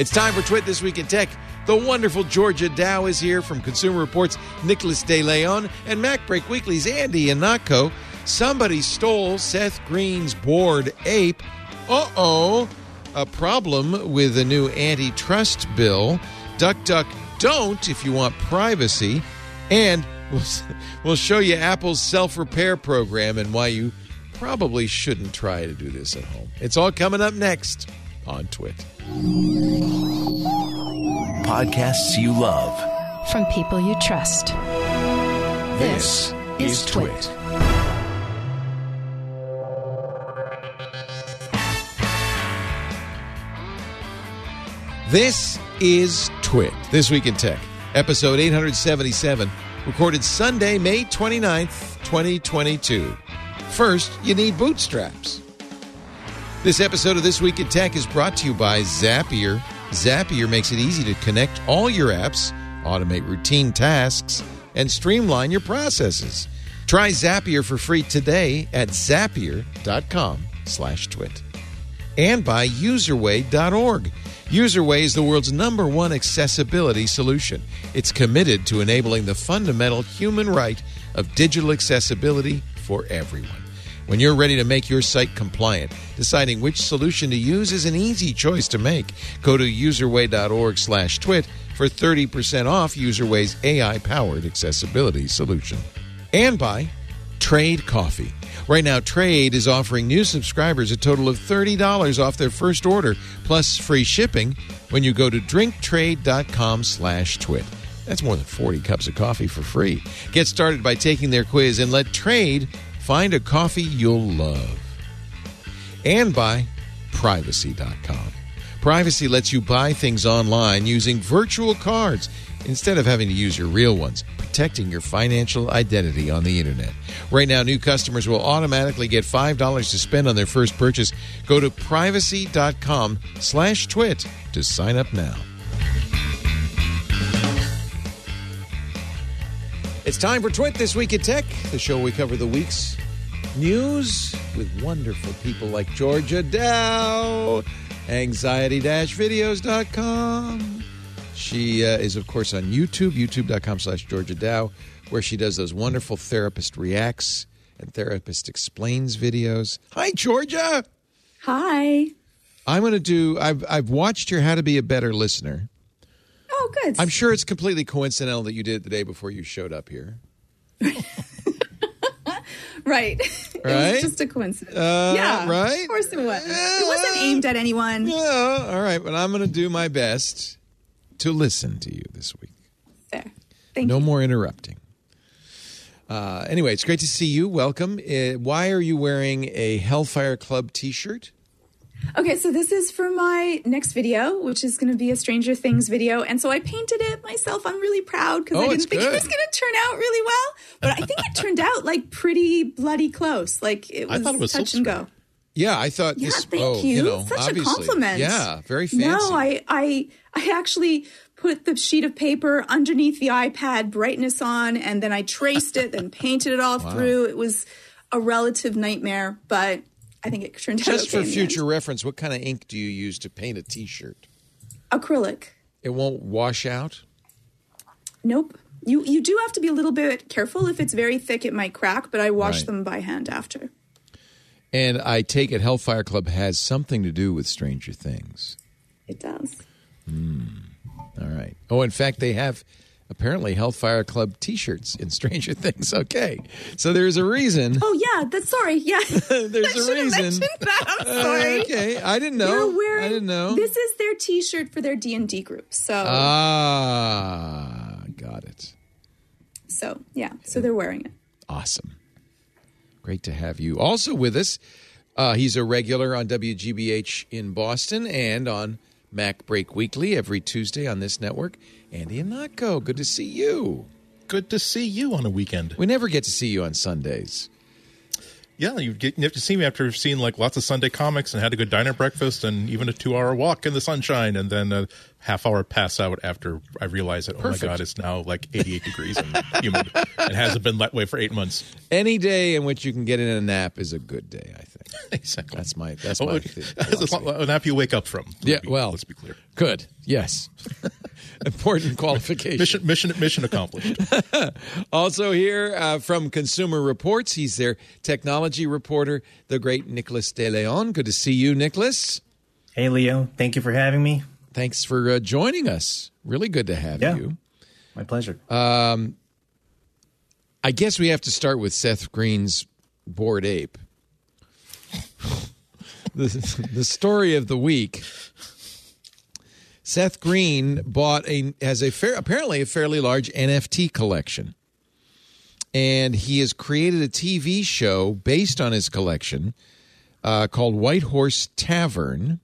It's time for Twit This Week in Tech. The wonderful Georgia Dow is here from Consumer Reports' Nicholas De Leon and MacBreak Weekly's Andy Ihnatko. Somebody stole Seth Green's Bored Ape. Uh-oh. A problem with the new antitrust bill. Duck, duck, don't if you want privacy. And we'll show you Apple's self-repair program and why you probably shouldn't try to do this at home. It's all coming up next on Twit. Podcasts you love. From people you trust. This is Twit. This is Twit, This Week in Tech, episode 877, recorded Sunday, May 29th, 2022. First, you need bootstraps. This episode of This Week in Tech is brought to you by Zapier. Zapier makes it easy to connect all your apps, automate routine tasks, and streamline your processes. Try Zapier for free today at zapier.com/twit. And by userway.org. Userway is the world's #1 accessibility solution. It's committed to enabling the fundamental human right of digital accessibility for everyone. When you're ready to make your site compliant, deciding which solution to use is an easy choice to make. Go to userway.org/twit for 30% off Userway's AI-powered accessibility solution. And by Trade Coffee. Right now, Trade is offering new subscribers a total of $30 off their first order, plus free shipping when you go to drinktrade.com/twit. That's more than 40 cups of coffee for free. Get started by taking their quiz and let Trade find a coffee you'll love. And by Privacy.com. Privacy lets you buy things online using virtual cards instead of having to use your real ones, protecting your financial identity on the internet. Right now, new customers will automatically get $5 to spend on their first purchase. Go to privacy.com/twit to sign up now. It's time for Twit This Week in Tech, the show we cover the week's news with wonderful people like Georgia Dow, anxiety-videos.com. She is, of course, on YouTube, youtube.com/Georgia Dow, where she does those wonderful Therapist Reacts and Therapist Explains videos. Hi, Georgia. Hi. I'm going to do, I've watched your How to Be a Better Listener. Oh, good. I'm sure it's completely coincidental that you did it the day before you showed up here. Right. It was just a coincidence. Yeah. Right? Of course it was. It wasn't aimed at anyone. Yeah. All right. But I'm going to do my best to listen to you this week. Fair. Thank you. No more interrupting. Anyway, it's great to see you. Welcome. Why are you wearing a Hellfire Club t-shirt? Okay, so this is for my next video, which is going to be a Stranger Things video. And so I painted it myself. I'm really proud because I didn't think it was going to turn out really well. But I think it turned out like pretty bloody close. Like it was, I thought it was touch and go. Yeah, I thought this. Thank you. Such obviously. A compliment. Yeah, very fancy. No, I actually put the sheet of paper underneath the iPad, brightness on, and then I traced it and painted it all through. It was a relative nightmare, but I think it turned out okay. Just for future reference, what kind of ink do you use to paint a T-shirt? Acrylic. It won't wash out? Nope. You do have to be a little bit careful. If it's very thick, it might crack, but I wash them by hand after. And I take it Hellfire Club has something to do with Stranger Things. It does. All right. Oh, in fact, they have apparently Hellfire Club T-shirts in Stranger Things. Okay. So there's a reason. Oh, yeah. Sorry. Yeah. There's a reason. That. I'm sorry. Okay. I didn't know. I didn't know. This is their T-shirt for their D&D group. So. Got it. So, yeah. So they're wearing it. Awesome. Great to have you. Also with us, he's a regular on WGBH in Boston and on MacBreak Weekly every Tuesday on this network. Andy Ihnatko, good to see you. Good to see you on a weekend. We never get to see you on Sundays. Yeah, you have to see me after seeing like lots of Sunday comics and had a good diner breakfast and even a 2-hour walk in the sunshine and then a half-hour pass out after I realized that, Perfect. Oh my God, it's now like 88 degrees and humid and hasn't been that way for 8 months. Any day in which you can get in a nap is a good day, I think. Exactly. That's my That's philosophy. a nap you wake up from. Let's be clear. Good. Yes. Important qualification. Mission accomplished. Also here from Consumer Reports, he's their technology reporter, the great Nicholas De Leon. Good to see you, Nicholas. Hey, Leo. Thank you for having me. Thanks for joining us. Really good to have you. My pleasure. I guess we have to start with Seth Green's Bored Ape. The story of the week. Seth Green has apparently a fairly large NFT collection. And he has created a TV show based on his collection called White Horse Tavern.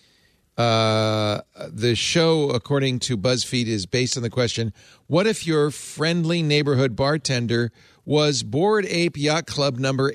The show, according to BuzzFeed, is based on the question, what if your friendly neighborhood bartender was Bored Ape Yacht Club number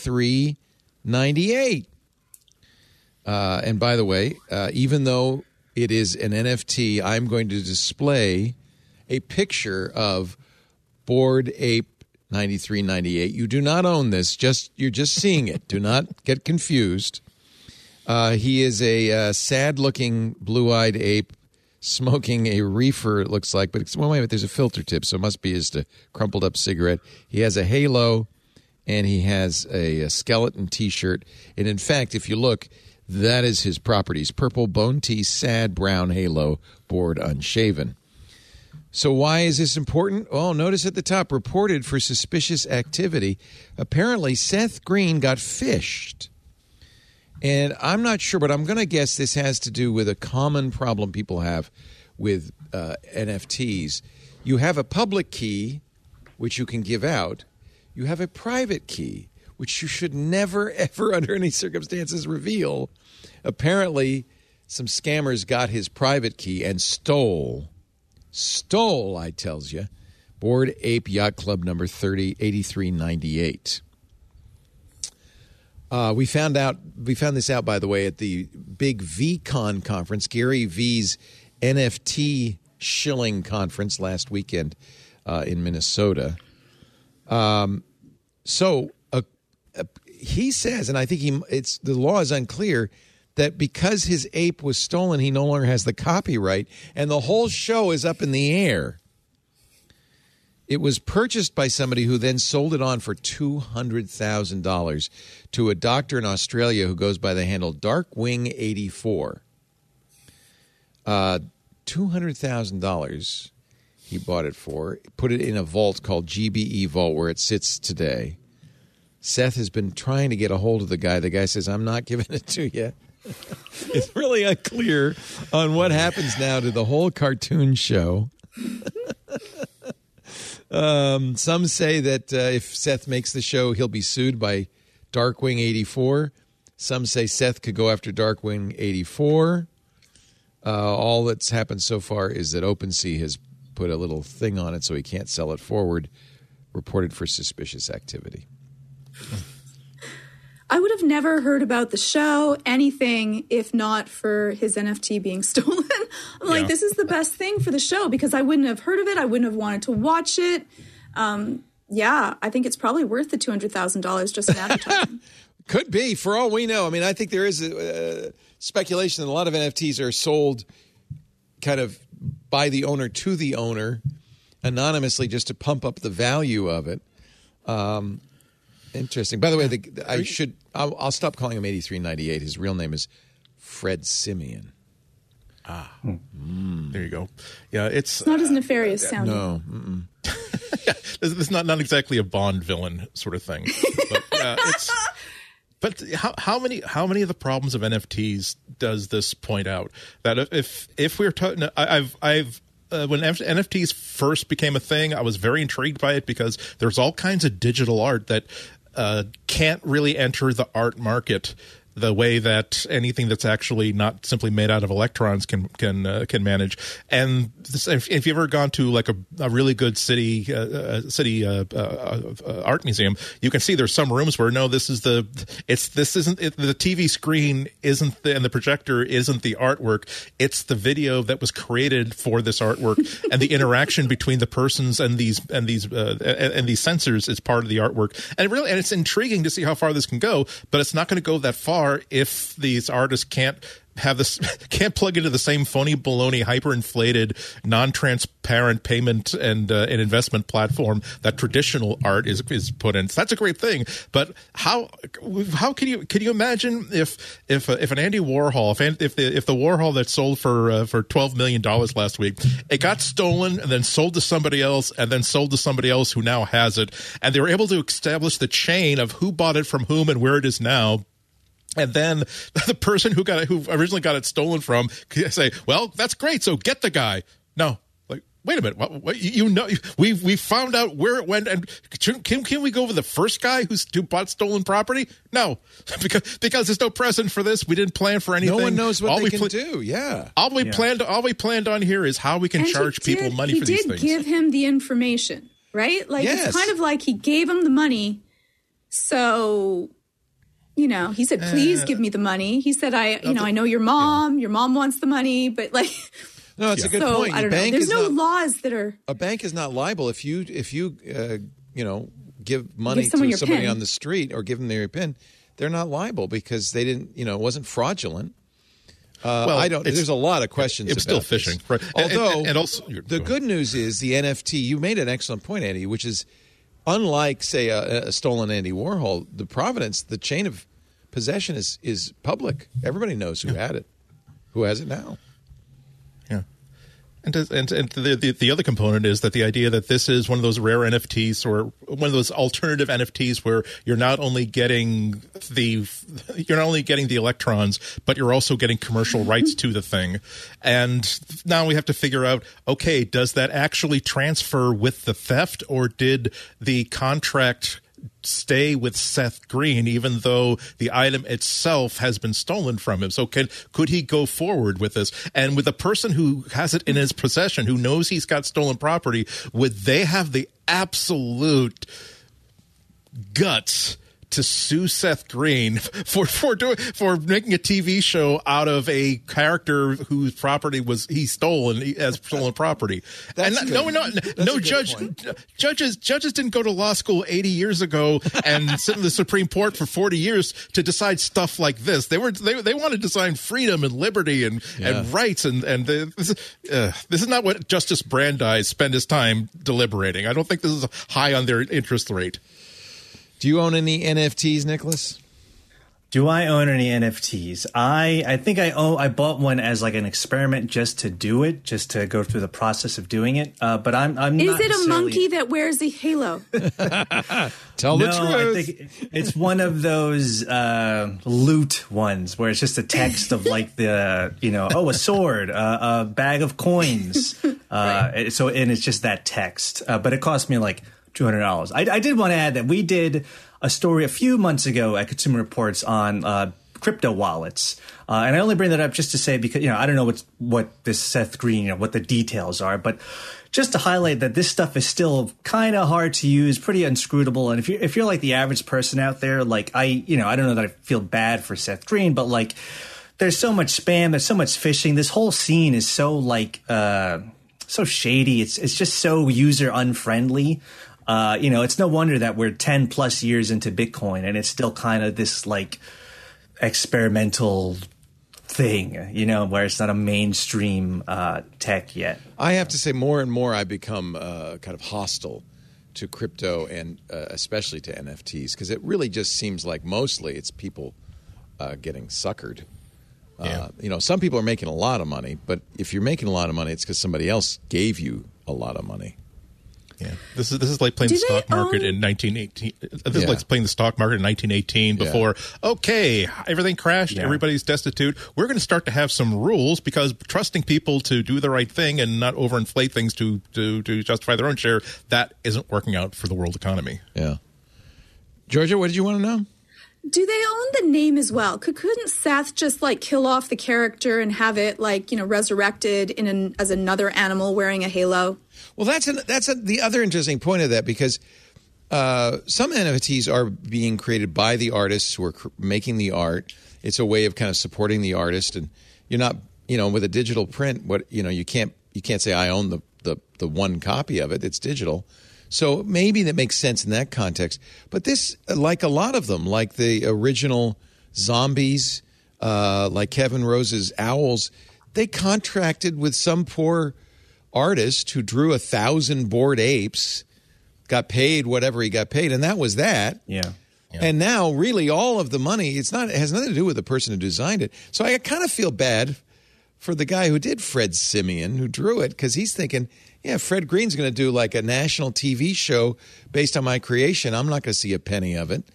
8398? And by the way, even though it is an NFT, I'm going to display a picture of Bored Ape 9398. You do not own this. You're just seeing it. Do not get confused. He is a sad-looking, blue-eyed ape smoking a reefer, it looks like. But wait a minute, there's a filter tip, so it must be just a crumpled-up cigarette. He has a halo, and he has a skeleton T-shirt. And in fact, if you look, that is his properties. Purple bone tee, sad brown halo, bored unshaven. So why is this important? Well, notice at the top, reported for suspicious activity. Apparently, Seth Green got phished. And I'm not sure, but I'm going to guess this has to do with a common problem people have with NFTs. You have a public key, which you can give out. You have a private key, which you should never, ever, under any circumstances, reveal. Apparently, some scammers got his private key and stole, I tells you, Bored Ape Yacht Club number 8398. We found this out, by the way, at the big VCon conference, Gary V's NFT shilling conference last weekend in Minnesota. He says, and I think the law is unclear, that because his ape was stolen, he no longer has the copyright, and the whole show is up in the air. It was purchased by somebody who then sold it on for $200,000 to a doctor in Australia who goes by the handle Darkwing84. $200,000 he bought it for, put it in a vault called GBE Vault where it sits today. Seth has been trying to get a hold of the guy. The guy says, I'm not giving it to you. It's really unclear on what happens now to the whole cartoon show. Some say that if Seth makes the show, he'll be sued by Darkwing84. Some say Seth could go after Darkwing84. All that's happened so far is that OpenSea has put a little thing on it so he can't sell it forward, reported for suspicious activity. I would have never heard about the show, anything, if not for his NFT being stolen. I'm like, this is the best thing for the show because I wouldn't have heard of it. I wouldn't have wanted to watch it. I think it's probably worth the $200,000 just in advertising. Could be, for all we know. I mean, I think there is speculation that a lot of NFTs are sold kind of by the owner to the owner anonymously just to pump up the value of it. Interesting. By the way, I'll stop calling him 8398. His real name is Fred Simeon. There you go. Yeah, it's not as nefarious sounding. No. It's not exactly a Bond villain sort of thing. But how many of the problems of NFTs does this point out? That if we're talking, when NFTs first became a thing, I was very intrigued by it because there's all kinds of digital art that can't really enter the art market the way that anything that's actually not simply made out of electrons can manage. And if you've ever gone to like a really good city art museum, you can see there's some rooms where the TV screen isn't and the projector isn't the artwork. It's the video that was created for this artwork, and the interaction between the persons and these sensors is part of the artwork. And it's intriguing to see how far this can go, but it's not going to go that far if these artists can't plug into the same phony baloney hyperinflated non-transparent payment and investment platform that traditional art is put in. So that's a great thing, but how can you imagine if an Andy Warhol, if the Warhol that sold for $12 million last week, it got stolen and then sold to somebody else and then sold to somebody else who now has it, and they were able to establish the chain of who bought it from whom and where it is now. And then the person who originally got it stolen from can say, "Well, that's great. So get the guy." No, like, wait a minute. What, we found out where it went, and can we go over the first guy who bought stolen property? No, because there's no precedent for this. We didn't plan for anything. No one knows what they can do. Yeah. All we planned on here is how we can charge people money for these things. He did give him the information, right? Like, yes. It's kind of like he gave him the money, so. He said, "Please give me the money." He said, "I know your mom. Yeah. Your mom wants the money, but like." No, it's a good point. I don't know. There's no laws that are. A bank is not liable if you give money to somebody on the street or give them their PIN. They're not liable because they didn't. It wasn't fraudulent. There's a lot of questions. It's still phishing, right? Although, and also, the good news is the NFT. You made an excellent point, Andy, which is. Unlike, say, a stolen Andy Warhol, the chain of possession is public. Everybody knows who had it, who has it now. Yeah. And the other component is that the idea that this is one of those rare NFTs or one of those alternative NFTs where you're not only getting the electrons, but you're also getting commercial rights to the thing. And now we have to figure out, okay, does that actually transfer with the theft, or did the contract stay with Seth Green, even though the item itself has been stolen from him? So could he go forward with this? And with the person who has it in his possession, who knows he's got stolen property, would they have the absolute guts to sue Seth Green for making a TV show out of a character whose property he stole as stolen property? Judges didn't go to law school 80 years ago and sit in the Supreme Court for 40 years to decide stuff like this. They want to design freedom and liberty and rights, and this is not what Justice Brandeis spent his time deliberating. I don't think this is high on their interest rate. Do you own any NFTs, Nicholas? Do I own any NFTs? I think I bought one as like an experiment just to do it, just to go through the process of doing it. But I'm not. Is it a monkey that wears a halo? Tell the truth. I think it's one of those loot ones where it's just a text of like a sword, a bag of coins. Right. And it's just that text. But it cost me like $200. I did want to add that we did a story a few months ago at Consumer Reports on crypto wallets. And I only bring that up just to say, because, I don't know what this Seth Green, what the details are, but just to highlight that this stuff is still kind of hard to use, pretty inscrutable. And if you're like the average person out there, like I don't know that I feel bad for Seth Green, but like there's so much spam, there's so much phishing. This whole scene is so so shady. It's just so user unfriendly. It's no wonder that we're 10 plus years into Bitcoin and it's still kind of this like experimental thing, where it's not a mainstream tech yet. I have to say more and more I become kind of hostile to crypto and especially to NFTs because it really just seems like mostly it's people getting suckered. Yeah. Some people are making a lot of money, but if you're making a lot of money, it's because somebody else gave you a lot of money. Yeah, this is like playing the stock market in 1918. This is like playing the stock market in 1918 before, okay, everything crashed, everybody's destitute. We're going to start to have some rules because trusting people to do the right thing and not overinflate things to justify their own share, that isn't working out for the world economy. Yeah. Georgia, what did you want to know? Do they own the name as well? Couldn't Seth just like kill off the character and have it like, resurrected as another animal wearing a halo? Well, that's the other interesting point of that, because some NFTs are being created by the artists who are making the art. It's a way of kind of supporting the artist, and you're not, with a digital print, you can't say I own the one copy of it. It's digital. So maybe that makes sense in that context. But this, like a lot of them, like the original Zombies, like Kevin Rose's Owls, they contracted with some poor artist who drew 1,000 Bored Apes, got paid whatever he got paid, and that was that. Yeah. And now, really, all of the money, it has nothing to do with the person who designed it. So I kind of feel bad for the guy who did Fred Simeon, who drew it, because he's thinking, yeah, Fred Green's going to do like a national TV show based on my creation. I'm not going to see a penny of it.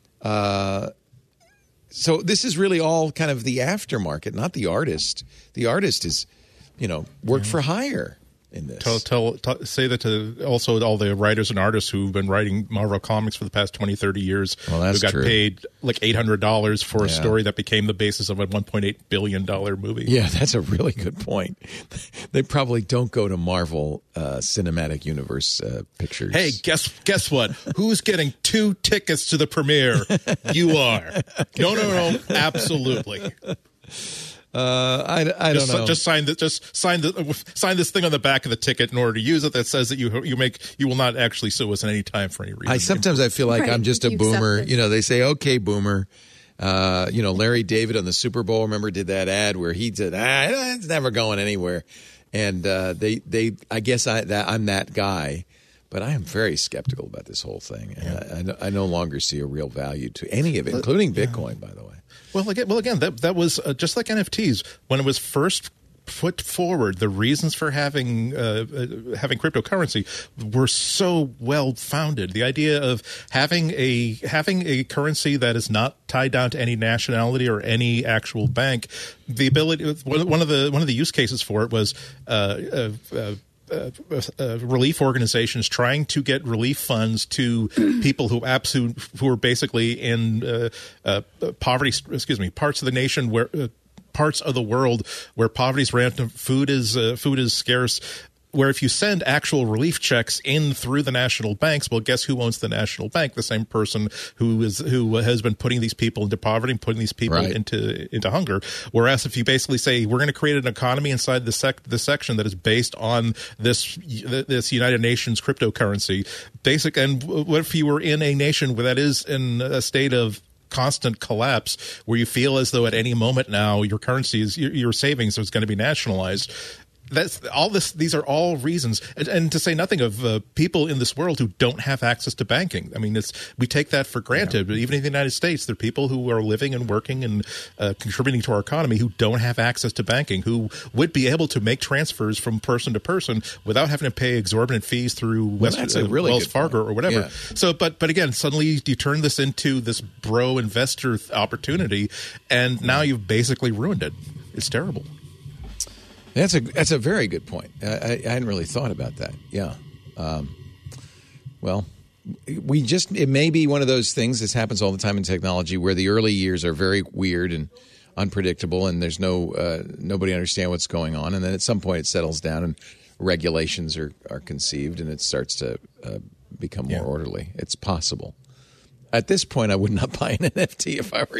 So this is really all kind of the aftermarket, not the artist. The artist is, work for hire in this. Say that to also all the writers and artists who've been writing Marvel Comics for the past 20, 30 years. Well, that's who got true. paid like $800 for a story that became the basis of a $1.8 billion movie. Yeah, that's a really good point. They probably don't go to Marvel Cinematic Universe pictures. Hey, guess what? Who's getting 2 tickets to the premiere? You are. No, absolutely. I don't know. Just sign this thing on the back of the ticket in order to use it that says that you will not actually sue us at any time for any reason. Sometimes I feel like I'm just a boomer. They say, "Okay, boomer." Larry David on the Super Bowl, remember, did that ad where he said, "It's never going anywhere," and I guess I'm that guy. But I am very skeptical about this whole thing. Yeah. I no longer see a real value to any of it, including Bitcoin, by the way. Well, again, that was just like NFTs when it was first put forward. The reasons for having cryptocurrency were so well founded. The idea of having a currency that is not tied down to any nationality or any actual bank. The ability, one of the use cases for it was relief organizations trying to get relief funds to people who are basically in parts of the nation where parts of the world where poverty is rampant, food is scarce. Where if you send actual relief checks in through the national banks, well, guess who owns the national bank? The same person who has been putting these people into poverty and putting these people into hunger. Whereas if you basically say we're going to create an economy inside the section that is based on this United Nations cryptocurrency, and what if you were in a nation where that is in a state of constant collapse, where you feel as though at any moment now your currency is your savings is going to be nationalized? That's all this. These are all reasons, and to say nothing of people in this world who don't have access to banking. I mean, we take that for granted. But even in the United States, there are people who are living and working and contributing to our economy who don't have access to banking, who would be able to make transfers from person to person without having to pay exorbitant fees through Wells Fargo or whatever. Yeah. So, but again, suddenly you turn this into this bro investor opportunity, and now you've basically ruined it. It's terrible. That's a very good point. I hadn't really thought about that. Yeah. Well, it may be one of those things. This happens all the time in technology, where the early years are very weird and unpredictable, and there's nobody understand what's going on, and then at some point it settles down and regulations are conceived, and it starts to become more orderly. It's possible. At this point, I would not buy an NFT if I were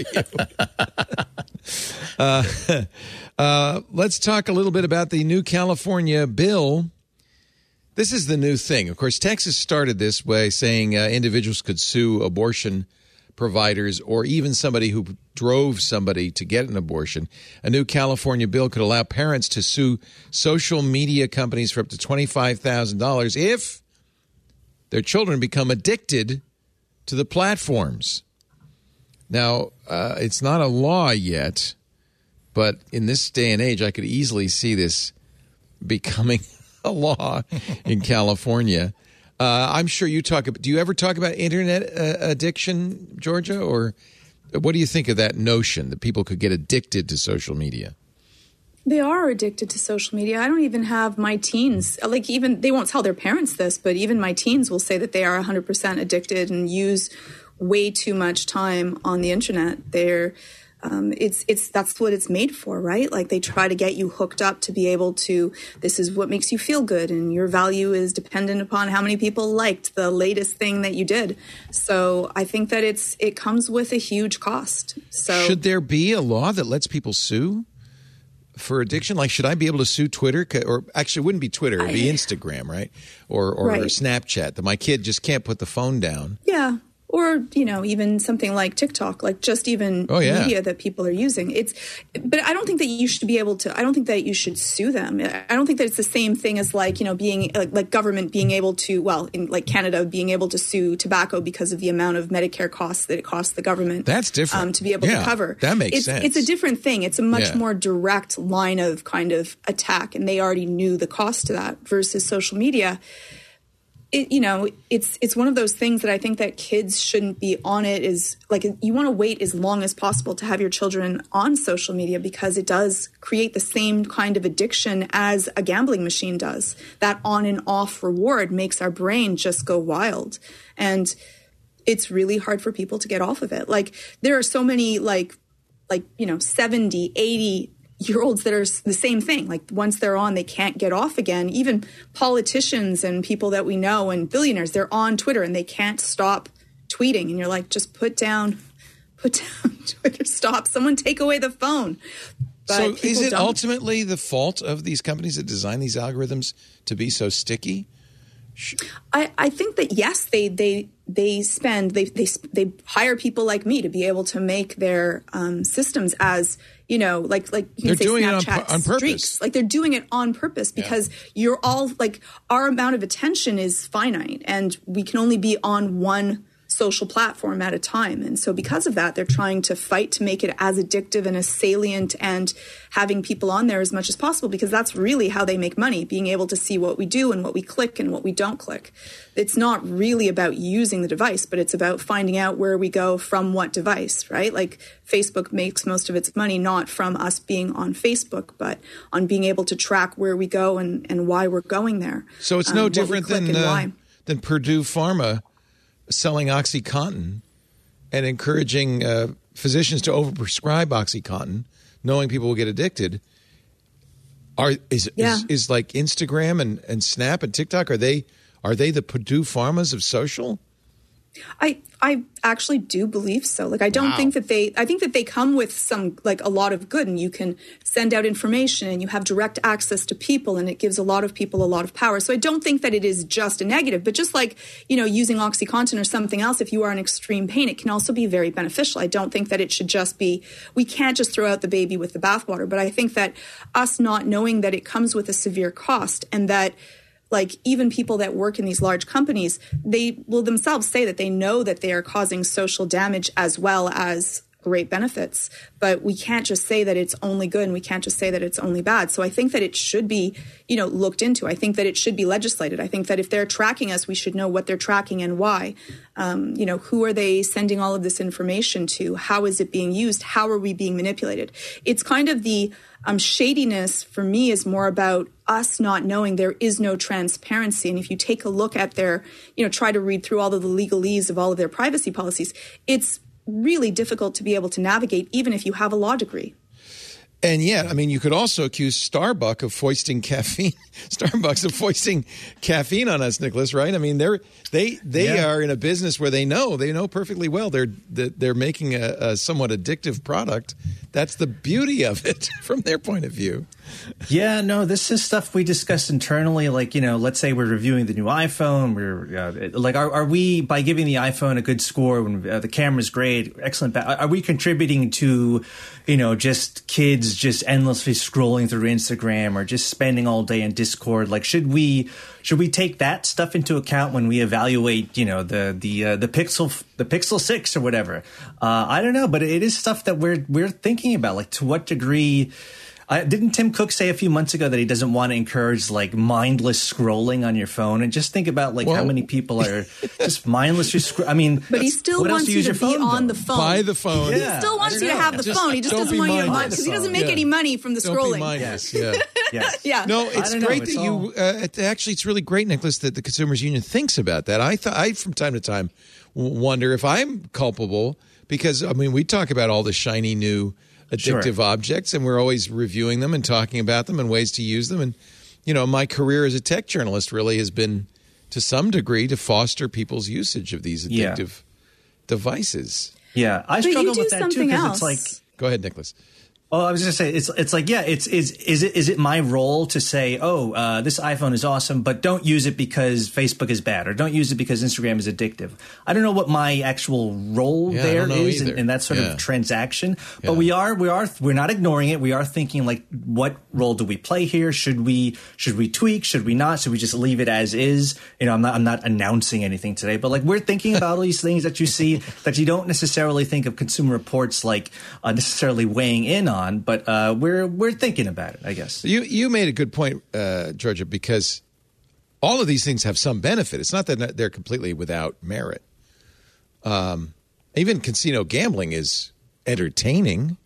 you. Let's talk a little bit about the new California bill. This is the new thing. Of course, Texas started this by saying individuals could sue abortion providers or even somebody who drove somebody to get an abortion. A new California bill could allow parents to sue social media companies for up to $25,000 if their children become addicted to the platforms. Now, it's not a law yet, but in this day and age, I could easily see this becoming a law in California. I'm sure do you ever talk about internet addiction, Georgia? Or what do you think of that notion that people could get addicted to social media? They are addicted to social media. I don't even have my teens. Even they won't tell their parents this, but even my teens will say that they are 100% addicted and use way too much time on the internet. That's what it's made for, right? Like they try to get you hooked up to be able to, this is what makes you feel good, and your value is dependent upon how many people liked the latest thing that you did. So I think that it comes with a huge cost. So should there be a law that lets people sue for addiction? Like, should I be able to sue Twitter? Or actually, it wouldn't be Twitter, it'd be Instagram, right? Or right. Snapchat, that my kid just can't put the phone down. Yeah. Or, even something like TikTok, like just even media that people are using. But I don't think that you should be able to, I don't think that you should sue them. I don't think that it's the same thing as being like government being able to, well, in like Canada, being able to sue tobacco because of the amount of Medicare costs that it costs the government. That's different. To be able to cover. That makes sense. It's a different thing. It's a much more direct line of kind of attack, and they already knew the cost to that versus social media. It's one of those things that I think that kids shouldn't be on it. Is like, you want to wait as long as possible to have your children on social media, because it does create the same kind of addiction as a gambling machine does. That on and off reward makes our brain just go wild. And it's really hard for people to get off of it. Like, there are so many 70, 80-year-olds that are the same thing. Like, once they're on, they can't get off again. Even politicians and people that we know and billionaires, they're on Twitter and they can't stop tweeting. And you're like, just put down Twitter, stop. Someone take away the phone. But so is it ultimately the fault of these companies that design these algorithms to be so sticky? I think that, yes, they hire people like me to be able to make their systems as, like they're doing Snapchat it on purpose. Streaks. Like, they're doing it on purpose because you're all like, our amount of attention is finite and we can only be on one social platform at a time. And so because of that, they're trying to fight to make it as addictive and as salient and having people on there as much as possible, because that's really how they make money, being able to see what we do and what we click and what we don't click. It's not really about using the device, but it's about finding out where we go from what device, right? Like, Facebook makes most of its money not from us being on Facebook, but on being able to track where we go and why we're going there. So it's no different than Purdue Pharma selling OxyContin and encouraging physicians to overprescribe OxyContin, knowing people will get addicted. Is like Instagram and Snap and TikTok, are they the Purdue Pharmas of social? I actually do believe so. Like, I don't think that I think that they come with some, like, a lot of good, and you can send out information and you have direct access to people, and it gives a lot of people a lot of power. So I don't think that it is just a negative, but just like, using OxyContin or something else, if you are in extreme pain, it can also be very beneficial. I don't think that it should just be, we can't just throw out the baby with the bathwater, but I think that us not knowing that it comes with a severe cost, and that, like, even people that work in these large companies, they will themselves say that they know that they are causing social damage as well as great benefits. But we can't just say that it's only good, and we can't just say that it's only bad. So I think that it should be, looked into. I think that it should be legislated. I think that if they're tracking us, we should know what they're tracking and why. Who are they sending all of this information to? How is it being used? How are we being manipulated? It's kind of the shadiness for me is more about us not knowing. There is no transparency. And if you take a look at their, try to read through all of the legalese of all of their privacy policies, it's really difficult to be able to navigate, even if you have a law degree. And yet, I mean, you could also accuse Starbucks of foisting caffeine. Starbucks of foisting caffeine on us, Nicholas. Right? I mean, they are in a business where they know perfectly well they're making a somewhat addictive product. That's the beauty of it from their point of view. Yeah, no, this is stuff we discussed internally. Like, let's say we're reviewing the new iPhone. We're are we, by giving the iPhone a good score when the camera's great, excellent, are we contributing to, just kids just endlessly scrolling through Instagram or just spending all day in Discord? Like, should we take that stuff into account when we evaluate, the Pixel 6 or whatever? I don't know, but it is stuff that we're thinking about. Like, to what degree? Didn't Tim Cook say a few months ago that he doesn't want to encourage, like, mindless scrolling on your phone? And just think about, like, how many people are just mindlessly scrolling. I mean, but he still wants you to be on the phone. Buy the phone. Yeah. He still wants you to have the phone. He just doesn't want you to, because he doesn't make any money from the scrolling. Don't be mindless. Yeah. Yes. Yeah. No, it's great that you. Actually, it's really great, Nicholas, that the Consumers Union thinks about that. I from time to time wonder if I'm culpable because we talk about all the shiny new addictive objects, and we're always reviewing them and talking about them and ways to use them. And my career as a tech journalist really has been, to some degree, to foster people's usage of these addictive devices. Yeah, I struggle with that too because it's like. Go ahead, Nicholas. Oh, I was going to say it's like is it my role to say this iPhone is awesome, but don't use it because Facebook is bad, or don't use it because Instagram is addictive. I don't know what my actual role there is in that sort of transaction, but we're not ignoring it. We are thinking like, what role do we play here? Should we tweak? Should we not? Should we just leave it as is? I'm not announcing anything today, but like we're thinking about all these things that you see that you don't necessarily think of Consumer Reports like necessarily weighing in on. But we're thinking about it, I guess. You made a good point, Georgia, because all of these things have some benefit. It's not that they're completely without merit. Even casino gambling is entertaining.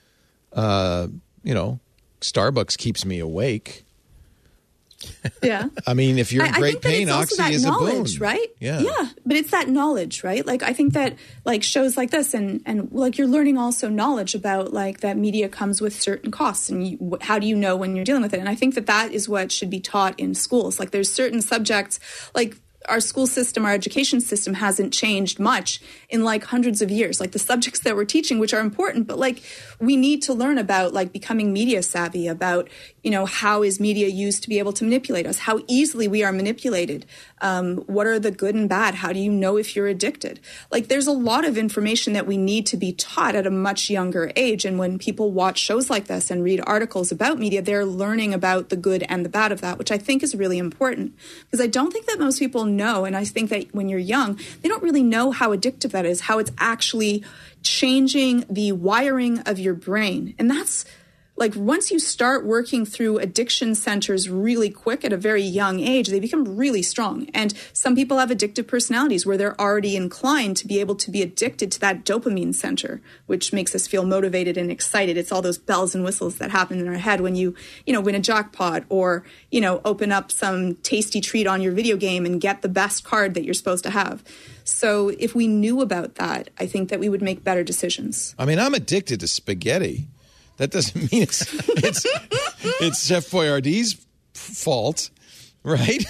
Starbucks keeps me awake. Yeah. If you're in great pain, Oxy is a boon. Right? Yeah. Yeah. But it's that knowledge, right? Like, I think that like shows like this and like you're learning also knowledge about like that media comes with certain costs and how do you know when you're dealing with it? And I think that is what should be taught in schools. Like there's certain subjects like our school system, our education system hasn't changed much in like hundreds of years. Like the subjects that we're teaching, which are important, but like we need to learn about like becoming media savvy, about, how is media used to be able to manipulate us, how easily we are manipulated. What are the good and bad? How do you know if you're addicted? Like there's a lot of information that we need to be taught at a much younger age. And when people watch shows like this and read articles about media, they're learning about the good and the bad of that, which I think is really important because I don't think that most people know. And I think that when you're young, they don't really know how addictive that is, how it's actually changing the wiring of your brain. And that's like once you start working through addiction centers really quick at a very young age, they become really strong. And some people have addictive personalities where they're already inclined to be able to be addicted to that dopamine center, which makes us feel motivated and excited. It's all those bells and whistles that happen in our head when you win a jackpot or, open up some tasty treat on your video game and get the best card that you're supposed to have. So if we knew about that, I think that we would make better decisions. I'm addicted to spaghetti. That doesn't mean it's Chef Boyardee's fault, right?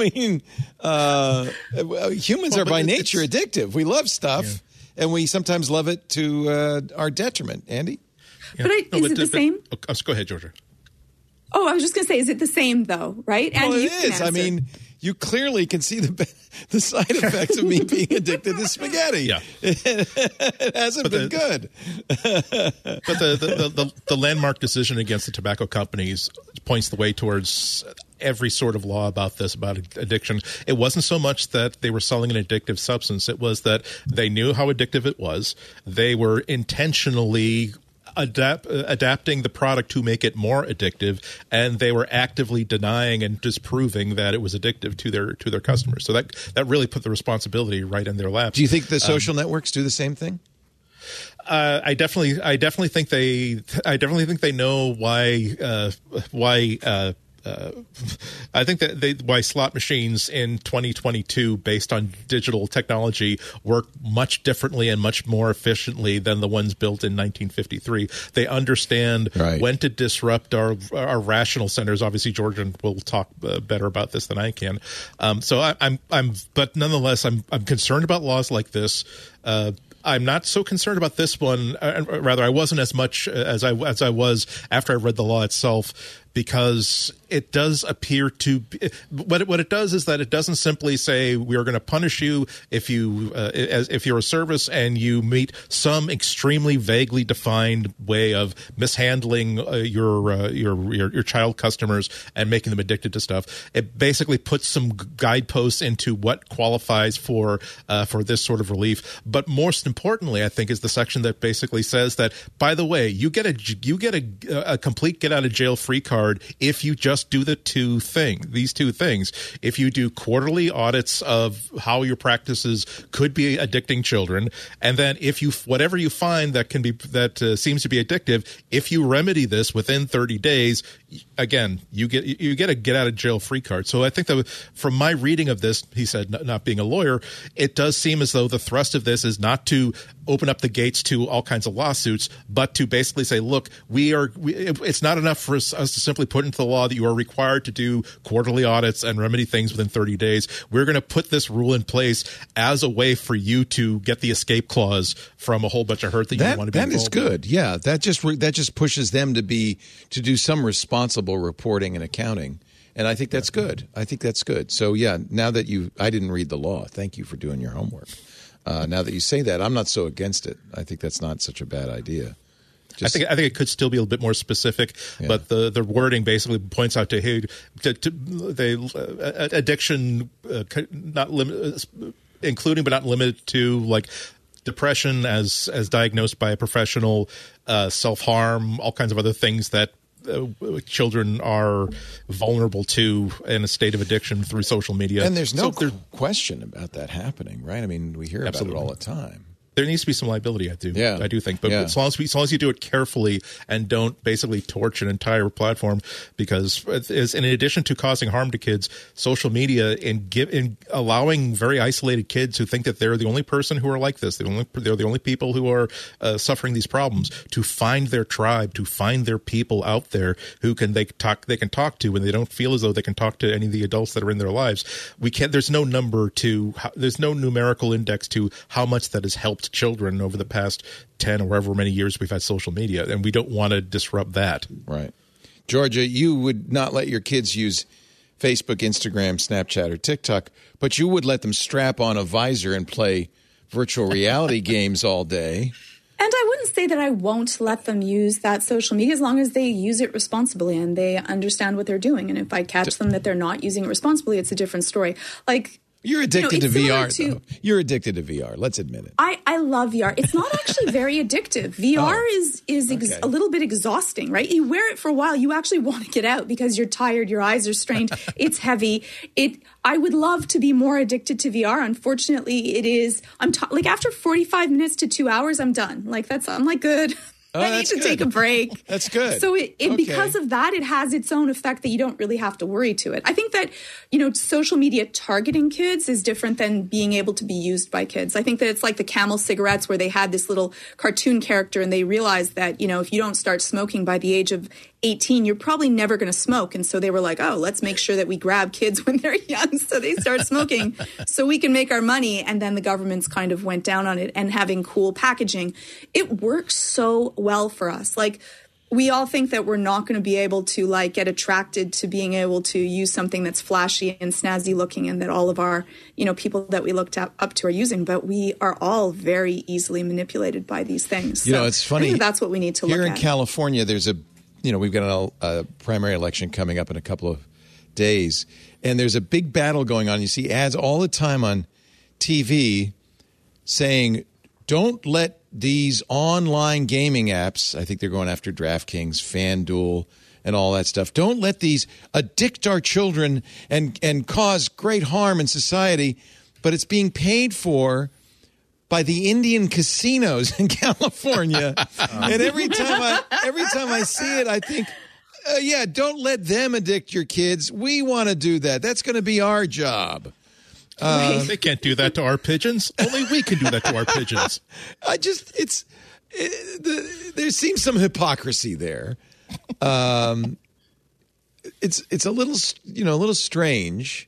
Humans are by nature addictive. We love stuff, and we sometimes love it to our detriment. Andy? Yeah. Is it the same? Go ahead, Georgia. Oh, I was just going to say, is it the same, though, right? Well, it is. You clearly can see the side effects of me being addicted to spaghetti. Yeah. It hasn't been good. But the landmark decision against the tobacco companies points the way towards every sort of law about addiction. It wasn't so much that they were selling an addictive substance. It was that they knew how addictive it was. They were intentionally adapting the product to make it more addictive, and they were actively denying and disproving that it was addictive to their customers. So that really put the responsibility right in their laps. Do you think the social networks do the same thing? I definitely think they know why. I think that why slot machines in 2022, based on digital technology, work much differently and much more efficiently than the ones built in 1953. They understand when to disrupt our rational centers. Obviously, Georgian will talk better about this than I can. But nonetheless, I'm concerned about laws like this. I'm not so concerned about this one. Rather, I wasn't as much as I was after I read the law itself, because it does appear to be, what it does is that it doesn't simply say we are going to punish you if you're a service and you meet some extremely vaguely defined way of mishandling your child customers and making them addicted to stuff. It basically puts some guideposts into what qualifies for this sort of relief. But most importantly, I think, is the section that basically says that, by the way, you get a complete get out of jail free card card if you just do these two things. If you do quarterly audits of how your practices could be addicting children, and then if you whatever you find that seems to be addictive, if you remedy this within 30 days, again, you get a get out of jail free card. So I think that from my reading of this, he said, not being a lawyer, it does seem as though the thrust of this is not to open up the gates to all kinds of lawsuits, but to basically say, look, it's not enough for us to simply put into the law that you are required to do quarterly audits and remedy things within 30 days. We're going to put this rule in place as a way for you to get the escape clause from a whole bunch of hurt that you want to be involved That is good. Yeah, that just pushes them to do some responsible reporting and accounting. And I think that's good. So, yeah, now that I didn't read the law. Thank you for doing your homework. Now that you say that, I'm not so against it. I think that's not such a bad idea. I think it could still be a little bit more specific, but the wording basically points out to addiction, including but not limited to like depression as diagnosed by a professional, self-harm, all kinds of other things that children are vulnerable to in a state of addiction through social media. And there's no question about that happening, right? I mean, we hear about it all the time. There needs to be some liability, I do think. But as long as you do it carefully and don't basically torch an entire platform, because in addition to causing harm to kids, social media in allowing very isolated kids who think that they're the only person who are like this, they're the only people who are suffering these problems, to find their tribe, to find their people out there who they can talk to when they don't feel as though they can talk to any of the adults that are in their lives. There's no numerical index to how much that has helped children over the past 10 or however many years we've had social media, and we don't want to disrupt that. Right. Georgia, you would not let your kids use Facebook, Instagram, Snapchat, or TikTok, but you would let them strap on a visor and play virtual reality games all day. And I wouldn't say that I won't let them use that social media as long as they use it responsibly and they understand what they're doing. And if I catch them that they're not using it responsibly, it's a different story. Like, you're addicted to VR, though. You're addicted to VR. Let's admit it. I love VR. It's not actually very addictive. VR is a little bit exhausting, right? You wear it for a while. You actually want to get out because you're tired. Your eyes are strained. It's heavy. I would love to be more addicted to VR. Unfortunately, it is. Like after 45 minutes to 2 hours, I'm done. Like I'm like good. I need to take a break. That's good. So because of that, it has its own effect that you don't really have to worry to it. I think that, social media targeting kids is different than being able to be used by kids. I think that it's like the Camel cigarettes where they had this little cartoon character and they realized that, if you don't start smoking by the age of 18, you're probably never going to smoke. And so they were like, oh, let's make sure that we grab kids when they're young so they start smoking so we can make our money. And then the governments kind of went down on it and having cool packaging. It works so well for us. Like, we all think that we're not going to be able to get attracted to being able to use something that's flashy and snazzy looking and that all of our, people that we looked up to are using. But we are all very easily manipulated by these things. So it's funny. I think that's what we need to look at. Here in California, there's we've got a primary election coming up in a couple of days, and there's a big battle going on. You see ads all the time on TV saying, don't let these online gaming apps, I think they're going after DraftKings, FanDuel, and all that stuff. Don't let these addict our children and cause great harm in society, but it's being paid for by the Indian casinos in California. And every time I see it, I think, don't let them addict your kids. We want to do that. That's going to be our job. They can't do that to our pigeons. Only we can do that to our pigeons. There seems some hypocrisy there. It's a little strange.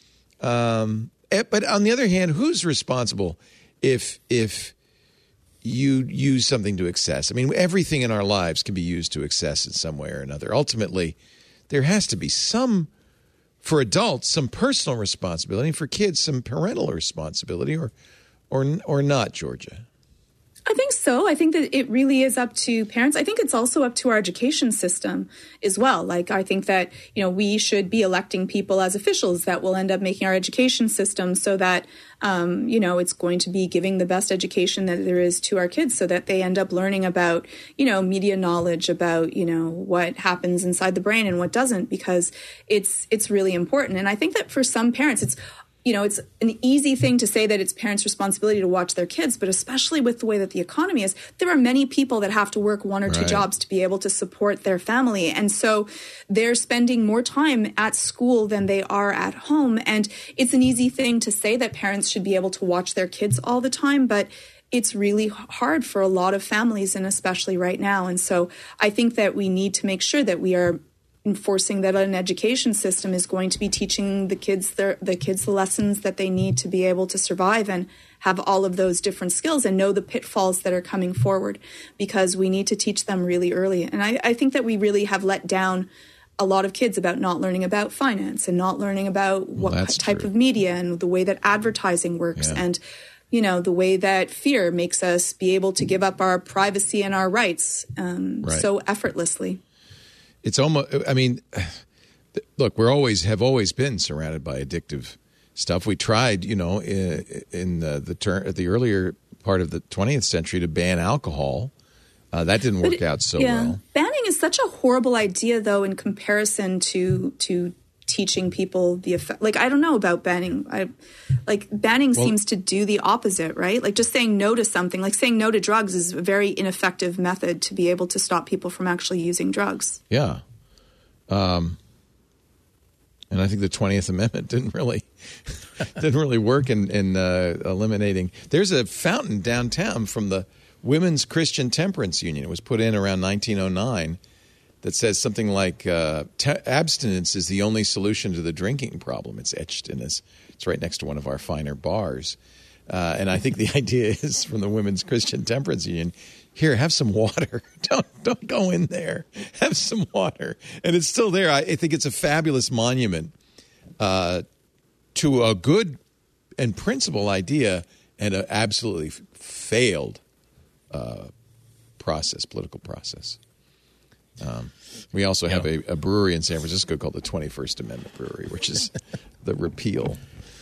But on the other hand, who's responsible if you use something to excess? I mean, everything in our lives can be used to excess in some way or another. Ultimately, there has to be some. For adults, some personal responsibility. For kids, some parental responsibility, or not, Georgia. I think so. I think that it really is up to parents. I think it's also up to our education system as well. Like, I think that, we should be electing people as officials that will end up making our education system so that, it's going to be giving the best education that there is to our kids so that they end up learning about, media knowledge, about, what happens inside the brain and what doesn't, because it's really important. And I think that for some parents, it's an easy thing to say that it's parents' responsibility to watch their kids, but especially with the way that the economy is, there are many people that have to work one or two jobs to be able to support their family. And so they're spending more time at school than they are at home. And it's an easy thing to say that parents should be able to watch their kids all the time, but it's really hard for a lot of families, and especially right now. And so I think that we need to make sure that we are enforcing that an education system is going to be teaching the kids the lessons that they need to be able to survive and have all of those different skills and know the pitfalls that are coming forward, because we need to teach them really early. And I think that we really have let down a lot of kids about not learning about finance and not learning about what type of media and the way that advertising works and the way that fear makes us be able to give up our privacy and our rights so effortlessly. It's almost, look, have always been surrounded by addictive stuff. We tried, in the earlier part of the 20th century to ban alcohol. That didn't work out so well. Banning is such a horrible idea, though, in comparison to teaching people the effect. Like, I don't know about banning. Banning seems to do the opposite, right? Like, just saying no to something, like saying no to drugs, is a very ineffective method to be able to stop people from actually using drugs. Yeah. And I think the 20th Amendment didn't really work in eliminating. There's a fountain downtown from the Women's Christian Temperance Union. It was put in around 1909. That says something like abstinence is the only solution to the drinking problem. It's etched in this. It's right next to one of our finer bars. And I think the idea is from the Women's Christian Temperance Union, here, have some water. Don't go in there. Have some water. And it's still there. I think it's a fabulous monument to a good and principled idea and an absolutely failed political process. We also have a brewery in San Francisco called the 21st Amendment Brewery, which is the repeal.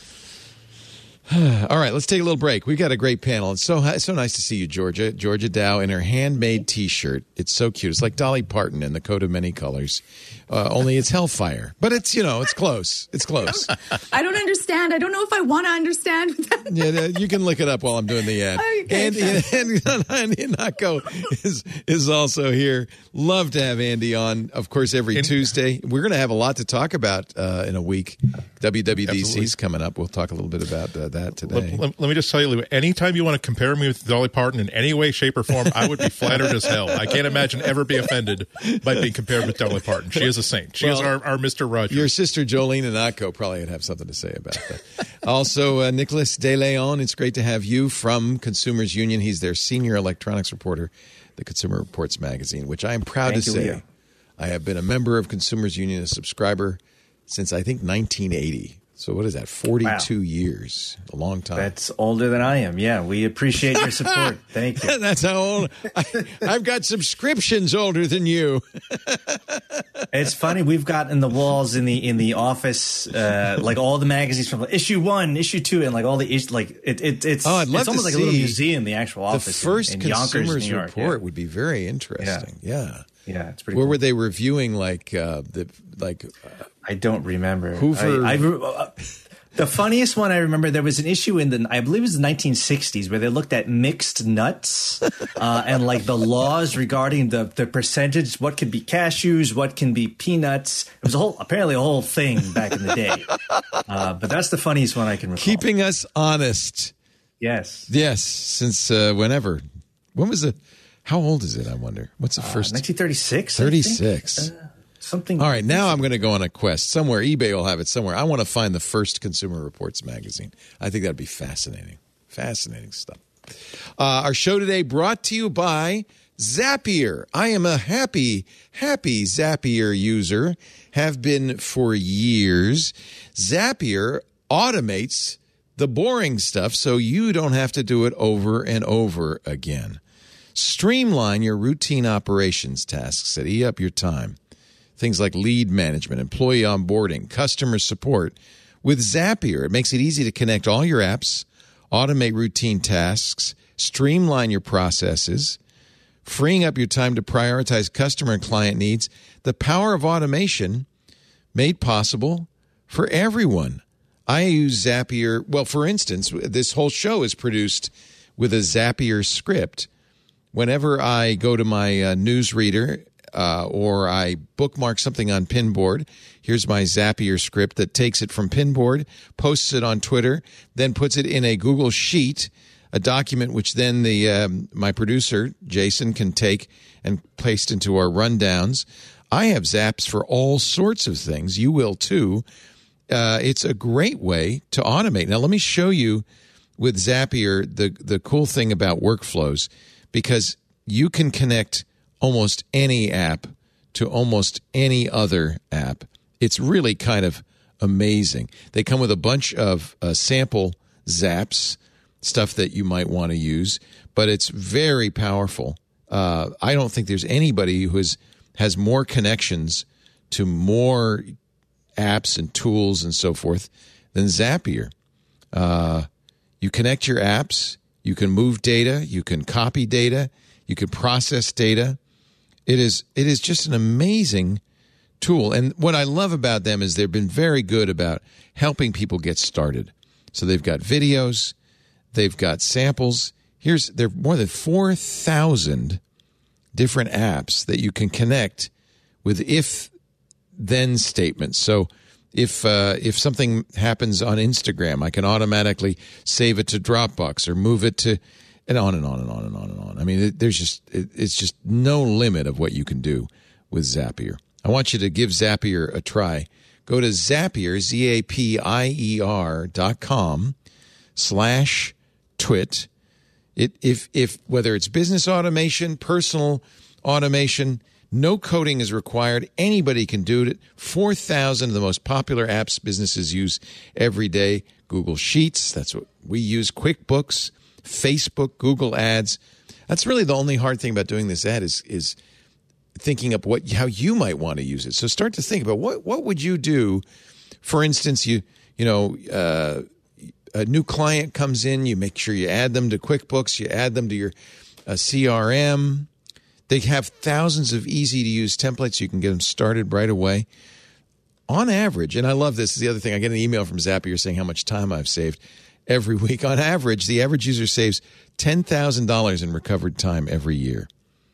All right, let's take a little break. We've got a great panel. It's so nice to see you, Georgia. Georgia Dow in her handmade T-shirt. It's so cute. It's like Dolly Parton in The Coat of Many Colors, only it's Hellfire. But it's, it's close. It's close. I don't understand. I don't know if I want to understand. Yeah, you can look it up while I'm doing the ad. Okay, Andy Ihnatko is also here. Love to have Andy on, of course, every Tuesday. We're going to have a lot to talk about in a week. WWDC's coming up. We'll talk a little bit about that today. Let me just tell you, Lou, anytime you want to compare me with Dolly Parton in any way, shape, or form, I would be flattered as hell. I can't imagine ever be offended by being compared with Dolly Parton. She is a saint. She is our Mr. Rogers. Your sister Jolene Ihnatko probably would have something to say about that. Also, Nicholas De Leon, it's great to have you from Consumers Union. He's their senior electronics reporter, the Consumer Reports magazine, which I am proud to say Leo. I have been a member of Consumers Union, a subscriber, since I think 1980. So what is that? 42 years. A long time. That's older than I am. Yeah, we appreciate your support. Thank you. That's how old. I've got subscriptions older than you. It's funny. We've got in the walls in the office, like all the magazines from issue 1, issue 2, and like all the it's. I'd love it's almost like a little museum. The actual office. The first in Yonkers, Consumers New York, Report would be very interesting. Yeah, it's pretty. Where cool. were they reviewing I don't remember. Hoover. The funniest one I remember, there was an issue I believe it was the 1960s, where they looked at mixed nuts and like the laws regarding the percentage, what can be cashews, what can be peanuts. It was apparently a whole thing back in the day. But that's the funniest one I can recall. Keeping us honest. Yes. Yes, since whenever. When was it? How old is it, I wonder? What's the first? 1936. 36. Something. All right, now I'm going to go on a quest. Somewhere, eBay will have it somewhere. I want to find the first Consumer Reports magazine. I think that'd be fascinating. Fascinating stuff. Our show today brought to you by Zapier. I am a happy Zapier user, have been for years. Zapier automates the boring stuff so you don't have to do it over and over again. Streamline your routine operations tasks that eat up your time. Things like lead management, employee onboarding, customer support. With Zapier, it makes it easy to connect all your apps, automate routine tasks, streamline your processes, freeing up your time to prioritize customer and client needs. The power of automation made possible for everyone. I use Zapier. Well, for instance, this whole show is produced with a Zapier script. Whenever I go to my newsreader or I bookmark something on Pinboard, here's my Zapier script that takes it from Pinboard, posts it on Twitter, then puts it in a Google Sheet, a document which then my producer, Jason, can take and paste into our rundowns. I have Zaps for all sorts of things. You will too. It's a great way to automate. Now, let me show you with Zapier the cool thing about workflows, because you can connect almost any app to almost any other app. It's really kind of amazing. They come with a bunch of sample Zaps, stuff that you might want to use, but it's very powerful. I don't think there's anybody who has more connections to more apps and tools and so forth than Zapier. You connect your apps, you can move data, you can copy data, you can process data. It is just an amazing tool. And what I love about them is they've been very good about helping people get started. So they've got videos, they've got samples. There are more than 4,000 different apps that you can connect with if-then statements. So if something happens on Instagram, I can automatically save it to Dropbox or move it to, and on and on and on and on and on. I mean, it's just no limit of what you can do with Zapier. I want you to give Zapier a try. Go to Zapier, Zapier.com/twit. If whether it's business automation, personal automation, no coding is required. Anybody can do it. 4,000 of the most popular apps businesses use every day. Google Sheets, that's what we use. QuickBooks, Facebook, Google Ads. That's really the only hard thing about doing this ad is thinking up how you might want to use it. So start to think about what would you do. For instance, a new client comes in, you make sure you add them to QuickBooks, you add them to your CRM. They have thousands of easy-to-use templates. You can get them started right away. On average, and I love this, is the other thing, I get an email from Zapier saying how much time I've saved every week. On average, the average user saves $10,000 in recovered time every year.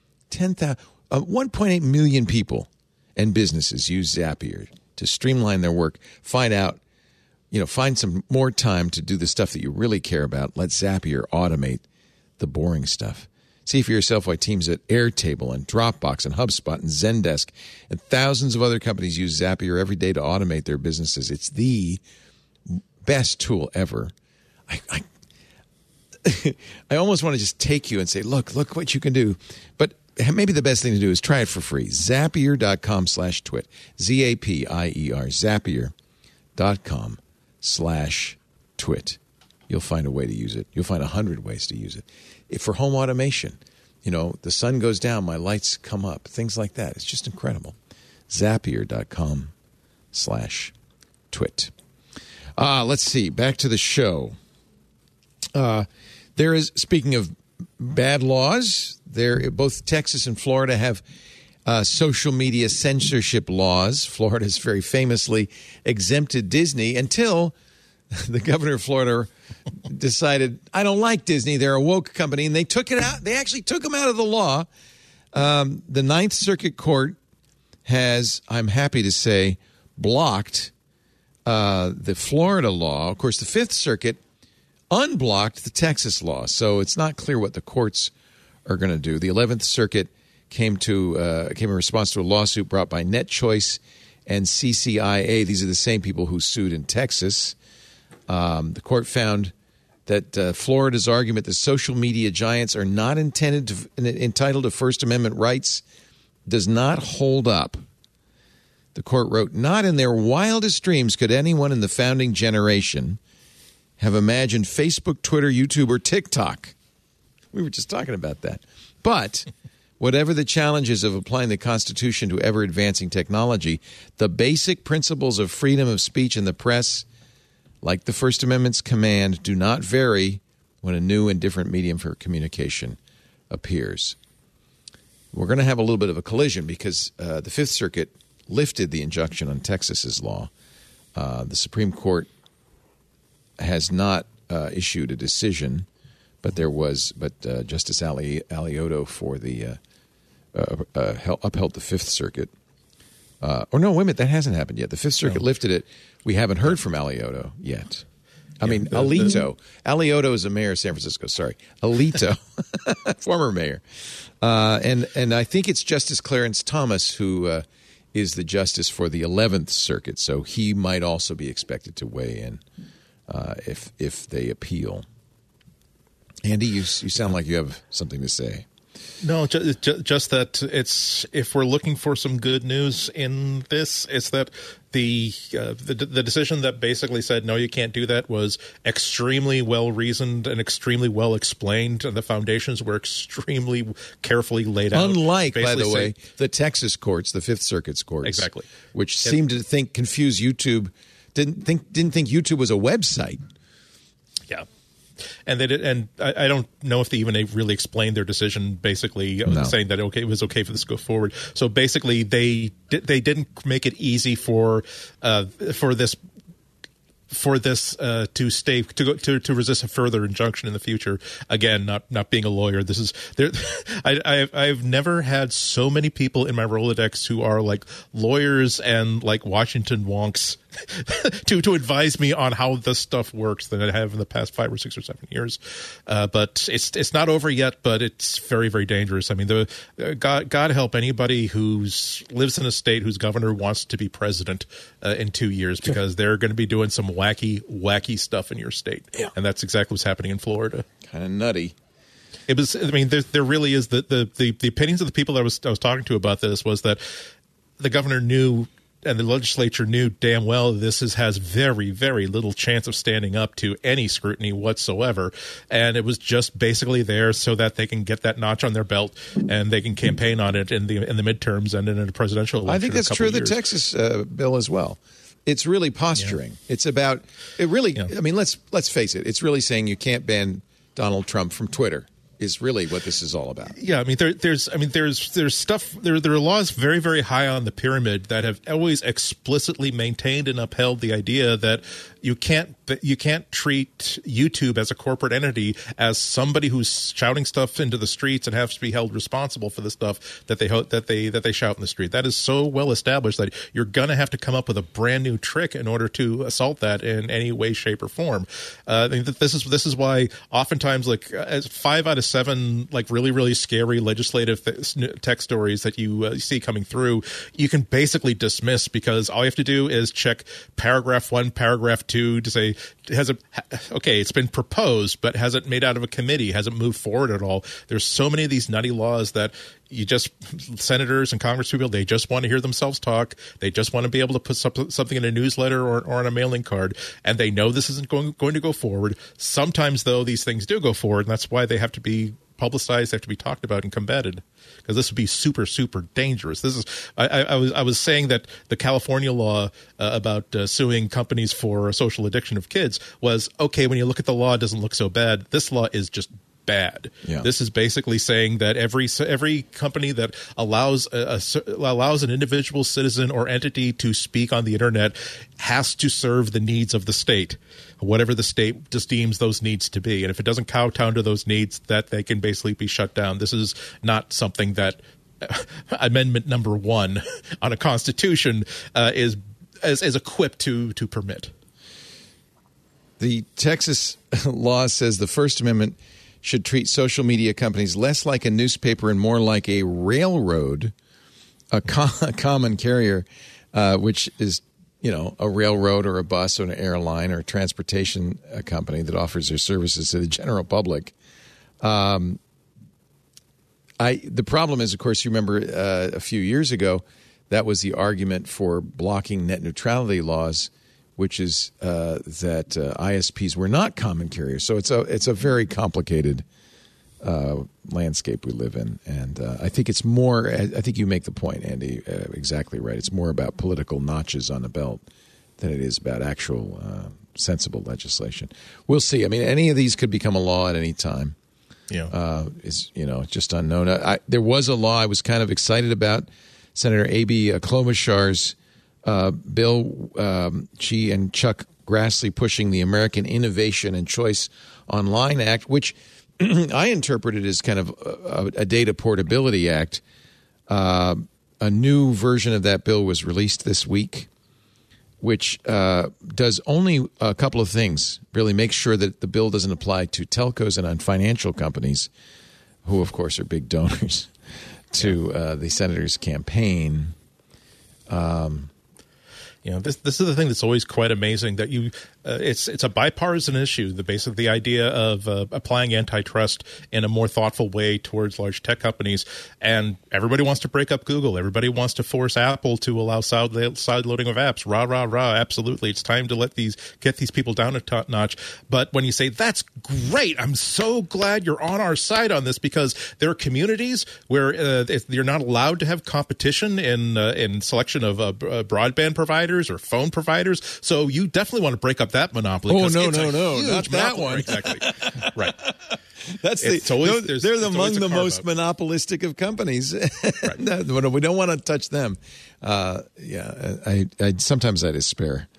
1.8 million people and businesses use Zapier to streamline their work, find some more time to do the stuff that you really care about. Let Zapier automate the boring stuff. See for yourself why teams at Airtable and Dropbox and HubSpot and Zendesk and thousands of other companies use Zapier every day to automate their businesses. It's the best tool ever. I almost want to just take you and say, look what you can do. But maybe the best thing to do is try it for free. Zapier.com/twit. Zapier. Zapier.com/twit. You'll find a way to use it. You'll find 100 ways to use it. For home automation, the sun goes down, my lights come up, things like that. It's just incredible. Zapier.com/twit. Let's see. Back to the show. There is, speaking of bad laws, both Texas and Florida have social media censorship laws. Florida has very famously exempted Disney until the governor of Florida decided, I don't like Disney. They're a woke company, and they took it out. They actually took them out of the law. The Ninth Circuit Court has, I'm happy to say, blocked the Florida law. Of course, the Fifth Circuit unblocked the Texas law, so it's not clear what the courts are going to do. The 11th Circuit came in response to a lawsuit brought by NetChoice and CCIA. These are the same people who sued in Texas. The court found that Florida's argument that social media giants are not entitled to First Amendment rights does not hold up. The court wrote, not in their wildest dreams could anyone in the founding generation have imagined Facebook, Twitter, YouTube, or TikTok. We were just talking about that. But whatever the challenges of applying the Constitution to ever-advancing technology, the basic principles of freedom of speech in the press, like the First Amendment's command, do not vary when a new and different medium for communication appears. We're going to have a little bit of a collision because the Fifth Circuit lifted the injunction on Texas's law. The Supreme Court has not issued a decision, but Justice Alioto for the upheld the Fifth Circuit. Or no, wait a minute, that hasn't happened yet. The Fifth Circuit lifted it. We haven't heard from Alioto yet. Alito. Alioto is a mayor of San Francisco. Sorry, Alito, former mayor, and I think it's Justice Clarence Thomas who is the justice for the 11th Circuit. So he might also be expected to weigh in if they appeal. Andy, you sound like you have something to say. No, just that if we're looking for some good news in this, it's that the decision that basically said no, you can't do that was extremely well reasoned and extremely well explained, and the foundations were extremely carefully laid out. Unlike, by the way, the Texas courts, the Fifth Circuit's courts, exactly, which seemed to confuse YouTube, didn't think YouTube was a website. Yeah. And they did, and I don't know if they even really explained their decision. Basically, saying that it was okay for this to go forward. So basically, they didn't make it easy for this to resist a further injunction in the future. Again, not being a lawyer, this is there. I've never had so many people in my Rolodex who are like lawyers and like Washington wonks to advise me on how this stuff works than I have in the past 5 or 6 or 7 years. But it's not over yet, but it's very, very dangerous. I mean, God help anybody who lives in a state whose governor wants to be president in 2 years, because they're going to be doing some wacky stuff in your state. Yeah. And that's exactly what's happening in Florida. Kind of nutty. It was. I mean, there really is the opinions of the people that I was talking to about this was that the governor knew and the legislature knew damn well this has very, very little chance of standing up to any scrutiny whatsoever, and it was just basically there so that they can get that notch on their belt and they can campaign on it in the midterms and in a presidential election. I think that's true of the Texas bill as well. It's really posturing. Yeah. It's about it. Really, yeah. I mean, let's face it. It's really saying you can't ban Donald Trump from Twitter. Is really what this is all about. Yeah, I mean, there's stuff. There are laws very, very high on the pyramid that have always explicitly maintained and upheld the idea that you can't treat YouTube as a corporate entity, as somebody who's shouting stuff into the streets and has to be held responsible for the stuff that they shout in the street. That is so well established that you're gonna have to come up with a brand new trick in order to assault that in any way, shape, or form. I mean, this is why oftentimes, like, as 5 out of 7 like really, really scary legislative tech stories that you see coming through, you can basically dismiss, because all you have to do is check paragraph 1, paragraph 2 to say, it's been proposed, but has it made out of a committee? Has it moved forward at all? There's so many of these nutty laws that senators and congresspeople, they just want to hear themselves talk. They just want to be able to put something in a newsletter or on a mailing card, and they know this isn't going to go forward. Sometimes, though, these things do go forward, and that's why they have to be publicized, they have to be talked about and combated, because this would be super, super dangerous. This is I was saying that the California law about suing companies for social addiction of kids was okay. When you look at the law, it doesn't look so bad. This law is just bad. Yeah. This is basically saying that every company that allows an individual citizen or entity to speak on the internet has to serve the needs of the state, whatever the state just deems those needs to be. And if it doesn't kowtow to those needs, that they can basically be shut down. This is not something that Amendment number 1 on a constitution is equipped to permit. The Texas law says the First Amendment should treat social media companies less like a newspaper and more like a railroad, a common carrier, which is, a railroad or a bus or an airline or a transportation company that offers their services to the general public. The problem is, of course, you remember a few years ago, that was the argument for blocking net neutrality laws which is that ISPs were not common carriers. So it's a very complicated landscape we live in, and I think it's more. I think you make the point, Andy, exactly right. It's more about political notches on the belt than it is about actual sensible legislation. We'll see. I mean, any of these could become a law at any time. Yeah, it's just unknown. There was a law I was kind of excited about, Senator A.B. Klobuchar's bill. She and Chuck Grassley pushing the American Innovation and Choice Online Act, which I interpreted as kind of a data portability act. A new version of that bill was released this week, which does only a couple of things. Really makes sure that the bill doesn't apply to telcos and on financial companies, who, of course, are big donors to the senator's campaign. This is the thing that's always quite amazing, that it's a bipartisan issue. The idea of applying antitrust in a more thoughtful way towards large tech companies, and everybody wants to break up Google. Everybody wants to force Apple to allow side loading of apps. Rah rah rah! Absolutely, it's time to get these people down a notch. But when you say that's great, I'm so glad you're on our side on this, because there are communities where you're not allowed to have competition in selection of broadband providers or phone providers. So you definitely want to break up that monopoly. Oh, no, not that one. Exactly. Right. They're among the most monopolistic of companies. Right. We don't want to touch them. Sometimes I despair.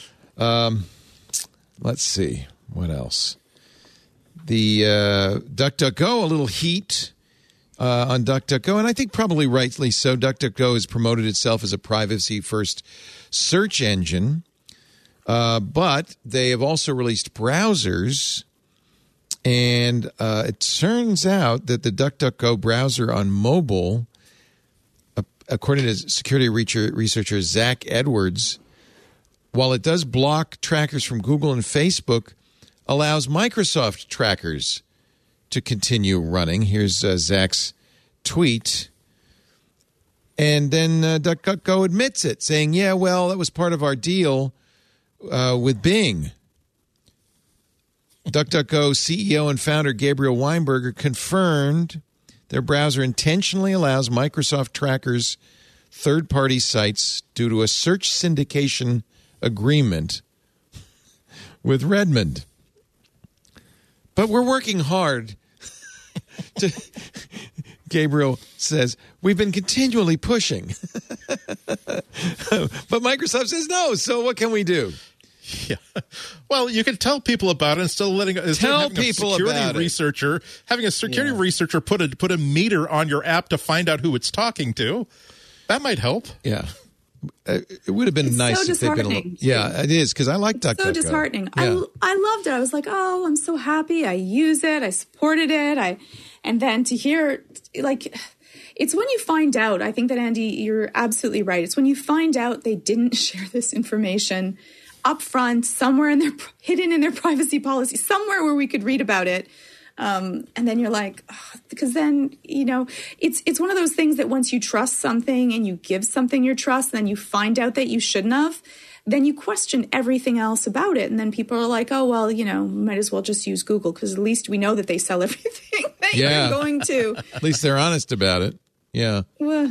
Let's see. What else? The DuckDuckGo, a little heat on DuckDuckGo, and I think probably rightly so. DuckDuckGo has promoted itself as a privacy-first search engine, but they have also released browsers, and it turns out that the DuckDuckGo browser on mobile, according to security researcher Zach Edwards, while it does block trackers from Google and Facebook, allows Microsoft trackers to continue running. Here's Zach's tweet. And then DuckDuckGo admits it, saying, yeah, well, that was part of our deal with Bing. DuckDuckGo CEO and founder Gabriel Weinberger confirmed their browser intentionally allows Microsoft trackers third-party sites due to a search syndication agreement with Redmond. But we're working hard Gabriel says, we've been continually pushing. But Microsoft says no, so what can we do? Yeah. Well, you can tell people about it and still having a security researcher put a meter on your app to find out who it's talking to. That might help. Yeah. It would have been nice if they'd been a little. Yeah, it is, because I like DuckDuckGo. So disheartening. Yeah. I loved it. I was like, oh, I'm so happy. I use it. I supported it. And then to hear, like, it's when you find out, I think that, Andy, you're absolutely right. It's when you find out they didn't share this information up front, somewhere hidden in their privacy policy, somewhere where we could read about it. And then you're like, oh, because then, it's one of those things that once you trust something and you give something your trust, and then you find out that you shouldn't have, then you question everything else about it. And then people are like, oh, well, might as well just use Google, because at least we know that they sell everything that you're going to. At least they're honest about it. Yeah. Well,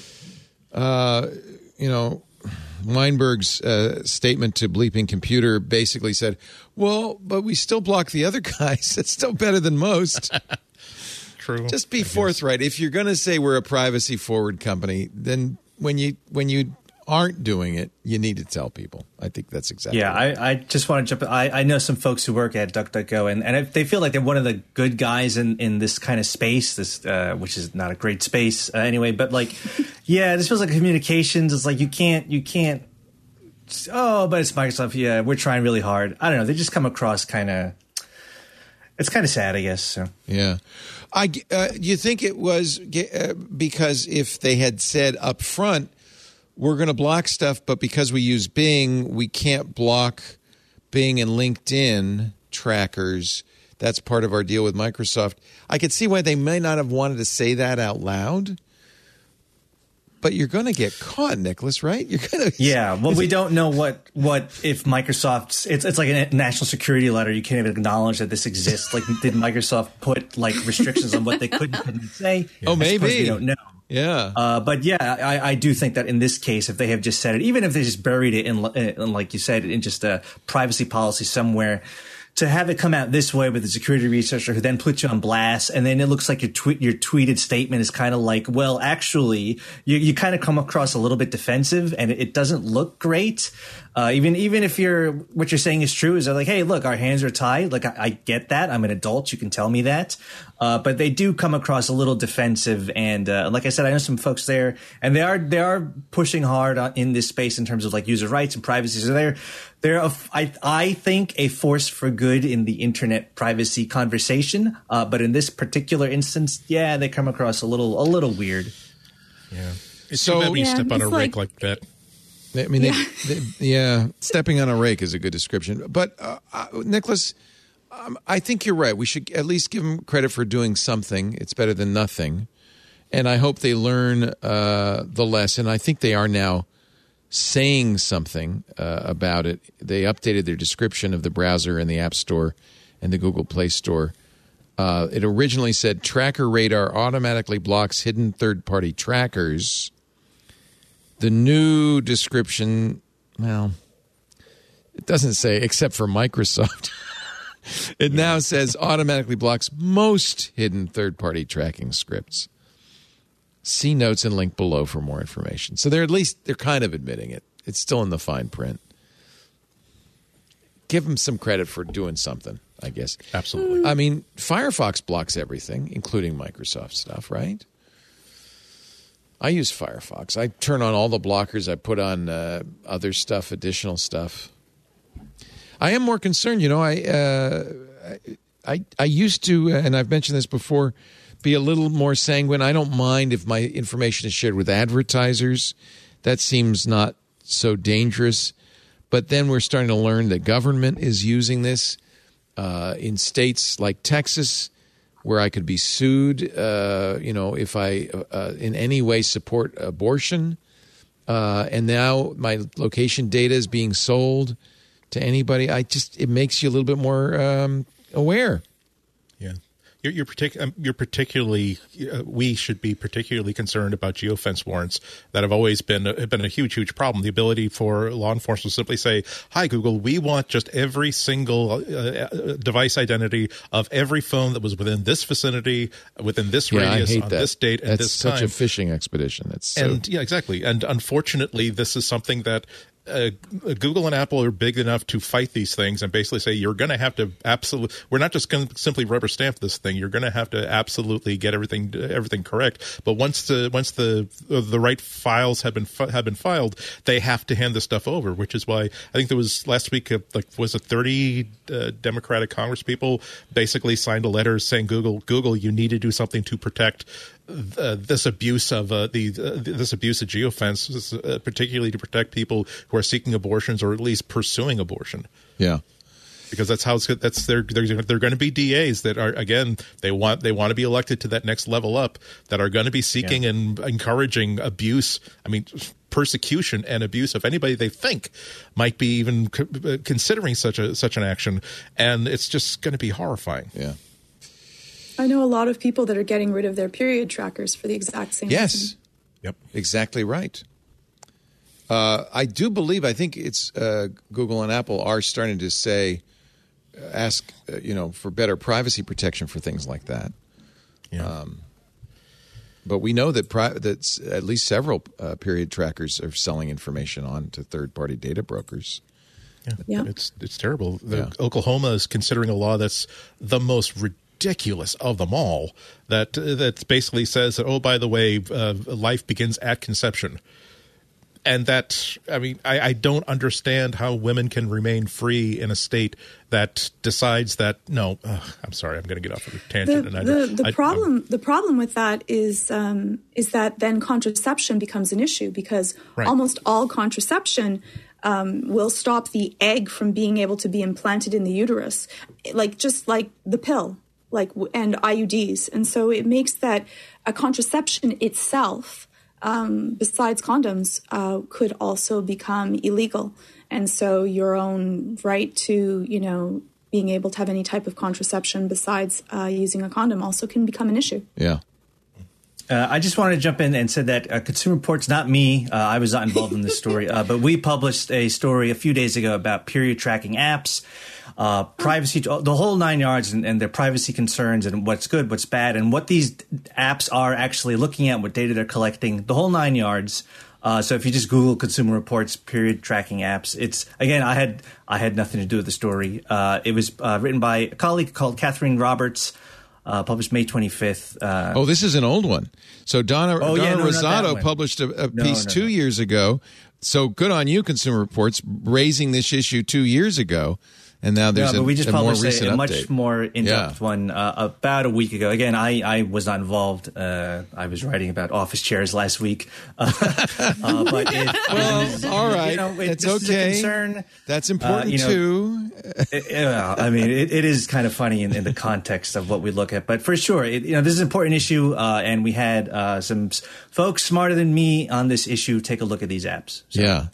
Weinberg's statement to Bleeping Computer basically said, well, but we still block the other guys. It's still better than most. True. Just be forthright. If you're going to say we're a privacy-forward company, then when you aren't doing it, you need to tell people. I think that's exactly right. I just want to jump in. I know some folks who work at DuckDuckGo, and they feel like they're one of the good guys in this kind of space, which is not a great space anyway. But this feels like communications. It's like you can't. Oh, but it's Microsoft. Yeah, we're trying really hard. I don't know. They just come across kind of. It's kind of sad, I guess. So. Yeah. You think it was because if they had said up front, we're going to block stuff, but because we use Bing, we can't block Bing and LinkedIn trackers. That's part of our deal with Microsoft. I could see why they may not have wanted to say that out loud. But you're going to get caught, Nicholas, right? You're going to. Yeah. Well, we don't know what if Microsoft's. It's like a national security letter. You can't even acknowledge that this exists. Like, did Microsoft put like restrictions on what they could and couldn't say? Oh, maybe. We don't know. Yeah. But yeah, I do think that in this case, if they have just said it, even if they just buried it in like you said, in just a privacy policy somewhere, to have it come out this way with a security researcher who then puts you on blast, and then it looks like your tweeted statement is kind of like, well, actually, you kind of come across a little bit defensive, and it doesn't look great. Even if what you're saying is true, is they're like, hey, look, our hands are tied. Like, I get that. I'm an adult. You can tell me that. But they do come across a little defensive. And like I said, I know some folks there, and they are pushing hard in this space in terms of like user rights and privacy. So they're I think a force for good in the internet privacy conversation. But in this particular instance, yeah, they come across a little weird. Yeah. It's so bad when you step on a rake like that. I mean, stepping on a rake is a good description. But, Nicholas, I think you're right. We should at least give them credit for doing something. It's better than nothing. And I hope they learn the lesson. I think they are now saying something about it. They updated their description of the browser in the App Store and the Google Play Store. It originally said, Tracker Radar automatically blocks hidden third-party trackers. The new description, well, it doesn't say except for Microsoft. It now says automatically blocks most hidden third-party tracking scripts. See notes and link below for more information. So they're kind of admitting it. It's still in the fine print. Give them some credit for doing something, I guess. Absolutely. I mean, Firefox blocks everything, including Microsoft stuff, right? I use Firefox. I turn on all the blockers. I put on other stuff, additional stuff. I am more concerned. You know, I used to, and I've mentioned this before, be a little more sanguine. I don't mind if my information is shared with advertisers. That seems not so dangerous. But then we're starting to learn that government is using this in states like Texas, where I could be sued, if I in any way support abortion. And now my location data is being sold to anybody. It makes you a little bit more aware. Yeah. You're particularly. We should be particularly concerned about geofence warrants that have always been a huge problem. The ability for law enforcement to simply say, "Hi Google, we want just every single device identity of every phone that was within this vicinity, within this radius, on this date, and this time." That's such a fishing expedition. Yeah, exactly. And unfortunately, this is something that. Google and Apple are big enough to fight these things and basically say you're going to have to we're not just going to simply rubber stamp this thing. You're going to have to absolutely get everything correct. But once the right files have been filed, they have to hand the stuff over. Which is why I think there was last week 30 Democratic Congresspeople basically signed a letter saying Google, you need to do something to protect. This abuse of this abuse of geofence, particularly to protect people who are seeking abortions or at least pursuing abortion. Yeah, because that's how it's good. They're going to be DAs that are, again, they want to be elected to that next level up, that are going to be seeking and encouraging abuse. I mean, persecution and abuse of anybody they think might be even considering such an action, and it's just going to be horrifying. Yeah. I know a lot of people that are getting rid of their period trackers for the exact same reason. Yep. Exactly right. I think it's Google and Apple are starting to ask for better privacy protection for things like that. Yeah. But we know that at least several period trackers are selling information on to third-party data brokers. Yeah. It's terrible. Oklahoma is considering a law that's the most ridiculous of them all, that basically says that, oh, by the way, life begins at conception. And that, I mean, I don't understand how women can remain free in a state that decides that, no, I'm sorry, I'm going to get off of a tangent. The problem with that is that then contraception becomes an issue, because almost all contraception will stop the egg from being able to be implanted in the uterus, just like the pill, and IUDs. And so it makes that a contraception itself besides condoms, could also become illegal. And so your own right to, being able to have any type of contraception besides using a condom also can become an issue. Yeah. I just wanted to jump in and said that Consumer Reports, not me, I was not involved in this story, but we published a story a few days ago about period tracking apps, privacy, the whole 9 yards, and their privacy concerns and what's good, what's bad, and what these apps are actually looking at, what data they're collecting, the whole 9 yards. So if you just Google Consumer Reports period tracking apps, it's, again, I had nothing to do with the story. It was written by a colleague called Catherine Roberts. Published May 25th. This is an old one. So Donna Rosado published a piece 2 years ago. So good on you, Consumer Reports, raising this issue 2 years ago. And now there's but we just published a much much more in-depth one about a week ago. Again, I was not involved. I was writing about office chairs last week. But all right. It's okay. Concern. That's important too. It is kind of funny in the context of what we look at. But for sure, this is an important issue. And we had some folks smarter than me on this issue take a look at these apps. So. Yeah.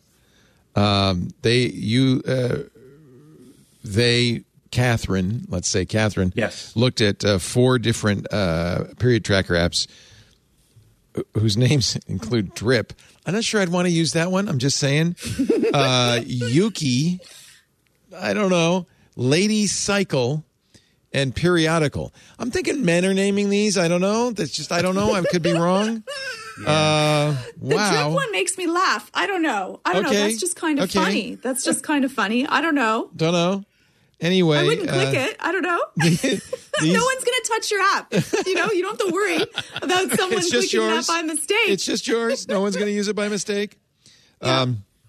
Catherine yes, looked at 4 different period tracker apps whose names include Drip. I'm not sure I'd want to use that one. I'm just saying. Yuki, I don't know, Lady Cycle, and Periodical. I'm thinking men are naming these. I don't know. That's just, I don't know. I could be wrong. The Drip one makes me laugh. I don't know. That's just kind of funny. That's just kind of funny. I don't know. Anyway, I wouldn't click it. I don't know. No one's going to touch your app. You don't have to worry about someone clicking that by mistake. It's just yours. No one's going to use it by mistake. Yeah.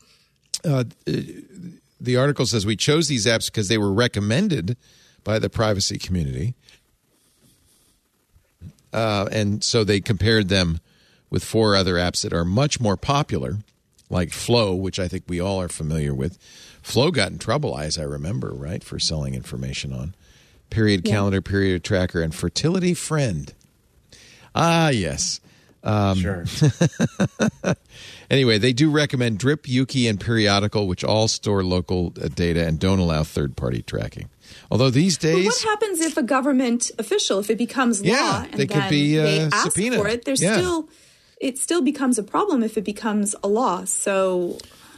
The article says we chose these apps because they were recommended by the privacy community. And so they compared them with 4 other apps that are much more popular, like Flow, which I think we all are familiar with. Flow got in trouble, as I remember, right, for selling information on Period Calendar, Period Tracker, and Fertility Friend. Ah, yes. Sure. Anyway, they do recommend Drip, Yuki, and Periodical, which all store local data and don't allow third-party tracking. Although these days... But what happens if a government official, if it becomes law, and they could be they ask subpoenaed for it, it still becomes a problem if it becomes a law. So...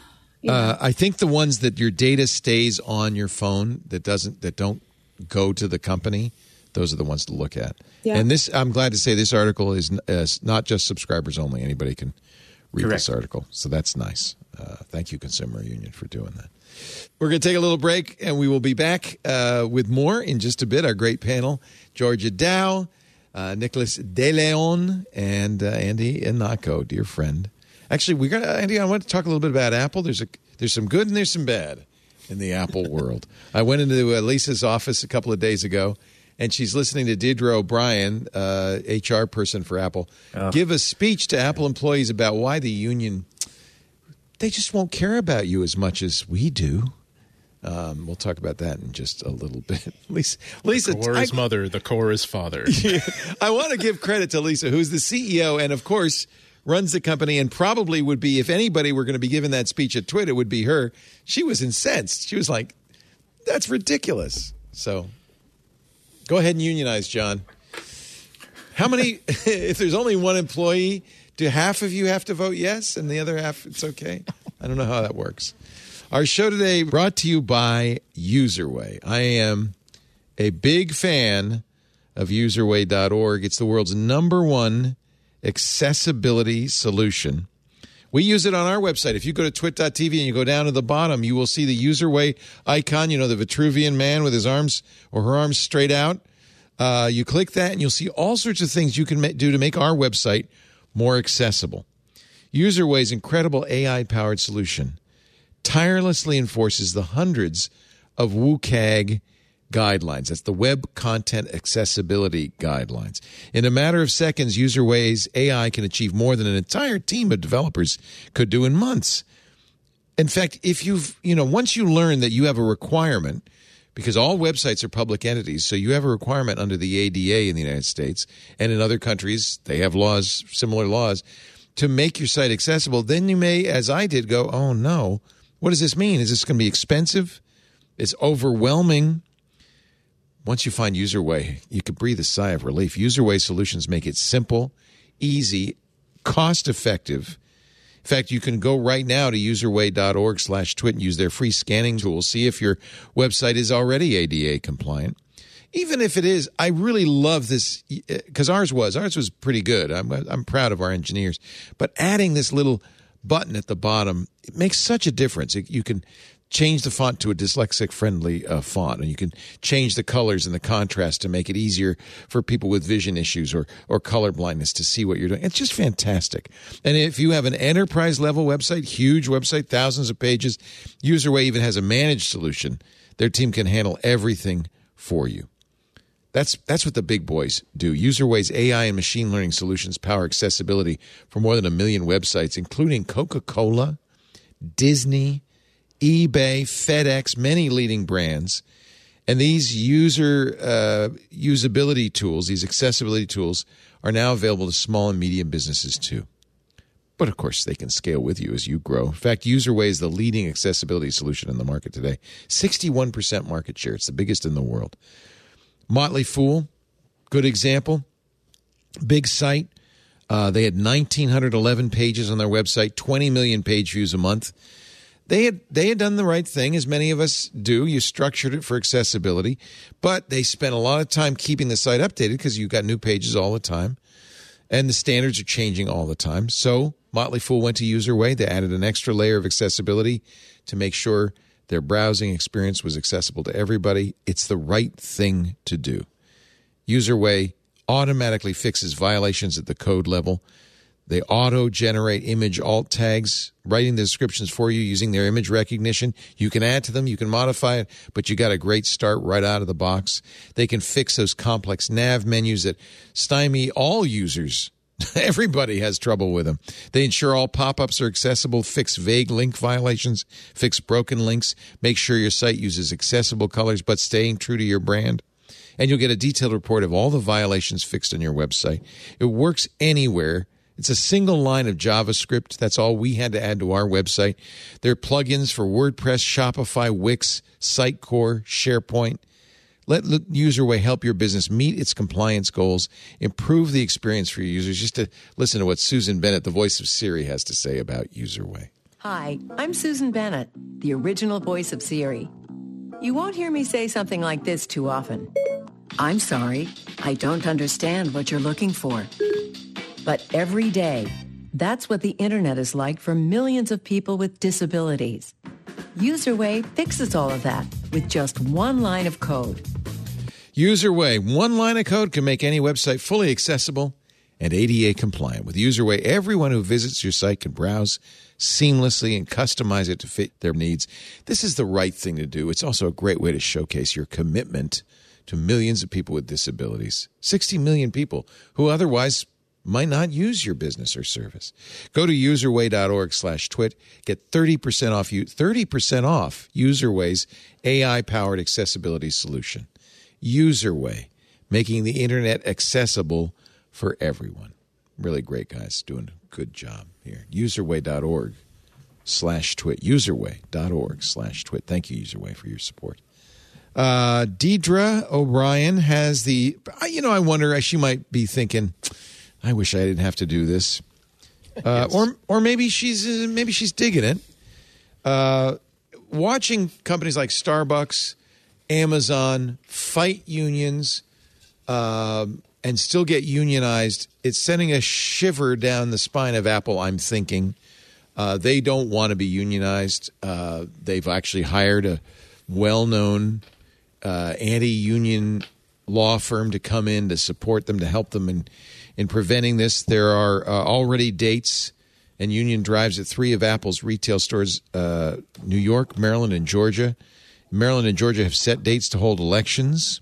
I think the ones that your data stays on your phone that don't go to the company, those are the ones to look at. Yeah. And this, I'm glad to say, this article is not just subscribers only. Anybody can read this article, so that's nice. Thank you, Consumer Union, for doing that. We're going to take a little break, and we will be back with more in just a bit. Our great panel: Georgia Dow, Nicholas De Leon, and Andy Ihnatko, dear friend. Actually, Andy, I want to talk a little bit about Apple. There's some good and there's some bad in the Apple world. I went into Lisa's office a couple of days ago, and she's listening to Deirdre O'Brien, HR person for Apple, give a speech to Apple employees about why the union, they just won't care about you as much as we do. We'll talk about that in just a little bit. Lisa, the core is mother, the core is father. I want to give credit to Lisa, who's the CEO and, of course, runs the company and probably would be, if anybody were going to be giving that speech at Twitter, it would be her. She was incensed. She was like, that's ridiculous. So go ahead and unionize, John. How many, if there's only one employee, do half of you have to vote yes and the other half it's okay? I don't know how that works. Our show today brought to you by UserWay. I am a big fan of userway.org. It's the world's #1 accessibility solution. We use it on our website. If you go to twit.tv and you go down to the bottom, you will see the UserWay icon, the Vitruvian man with his arms or her arms straight out. You click that and you'll see all sorts of things you can do to make our website more accessible. UserWay's incredible AI-powered solution tirelessly enforces the hundreds of WCAG guidelines. That's the Web Content Accessibility Guidelines. In a matter of seconds, UserWay's AI can achieve more than an entire team of developers could do in months. In fact, if once you learn that you have a requirement, because all websites are public entities, so you have a requirement under the ADA in the United States, and in other countries, they have laws, similar laws, to make your site accessible, then you may, as I did, go, oh no, what does this mean? Is this going to be expensive? It's overwhelming. Once you find UserWay, you can breathe a sigh of relief. UserWay solutions make it simple, easy, cost-effective. In fact, you can go right now to userway.org/twit and use their free scanning tool. See if your website is already ADA compliant. Even if it is, I really love this because ours was pretty good. I'm proud of our engineers. But adding this little button at the bottom, it makes such a difference. You can change the font to a dyslexic-friendly font, and you can change the colors and the contrast to make it easier for people with vision issues or color blindness to see what you're doing. It's just fantastic. And if you have an enterprise-level website, huge website, thousands of pages, UserWay even has a managed solution. Their team can handle everything for you. That's what the big boys do. UserWay's AI and machine learning solutions power accessibility for more than 1 million websites, including Coca-Cola, Disney, eBay, FedEx, many leading brands. And these usability tools, these accessibility tools, are now available to small and medium businesses too. But of course, they can scale with you as you grow. In fact, UserWay is the leading accessibility solution in the market today. 61% market share. It's the biggest in the world. Motley Fool, good example. Big site. They had 1,911 pages on their website, 20 million page views a month. They had done the right thing, as many of us do. You structured it for accessibility, but they spent a lot of time keeping the site updated because you got new pages all the time, and the standards are changing all the time. So Motley Fool went to UserWay. They added an extra layer of accessibility to make sure their browsing experience was accessible to everybody. It's the right thing to do. UserWay automatically fixes violations at the code level. They auto-generate image alt tags, writing the descriptions for you using their image recognition. You can add to them, you can modify it, but you got a great start right out of the box. They can fix those complex nav menus that stymie all users. Everybody has trouble with them. They ensure all pop-ups are accessible, fix vague link violations, fix broken links, make sure your site uses accessible colors but staying true to your brand. And you'll get a detailed report of all the violations fixed on your website. It works anywhere. It's a single line of JavaScript. That's all we had to add to our website. There are plugins for WordPress, Shopify, Wix, Sitecore, SharePoint. Let UserWay help your business meet its compliance goals, improve the experience for your users. Just to listen to what Susan Bennett, the voice of Siri, has to say about UserWay. Hi, I'm Susan Bennett, the original voice of Siri. You won't hear me say something like this too often. I'm sorry, I don't understand what you're looking for. But every day, that's what the internet is like for millions of people with disabilities. UserWay fixes all of that with just one line of code. UserWay, one line of code can make any website fully accessible and ADA compliant. With UserWay, everyone who visits your site can browse seamlessly and customize it to fit their needs. This is the right thing to do. It's also a great way to showcase your commitment to millions of people with disabilities. 60 million people who otherwise might not use your business or service. Go to userway.org/twit. Get 30% off UserWay's AI-powered accessibility solution. UserWay, making the internet accessible for everyone. Really great guys, doing a good job here. Userway.org/twit. Userway.org/twit. Thank you, UserWay, for your support. Deidre O'Brien has the, I wonder, she might be thinking, I wish I didn't have to do this. Yes. Or maybe she's digging it. Watching companies like Starbucks, Amazon fight unions and still get unionized, it's sending a shiver down the spine of Apple, I'm thinking. They don't want to be unionized. They've actually hired a well-known anti-union law firm to come in to support them, to help them in preventing this. There are already dates and union drives at 3 of Apple's retail stores, New York, Maryland, and Georgia. Maryland and Georgia have set dates to hold elections.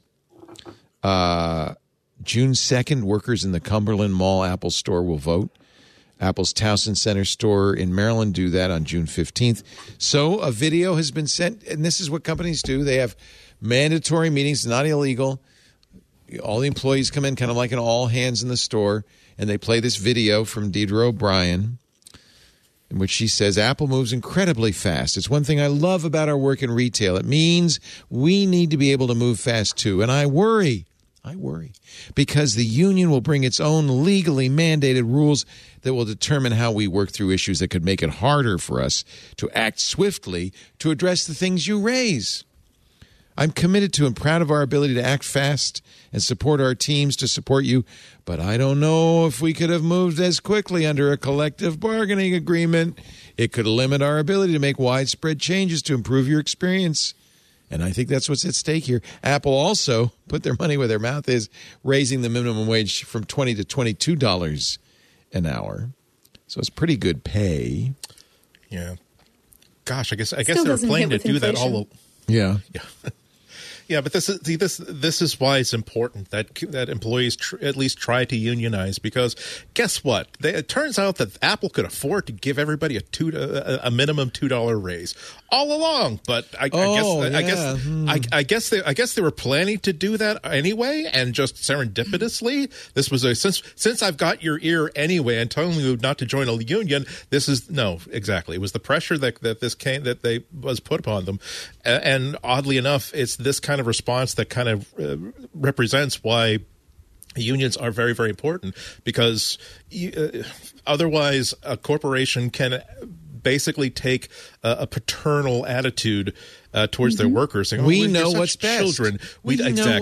June 2nd, workers in the Cumberland Mall Apple store will vote. Apple's Towson Center store in Maryland do that on June 15th. So a video has been sent, and this is what companies do. They have mandatory meetings, not illegal, all the employees come in kind of like an all hands in the store, and they play this video from Deidre O'Brien in which she says, Apple moves incredibly fast. It's one thing I love about our work in retail. It means we need to be able to move fast too. And I worry because the union will bring its own legally mandated rules that will determine how we work through issues that could make it harder for us to act swiftly to address the things you raise. I'm committed to and proud of our ability to act fast and support our teams to support you, but I don't know if we could have moved as quickly under a collective bargaining agreement. It could limit our ability to make widespread changes to improve your experience. And I think that's what's at stake here. Apple also put their money where their mouth is, raising the minimum wage from $20 to $22 an hour. So it's pretty good pay. Yeah. Gosh, I guess they were planning to do that all. Yeah. Yeah, but this is why it's important that employees at least try to unionize, because guess what? It turns out that Apple could afford to give everybody a minimum $2 raise all along. But I guess they were planning to do that anyway, and just serendipitously, this was since I've got your ear anyway and telling you not to join a union. It was the pressure that was put upon them, and oddly enough, it's this kind of response that kind of represents why unions are very, very important, because otherwise a corporation can basically take a paternal attitude towards their workers, saying, we know what's best. Children, we don't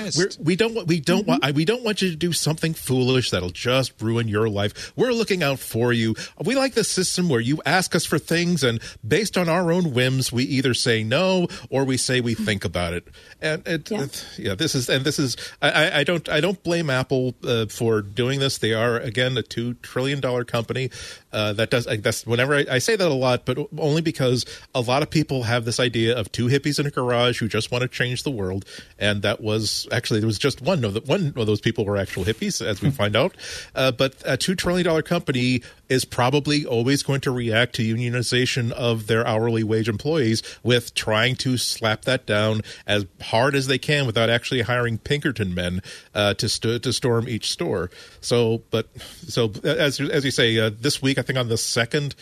want you to do something foolish that'll just ruin your life. We're looking out for you. We like the system where you ask us for things, and based on our own whims, we either say no or we say we think about it. And I don't blame Apple for doing this. They are, again, a $2 trillion company. Whenever I say that a lot, but only because a lot of people have this idea of two hippies in a garage who just want to change the world, and there was just one of those people were actual hippies, as we find out. But a $2 trillion company is probably always going to react to unionization of their hourly wage employees with trying to slap that down as hard as they can without actually hiring Pinkerton men to storm each store. So as you say, this week, I think on the 2nd,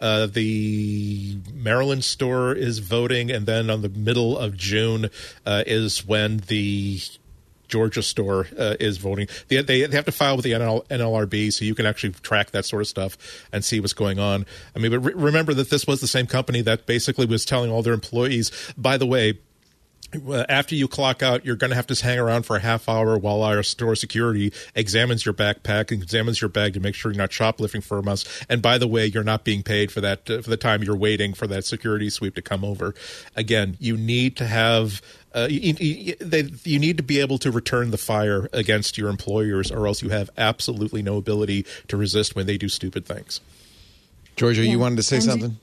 the Maryland store is voting, and then on the middle of June is when the Georgia store is voting. They have to file with the NLRB, so you can actually track that sort of stuff and see what's going on. I mean, but remember that this was the same company that basically was telling all their employees, by the way, after you clock out, you're going to have to hang around for a half hour while our store security examines your backpack and examines your bag to make sure you're not shoplifting from us. And by the way, you're not being paid for that for the time you're waiting for that security sweep to come over. Again, you need to have you need to be able to return the fire against your employers, or else you have absolutely no ability to resist when they do stupid things. Georgia, you wanted to say something?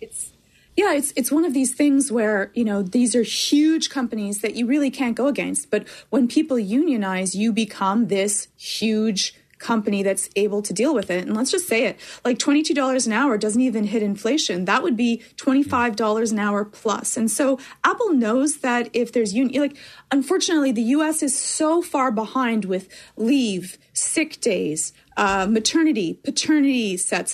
It's one of these things where, these are huge companies that you really can't go against. But when people unionize, you become this huge company that's able to deal with it. And let's just say it, like $22 an hour doesn't even hit inflation. That would be $25 an hour plus. And so Apple knows that if there's unfortunately, the U.S. is so far behind with leave, sick days, maternity, paternity sets,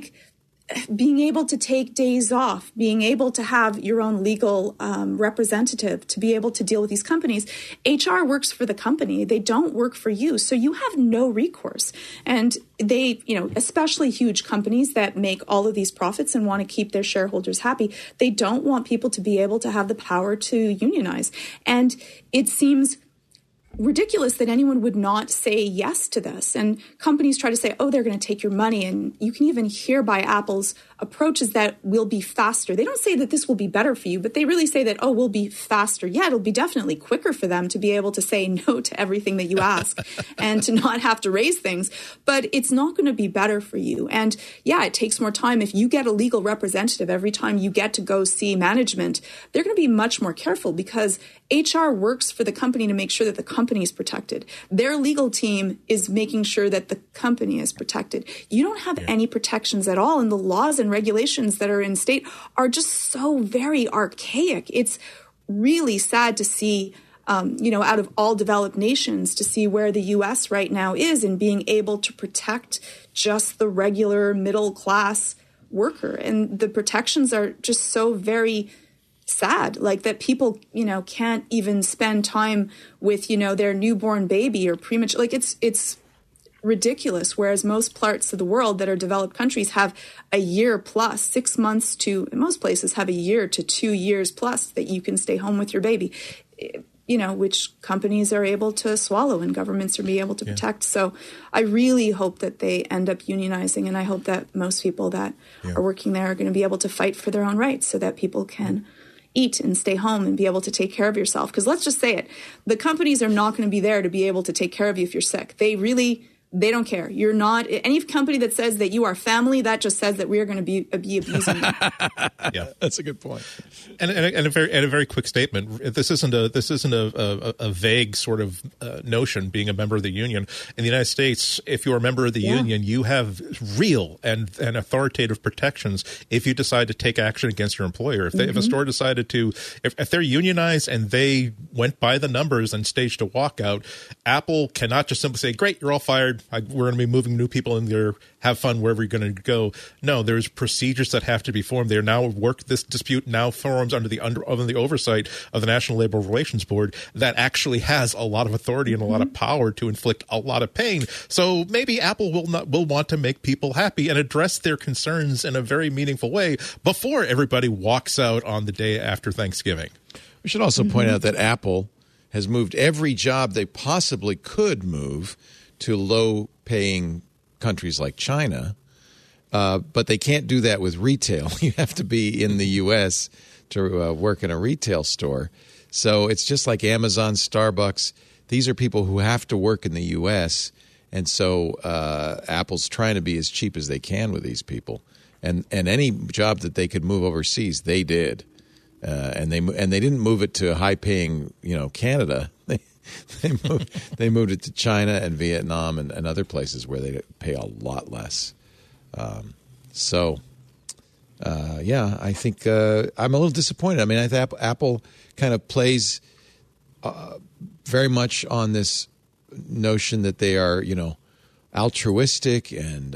being able to take days off, being able to have your own legal representative to be able to deal with these companies. HR works for the company. They don't work for you. So you have no recourse. And they, especially huge companies that make all of these profits and want to keep their shareholders happy, they don't want people to be able to have the power to unionize. And it seems ridiculous that anyone would not say yes to this. And companies try to say, they're going to take your money. And you can even hear by Apple's approaches that we'll be faster. They don't say that this will be better for you, but they really say that, we'll be faster. Yeah, it'll be definitely quicker for them to be able to say no to everything that you ask and to not have to raise things. But it's not going to be better for you. And yeah, it takes more time. If you get a legal representative every time you get to go see management, they're going to be much more careful, because HR works for the company to make sure that the company is protected. Their legal team is making sure that the company is protected. You don't have any protections at all, and the laws and regulations that are in state are just so very archaic. It's really sad to see out of all developed nations, to see where the U.S. right now is in being able to protect just the regular middle class worker. And the protections are just so very sad, like that people, can't even spend time with, their newborn baby or premature. Like it's ridiculous. Whereas most parts of the world that are developed countries have a year plus, 6 months to, in most places have a year to 2 years plus that you can stay home with your baby, which companies are able to swallow and governments are being able to protect. So I really hope that they end up unionizing. And I hope that most people that are working there are going to be able to fight for their own rights so that people can eat and stay home and be able to take care of yourself. Because let's just say it, the companies are not going to be there to be able to take care of you if you're sick. They don't care. You're not any company that says that you are family. That just says that we are going to be abusing you. Yeah, that's a good point. And a very quick statement. This isn't a vague sort of notion. Being a member of the union in the United States, if you're a member of the union, you have real and authoritative protections if you decide to take action against your employer. If a store decided to, if they're unionized and they went by the numbers and staged a walkout, Apple cannot just simply say, "Great, you're all fired. We're going to be moving new people in there. Have fun wherever you're going to go." No, there's procedures that have to be formed. This dispute now forms under the oversight of the National Labor Relations Board that actually has a lot of authority and a lot of power to inflict a lot of pain. So maybe Apple will want to make people happy and address their concerns in a very meaningful way before everybody walks out on the day after Thanksgiving. We should also point out that Apple has moved every job they possibly could move to low-paying countries like China, but they can't do that with retail. You have to be in the U.S. to work in a retail store. So it's just like Amazon, Starbucks. These are people who have to work in the U.S., and so Apple's trying to be as cheap as they can with these people. And any job that they could move overseas, they did. And they didn't move it to high-paying, Canada. They moved it to China and Vietnam and other places where they pay a lot less. I think I'm a little disappointed. I mean, I think Apple kind of plays very much on this notion that they are, altruistic and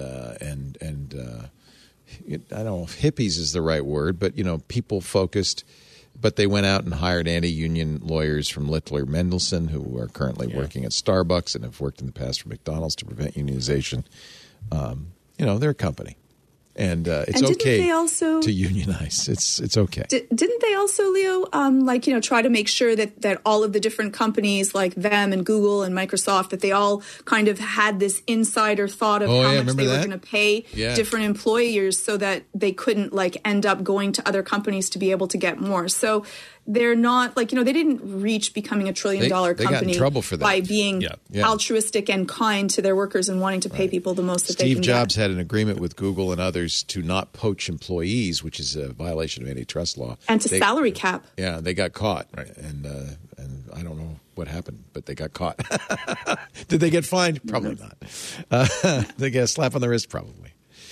I don't know if hippies is the right word, but people focused. But they went out and hired anti-union lawyers from Littler Mendelsohn, who are currently working at Starbucks and have worked in the past for McDonald's to prevent unionization. They're a company. And it's okay to unionize. It's okay. Didn't they also, Leo, try to make sure that all of the different companies like them and Google and Microsoft, that they all kind of had this insider thought of how much they were going to pay different employers so that they couldn't end up going to other companies to be able to get more. So they're not they didn't reach becoming $1 trillion company got in trouble for that. By being altruistic and kind to their workers and wanting to pay people the most that they can Steve Jobs had an agreement with Google and others to not poach employees, which is a violation of antitrust law. And to salary cap. Yeah, they got caught. Right. And I don't know what happened, but they got caught. Did they get fined? Probably not. They get a slap on the wrist? Probably.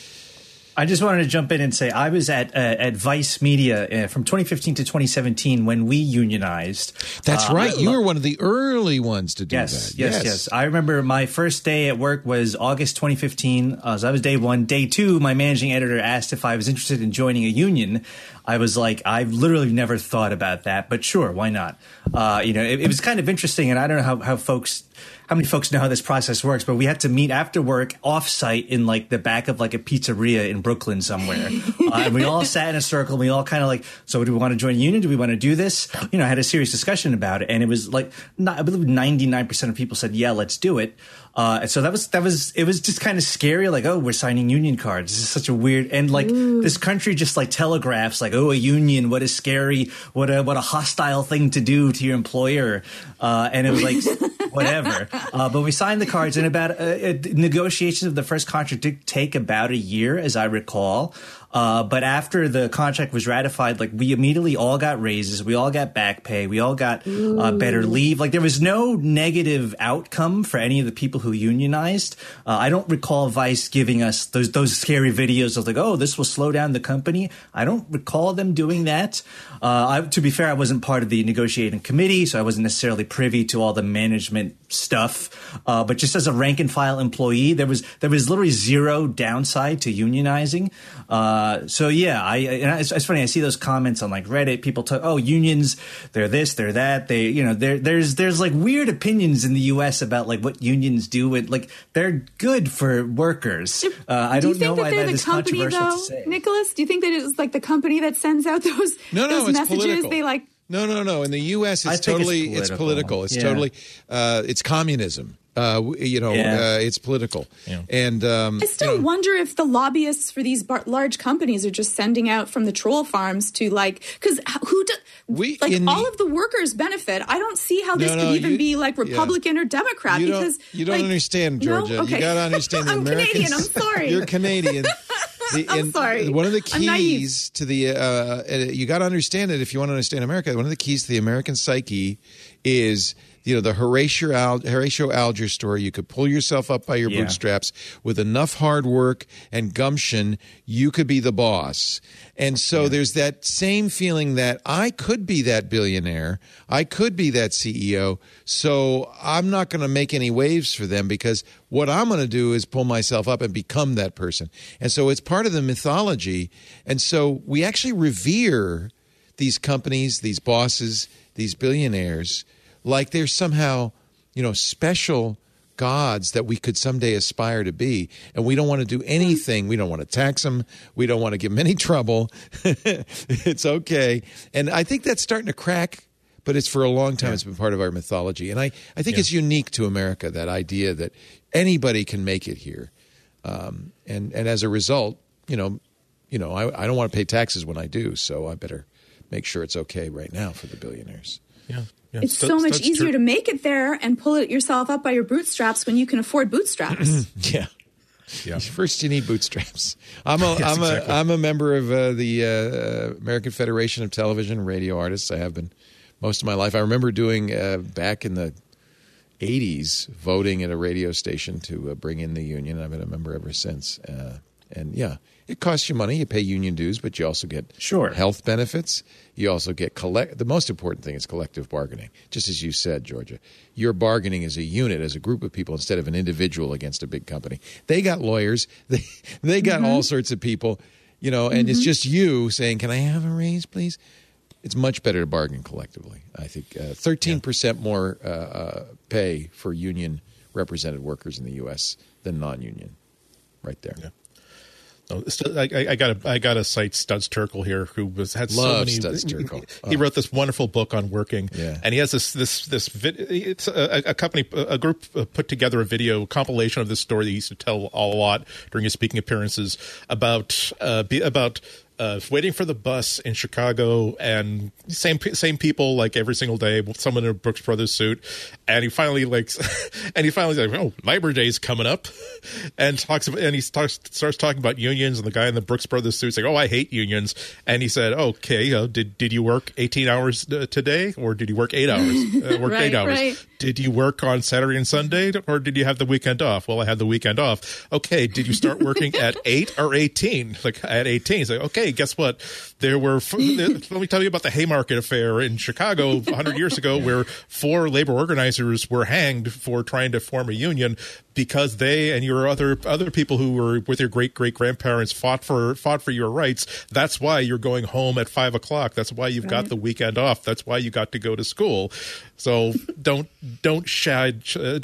I just wanted to jump in and say I was at Vice Media from 2015 to 2017 when we unionized. That's right. You were one of the early ones to do that. Yes. I remember my first day at work was August 2015. So I was day one. Day two, my managing editor asked if I was interested in joining a union. I was like, I've literally never thought about that, but sure, why not? It was kind of interesting, and I don't know how many folks know how this process works, but we had to meet after work off-site in the back of a pizzeria in Brooklyn somewhere. And we all sat in a circle. And we all kind of so do we want to join a union? Do we want to do this? I had a serious discussion about it. And it was I believe 99% of people said, yeah, let's do it. And so it was just kind of scary. We're signing union cards. This is such a weird, and this country just telegraphs a union, what is scary, what a hostile thing to do to your employer. And it was whatever. But we signed the cards, and about negotiations of the first contract did take about a year, as I recall. But after the contract was ratified, like we immediately all got raises, we all got back pay, we all got better leave. Like there was no negative outcome for any of the people who unionized. I don't recall Vice giving us those scary videos of like, oh, this will slow down the company. I don't recall them doing that. To be fair, I wasn't part of the negotiating committee, so I wasn't necessarily privy to all the management stuff. But just as a rank and file employee, there was literally zero downside to unionizing. So yeah, it's funny. I see those comments on like Reddit. People talk, oh, unions, they're this, they're that. They, there's like weird opinions in the U.S. about like what unions do, and like they're good for workers. I don't know why that is controversial to say. Nicholas, do you think that it was like the company that sends out those messages? Political. They like. No. In the U.S., it's political. It's totally, it's communism. It's political. Yeah. And I still wonder if the lobbyists for these large companies are just sending out from the troll farms to because all of the workers benefit. I don't see how this could even be like Republican or Democrat because you don't understand, Georgia. No? Okay. You got to understand the Americans. Canadian. I'm sorry. You're Canadian. I'm sorry. One of the keys to the you got to understand it if you want to understand America. One of the keys to the American psyche is the Horatio Alger story. You could pull yourself up by your bootstraps with enough hard work and gumption. You could be the boss. And so there's that same feeling that I could be that billionaire. I could be that CEO. So I'm not going to make any waves for them because what I'm going to do is pull myself up and become that person. And so it's part of the mythology. And so we actually revere these companies, these bosses, these billionaires like they're somehow, special gods that we could someday aspire to be. And we don't want to do anything. We don't want to tax them. We don't want to give them any trouble. It's okay. And I think that's starting to crack, but it's for a long time. It's been part of our mythology. And I think it's unique to America, that idea that anybody can make it here. And as a result, I don't want to pay taxes when I do. So I better make sure it's okay right now for the billionaires. Yeah. It's so much easier to make it there and pull it yourself up by your bootstraps when you can afford bootstraps. Yeah. First, you need bootstraps. I'm a member of the American Federation of Television and Radio Artists. I have been most of my life. I remember doing back in the 80s voting at a radio station to bring in the union. I've been a member ever since. It costs you money. You pay union dues, but you also get health benefits. You also get the most important thing is collective bargaining. Just as you said, Georgia, you're bargaining as a unit, as a group of people instead of an individual against a big company. They got lawyers. They got all sorts of people, and it's just you saying, "Can I have a raise, please?" It's much better to bargain collectively. I think 13% more pay for union represented workers in the U.S. than non-union, right there. Yeah. I got to cite Studs Terkel here, who had so many. Studs Terkel. He wrote this wonderful book on working, and he has it's a group put together a video compilation of this story that he used to tell a lot during his speaking appearances about waiting for the bus in Chicago, and same people like every single day, someone in a Brooks Brothers suit, and he finally oh, Labor Day's coming up, and starts talking about unions, and the guy in the Brooks Brothers suit's like, oh, I hate unions, and he said, okay, did you work 18 hours today, or did you work 8 hours? 8 hours. Right. Did you work on Saturday and Sunday, or did you have the weekend off? Well, I had the weekend off. Okay, did you start working at 8 or 18? Like at 18, it's like, okay, guess what? Let me tell you about the Haymarket affair in Chicago 100 years ago, where 4 labor organizers were hanged for trying to form a union because they and your other people who were with your great grandparents fought for your rights. That's why you're going home at 5 o'clock. That's why you've got the weekend off. That's why you got to go to school. So don't shade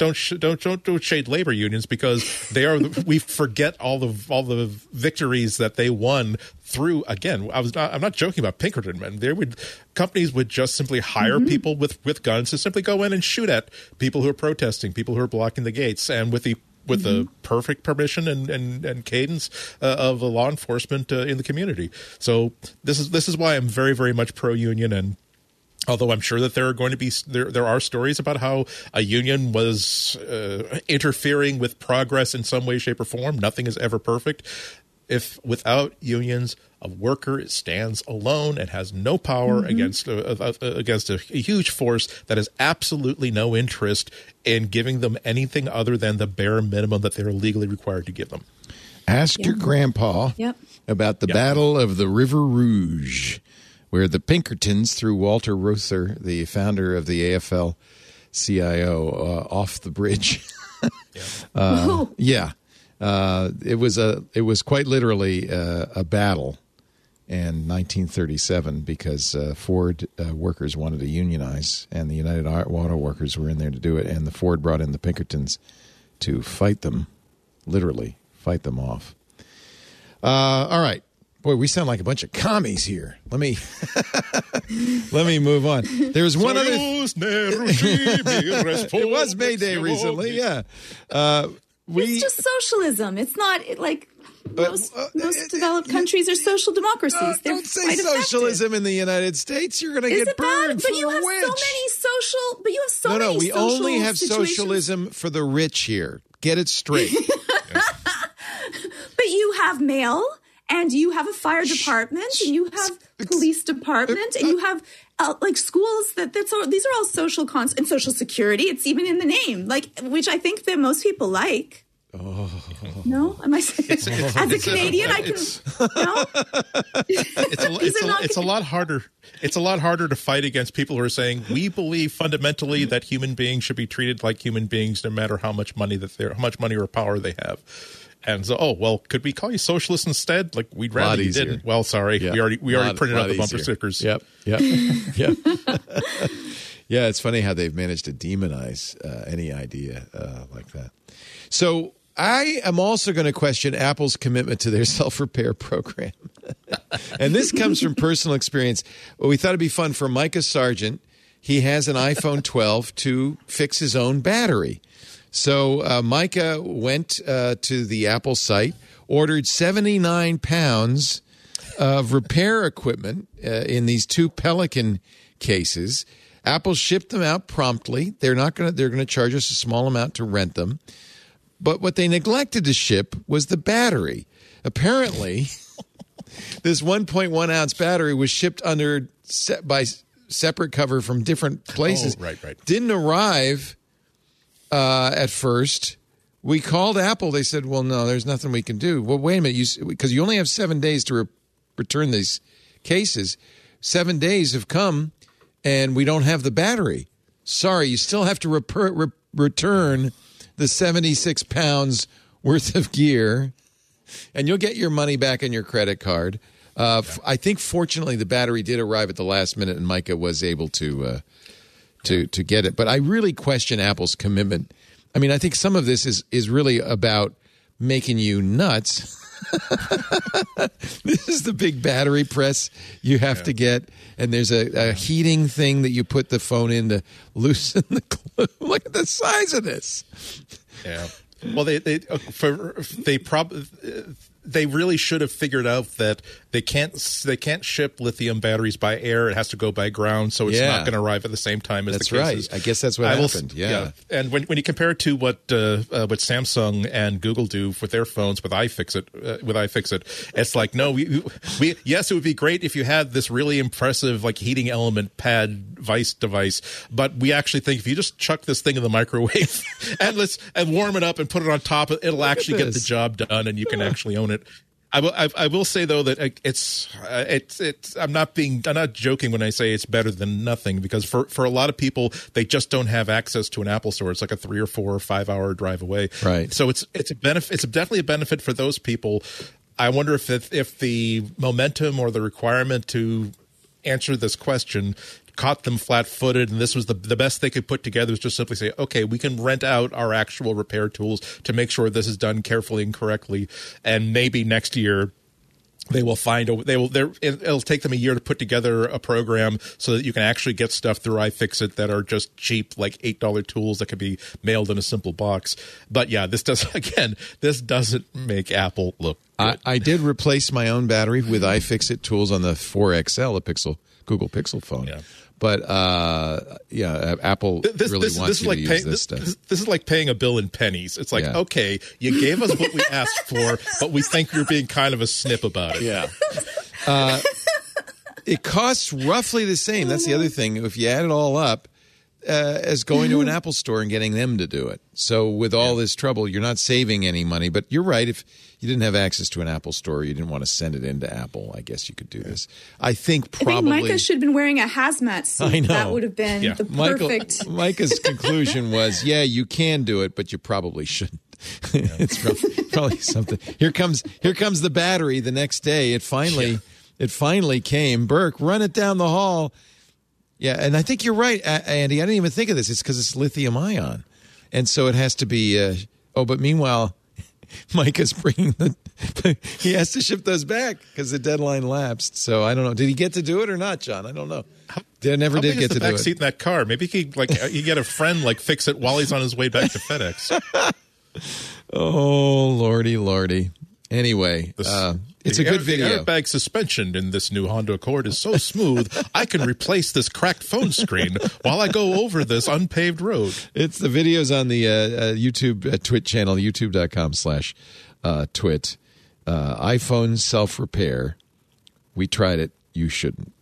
labor unions, because we forget all the victories that they won through. Again, I'm not joking about Pinkerton men. Companies would just simply hire people with guns to simply go in and shoot at people who are protesting, people who are blocking the gates, and with the perfect permission and cadence of the law enforcement in the community. So this is why I'm very, very much pro-union. And although I'm sure that there are going to be there are stories about how a union was interfering with progress in some way, shape, or form. Nothing is ever perfect. if without unions, a worker stands alone and has no power against a huge force that has absolutely no interest in giving them anything other than the bare minimum that they're legally required to give them. Ask your grandpa about the Battle of the River Rouge, where the Pinkertons threw Walter Reuther, the founder of the AFL-CIO, off the bridge. It was quite literally a battle in 1937 because Ford workers wanted to unionize, and the United Auto Workers were in there to do it, and the Ford brought in the Pinkertons to fight them, literally fight them off. All right. Boy, we sound like a bunch of commies here. Let me move on. There's one other. It was May Day recently. Yeah, it's just socialism. It's not like most developed countries are social democracies. Don't say socialism in the United States. You're going to get burned. But you have so many social. But you have so many. No, we only have socialism for the rich here. Get it straight. But you have mail. And you have a fire department, and you have police department, and you have like schools. These are all social and social security. It's even in the name, which I think that most people like. Oh no, am I saying as a Canadian? I can. No, it's a lot harder. It's a lot harder to fight against people who are saying we believe fundamentally that human beings should be treated like human beings, no matter how much money or power they have. And so, could we call you socialist instead? Like, we'd rather you didn't. Well, sorry. Yeah. We already printed out the bumper stickers. Yep. Yeah, it's funny how they've managed to demonize any idea like that. So I am also going to question Apple's commitment to their self-repair program. And this comes from personal experience. Well, we thought it'd be fun for Micah Sargent. He has an iPhone 12 to fix his own battery. So Micah went to the Apple site, ordered 79 pounds of repair equipment in these 2 Pelican cases. Apple shipped them out promptly. They're going to charge us a small amount to rent them. But what they neglected to ship was the battery. Apparently, this 1.1 ounce battery was shipped by separate cover from different places. Oh, right. Didn't arrive at first. We called Apple. They said, well, no, there's nothing we can do. Well, wait a minute, because you only have 7 days to return these cases. 7 days have come, and we don't have the battery. Sorry, you still have to return the 76 pounds worth of gear, and you'll get your money back on your credit card. I think, fortunately, the battery did arrive at the last minute, and Micah was able to get it. But I really question Apple's commitment. I mean, I think some of this is really about making you nuts. This is the big battery press you have to get, and there's a heating thing that you put the phone in to loosen the glue. Look at the size of this. Yeah. Well, they really should have figured out that they can't ship lithium batteries by air. It has to go by ground, so it's not going to arrive at the same time as the cases. Right. I guess that's what happened. Yeah. And when you compare it to what Samsung and Google do with their phones with iFixit, it's like, no, we yes, it would be great if you had this really impressive like heating element pad vice device, but we actually think if you just chuck this thing in the microwave and warm it up and put it on top, it'll actually get the job done, and you can actually own it. I will say though that it's I'm not joking when I say it's better than nothing, because for a lot of people, they just don't have access to an Apple store. It's like a 3 or 4 or 5 hour drive away. Right. So it's a benefit. It's definitely a benefit for those people. I wonder if the momentum or the requirement to answer this question caught them flat-footed, and this was the best they could put together, was just simply say, okay, we can rent out our actual repair tools to make sure this is done carefully and correctly, and maybe next year they will it'll take them a year to put together a program so that you can actually get stuff through iFixit that are just cheap, like $8 tools that can be mailed in a simple box. But yeah, this doesn't make Apple look good. I did replace my own battery with iFixit tools on the 4XL, Google Pixel phone. Yeah. But Apple really wants you to use this stuff. This is like paying a bill in pennies. It's like, okay, you gave us what we asked for, but we think you're being kind of a snip about it. Yeah. It costs roughly the same. That's the other thing. If you add it all up, as going to an Apple store and getting them to do it. So with all this trouble, you're not saving any money. But you're right. If you didn't have access to an Apple store, you didn't want to send it into Apple, I guess you could do this. I think Micah should have been wearing a hazmat suit. I know. That would have been the perfect. Micah's conclusion was, you can do it, but you probably shouldn't. It's probably something. Here comes the battery the next day. It finally came. Burke, run it down the hall. Yeah, and I think you're right, Andy. I didn't even think of this. It's because it's lithium ion. And so it has to be, but meanwhile, Micah's bringing he has to ship those back because the deadline lapsed. So I don't know. Did he get to do it or not, John? I don't know. Never did get to do it. How big is the back seat in that car? Maybe he get a friend fix it while he's on his way back to FedEx. Oh, lordy. Anyway, it's a good video. The airbag suspension in this new Honda Accord is so smooth, I can replace this cracked phone screen while I go over this unpaved road. It's the videos on the YouTube Twit channel, youtube.com/twit. iPhone self-repair. We tried it. You shouldn't.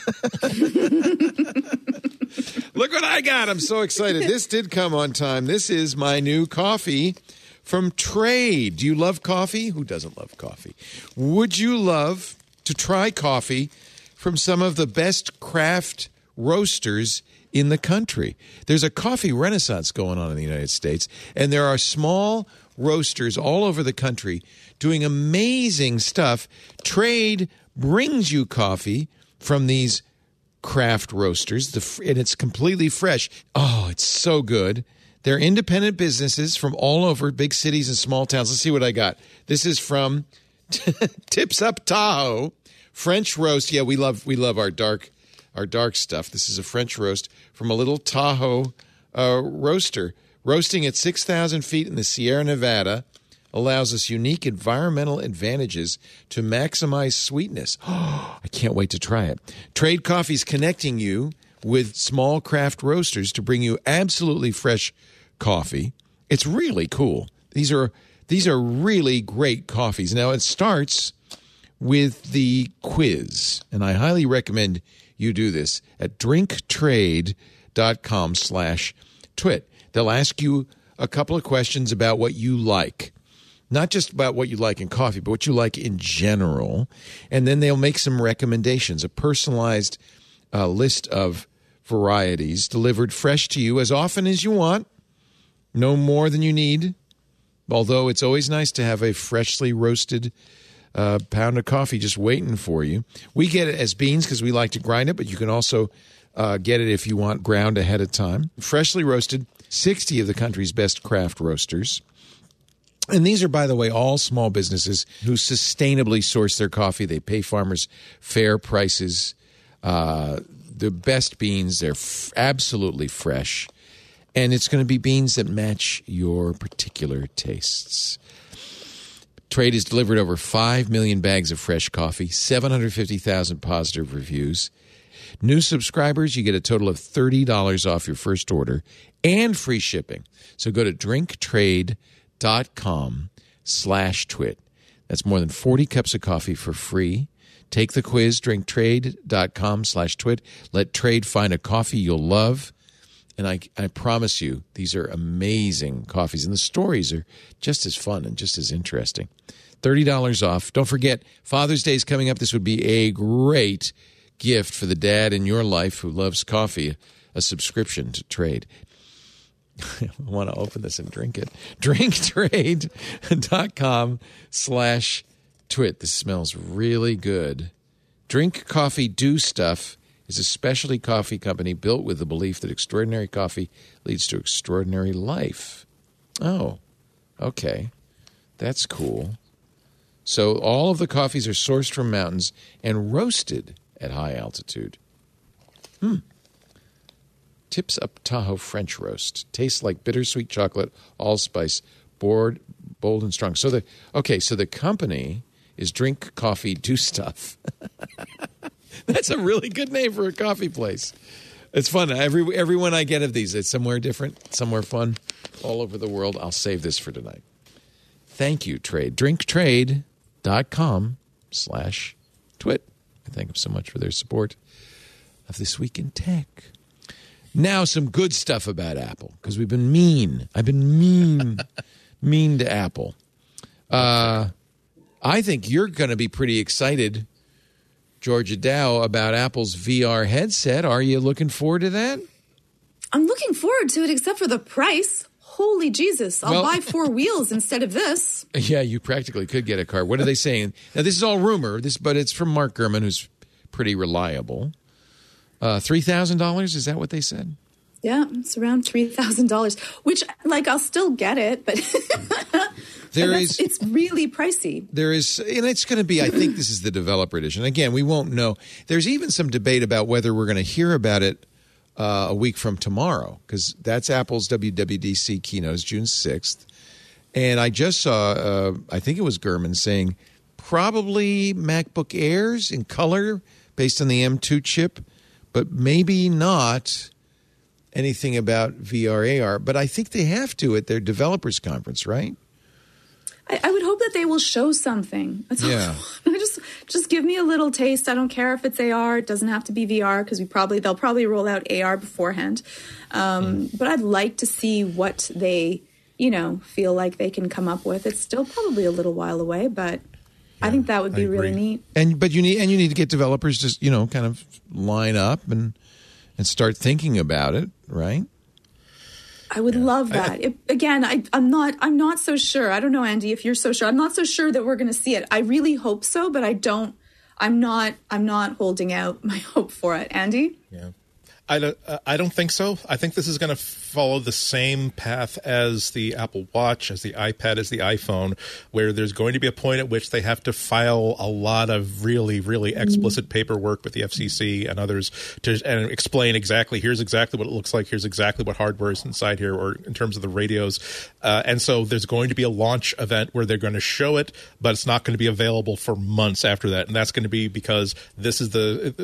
Look what I got. I'm so excited. This did come on time. This is my new coffee from Trade. Do you love coffee? Who doesn't love coffee? Would you love to try coffee from some of the best craft roasters in the country? There's a coffee renaissance going on in the United States, and there are small roasters all over the country doing amazing stuff. Trade brings you coffee from these craft roasters, and it's completely fresh. Oh, it's so good. They're independent businesses from all over big cities and small towns. Let's see what I got. This is from Tips Up Tahoe, French roast. Yeah, we love our dark stuff. This is a French roast from a little Tahoe roaster. Roasting at 6,000 feet in the Sierra Nevada allows us unique environmental advantages to maximize sweetness. Oh, I can't wait to try it. Trade Coffee's connecting you with small craft roasters to bring you absolutely fresh coffee. It's really cool. These are really great coffees. Now, it starts with the quiz, and I highly recommend you do this at drinktrade.com/twit. They'll ask you a couple of questions about what you like. Not just about what you like in coffee, but what you like in general. And then they'll make some recommendations, a personalized list of varieties delivered fresh to you as often as you want, no more than you need. Although it's always nice to have a freshly roasted pound of coffee just waiting for you. We get it as beans because we like to grind it, but you can also get it if you want ground ahead of time. Freshly roasted, 60 of the country's best craft roasters. And these are, by the way, all small businesses who sustainably source their coffee. They pay farmers fair prices. The best beans, they're absolutely fresh. And it's going to be beans that match your particular tastes. Trade has delivered over 5 million bags of fresh coffee, 750,000 positive reviews. New subscribers, you get a total of $30 off your first order and free shipping. So go to drinktrade.com/twit. That's more than 40 cups of coffee for free. Take the quiz, drinktrade.com/twit. Let Trade find a coffee you'll love. And I promise you, these are amazing coffees. And the stories are just as fun and just as interesting. $30 off. Don't forget, Father's Day is coming up. This would be a great gift for the dad in your life who loves coffee, a subscription to Trade. I want to open this and drink it. drinktrade.com/twit. This smells really good. Drink Coffee Do Stuff is a specialty coffee company built with the belief that extraordinary coffee leads to extraordinary life. Oh, okay. That's cool. So all of the coffees are sourced from mountains and roasted at high altitude. Tips Up Tahoe French Roast. Tastes like bittersweet chocolate, allspice, bold and strong. So the company is Drink Coffee Do Stuff. That's a really good name for a coffee place. It's fun. Every one I get of these, it's somewhere different, somewhere fun, all over the world. I'll save this for tonight. Thank you, Trade. drinktrade.com/twit. I thank them so much for their support of This Week in Tech. Now, some good stuff about Apple, because we've been mean. I've been mean to Apple. I think you're going to be pretty excited, Georgia Dow, about Apple's VR headset. Are you looking forward to that? I'm looking forward to it, except for the price. Holy Jesus, I'll buy 4 wheels instead of this. Yeah, you practically could get a car. What are they saying? Now, this is all rumor, but it's from Mark Gurman, who's pretty reliable. $3,000, is that what they said? Yeah, it's around $3,000, which, I'll still get it, but it's really pricey. There is, and it's going to be, I think this is the developer edition. Again, we won't know. There's even some debate about whether we're going to hear about it a week from tomorrow, because that's Apple's WWDC keynote, is June 6th. And I just saw, I think it was Gurman saying, probably MacBook Airs in color based on the M2 chip, but maybe not anything about VR AR. But I think they have to at their developers conference, right? I would hope that they will show something. Yeah. Just give me a little taste. I don't care if it's AR. It doesn't have to be VR, because they'll probably roll out AR beforehand. But I'd like to see what they, feel like they can come up with. It's still probably a little while away, but I think that would be really neat. But you need to get developers to kind of line up and start thinking about it, right? I would love that. I'm not so sure. I don't know, Andy, if you're so sure. I'm not so sure that we're going to see it. I really hope so, but I'm not holding out my hope for it. Andy? Yeah. I don't think so. I think this is going to follow the same path as the Apple Watch, as the iPad, as the iPhone, where there's going to be a point at which they have to file a lot of really, really explicit paperwork with the FCC and others and explain here's exactly what it looks like, here's exactly what hardware is inside here, or in terms of the radios. And so there's going to be a launch event where they're going to show it, but it's not going to be available for months after that. And that's going to be because this is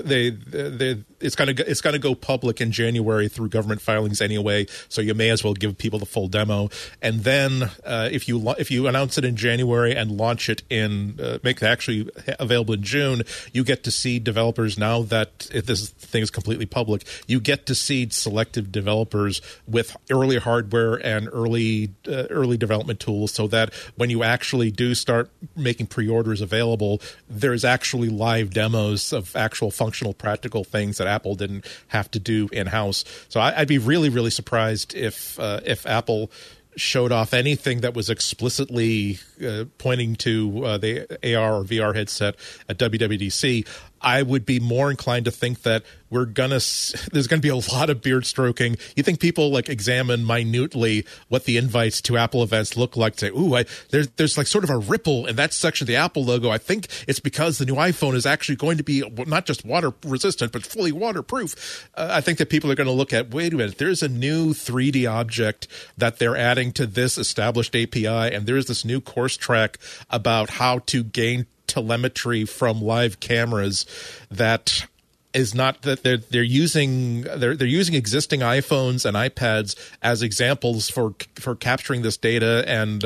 it's going to go public in January through government filings anyway, so you may as well give people the full demo. And then if you announce it in January and launch it make it actually available in June, you get to see developers, now that this thing is completely public, you get to see selective developers with early hardware and early development tools, so that when you actually do start making pre-orders available, there's actually live demos of actual functional, practical things that Apple didn't have to do in-house. So I'd be really, really surprised if Apple showed off anything that was explicitly pointing to the AR or VR headset at WWDC. I would be more inclined to think that there's gonna be a lot of beard stroking. You think people examine minutely what the invites to Apple events look like? Say, ooh, there's sort of a ripple in that section of the Apple logo. I think it's because the new iPhone is actually going to be not just water resistant but fully waterproof. I think that people are going to look at, wait a minute, there's a new 3D object that they're adding to this established API, and there's this new course track about how to gain telemetry from live cameras that is not that they're using existing iPhones and iPads as examples for capturing this data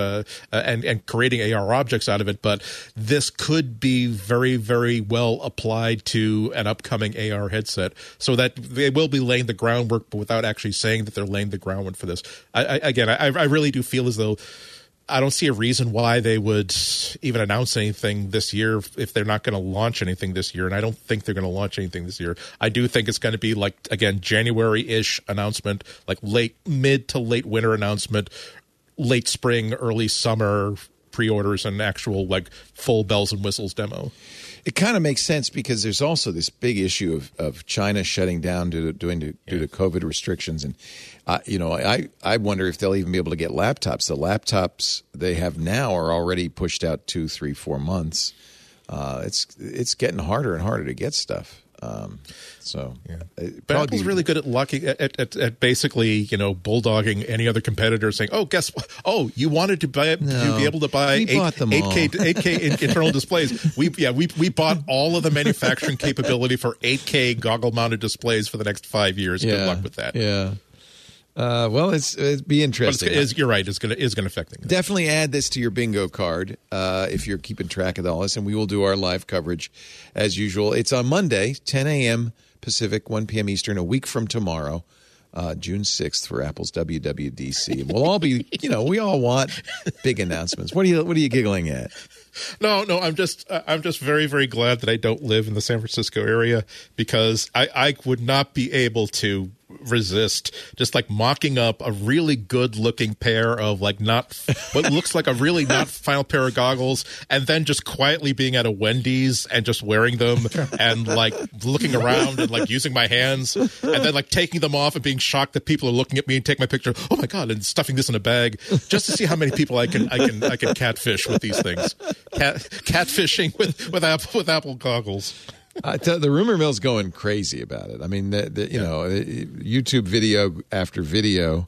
and creating AR objects out of it, but this could be very, very well applied to an upcoming AR headset, so that they will be laying the groundwork, but without actually saying that they're laying the groundwork for this. I really do feel as though I don't see a reason why they would even announce anything this year if they're not going to launch anything this year. And I don't think they're going to launch anything this year. I do think it's going to be January-ish announcement, mid to late winter announcement, late spring, early summer pre-orders, and actual full bells and whistles demo. It kind of makes sense because there's also this big issue of China shutting down due to COVID restrictions. And, I wonder if they'll even be able to get laptops. The laptops they have now are already pushed out 2, 3, 4 months. It's getting harder and harder to get stuff. But Apple's really good at at basically, bulldogging any other competitor, saying, "Oh, guess what? Oh, you wanted to be able to buy 8K internal displays. We bought all of the manufacturing capability for 8K goggle-mounted displays for the next 5 years. Good luck with that." Yeah. Well, it'd be interesting. But you're right. It's going to affect things. Definitely add this to your bingo card if you're keeping track of all this, and we will do our live coverage as usual. It's on Monday, 10 a.m. Pacific, 1 p.m. Eastern, a week from tomorrow, June 6th for Apple's WWDC. And we'll all be, we all want big announcements. What are you giggling at? No, I'm just very, very glad that I don't live in the San Francisco area, because I would not be able to resist just like mocking up a really good looking pair of like not what looks like a really not final pair of goggles, and then just quietly being at a Wendy's and just wearing them and like looking around and like using my hands and then like taking them off and being shocked that people are looking at me and take my picture. Oh my God, and stuffing this in a bag just to see how many people I can catfish with these things. Catfishing with Apple goggles. The rumor mill's going crazy about it. I mean, YouTube video after video,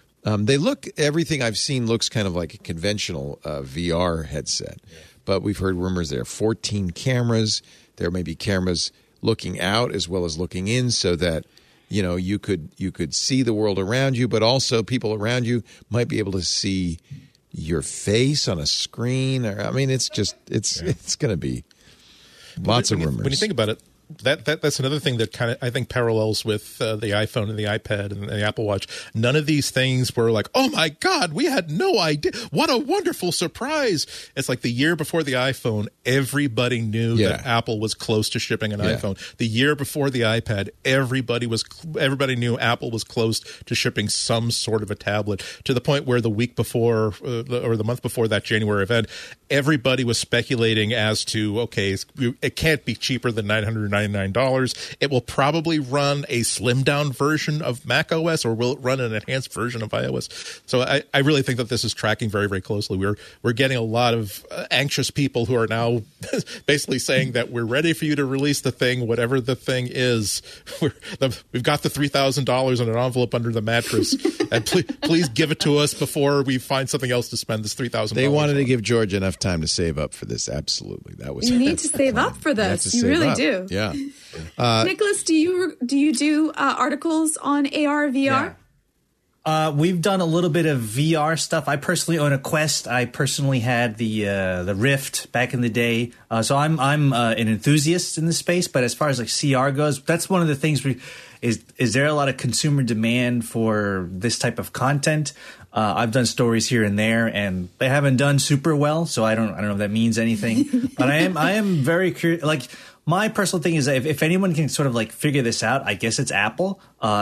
everything I've seen looks kind of like a conventional VR headset. Yeah. But we've heard rumors there are 14 cameras. There may be cameras looking out as well as looking in, so that you could see the world around you, but also people around you might be able to see your face on a screen. It's going to be. Lots of rumors. When you think about it, that's another thing that kind of I think parallels with the iPhone and the iPad and the Apple Watch. None of these things were like, oh my God, we had no idea. What a wonderful surprise. It's like the year before the iPhone, everybody knew that Apple was close to shipping an iPhone. The year before the iPad, everybody knew Apple was close to shipping some sort of a tablet, to the point where the week before or the month before that January event, everybody was speculating as to, okay, it can't be cheaper than $999. It will probably run a slimmed down version of Mac OS, or will it run an enhanced version of iOS? So I really think that this is tracking very, very closely. We're getting a lot of anxious people who are now basically saying that we're ready for you to release the thing, whatever the thing is. We've got the $3,000 in an envelope under the mattress, and please give it to us before we find something else to spend this $3,000. They wanted to give George enough time to save up for this. Absolutely, you need to save up for this. You really do. Yeah. Nicholas, do you do articles on AR, VR? Yeah. We've done a little bit of VR stuff. I personally own a Quest. I personally had the Rift back in the day. So I'm an enthusiast in this space. But as far as like CR goes, that's one of the things. Is there a lot of consumer demand for this type of content? I've done stories here and there, and they haven't done super well. So I don't know if that means anything. But I am very curious. Like, my personal thing is that if anyone can sort of like figure this out, I guess it's Apple.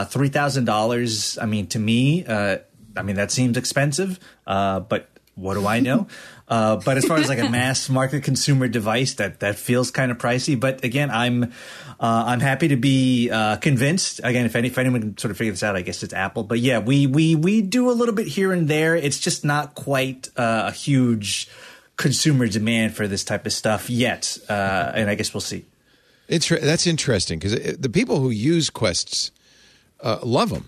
$3,000. I mean, to me, that seems expensive. But what do I know? But as far as like a mass market consumer device, that feels kind of pricey. But again, I'm happy to be convinced. Again, if anyone can sort of figure this out, I guess it's Apple. But yeah, we do a little bit here and there. It's just not quite a huge consumer demand for this type of stuff yet. And I guess we'll see. That's interesting, because the people who use Quests love them,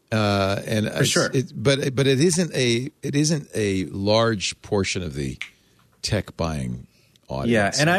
and for sure. But it isn't a large portion of the tech buying audience. Yeah, and I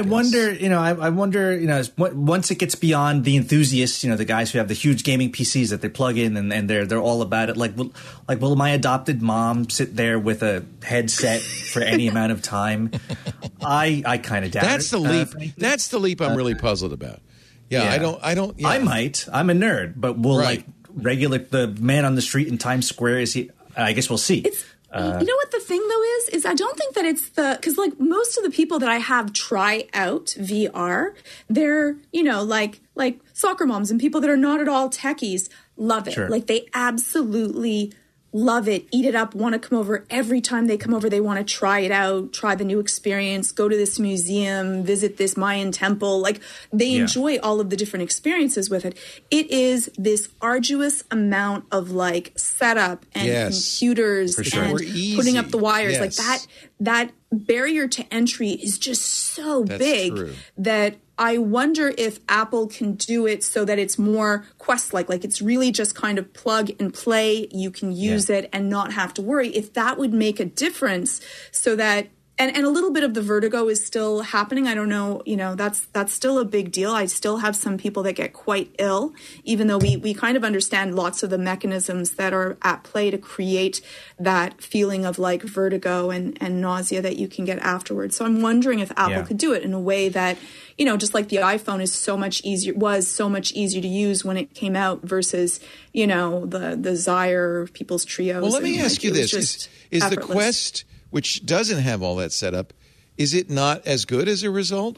wonder, once it gets beyond the enthusiasts, the guys who have the huge gaming PCs that they plug in and they're all about it. Will my adopted mom sit there with a headset for any amount of time? I kind of doubt That's the leap. That's the leap I'm really puzzled about. Yeah. I don't. Yeah. I might. I'm a nerd, but will the man on the street in Times Square, is he? I guess we'll see. You know what the thing though is I don't think that it's because like most of the people that I have try out VR, they're like soccer moms and people that are not at all techies love it. Sure. Like they absolutely love it, eat it up, want to come over every time they come over. They want to try it out, try the new experience, go to this museum, visit this Mayan temple. Like they enjoy all of the different experiences with it. It is this arduous amount of like setup and computers and putting up the wires. Yes. Like that barrier to entry is just so big that I wonder if Apple can do it so that it's more Quest-like. Like it's really just kind of plug and play. You can use it and not have to worry. If that would make a difference so that And a little bit of the vertigo is still happening. I don't know, that's still a big deal. I still have some people that get quite ill, even though we kind of understand lots of the mechanisms that are at play to create that feeling of like vertigo and nausea that you can get afterwards. So I'm wondering if Apple could do it in a way that, just like the iPhone was so much easier to use when it came out versus, the Zaire, People's Trios. Well, let me ask you this. Is the Quest, which doesn't have all that set up, is it not as good as a result?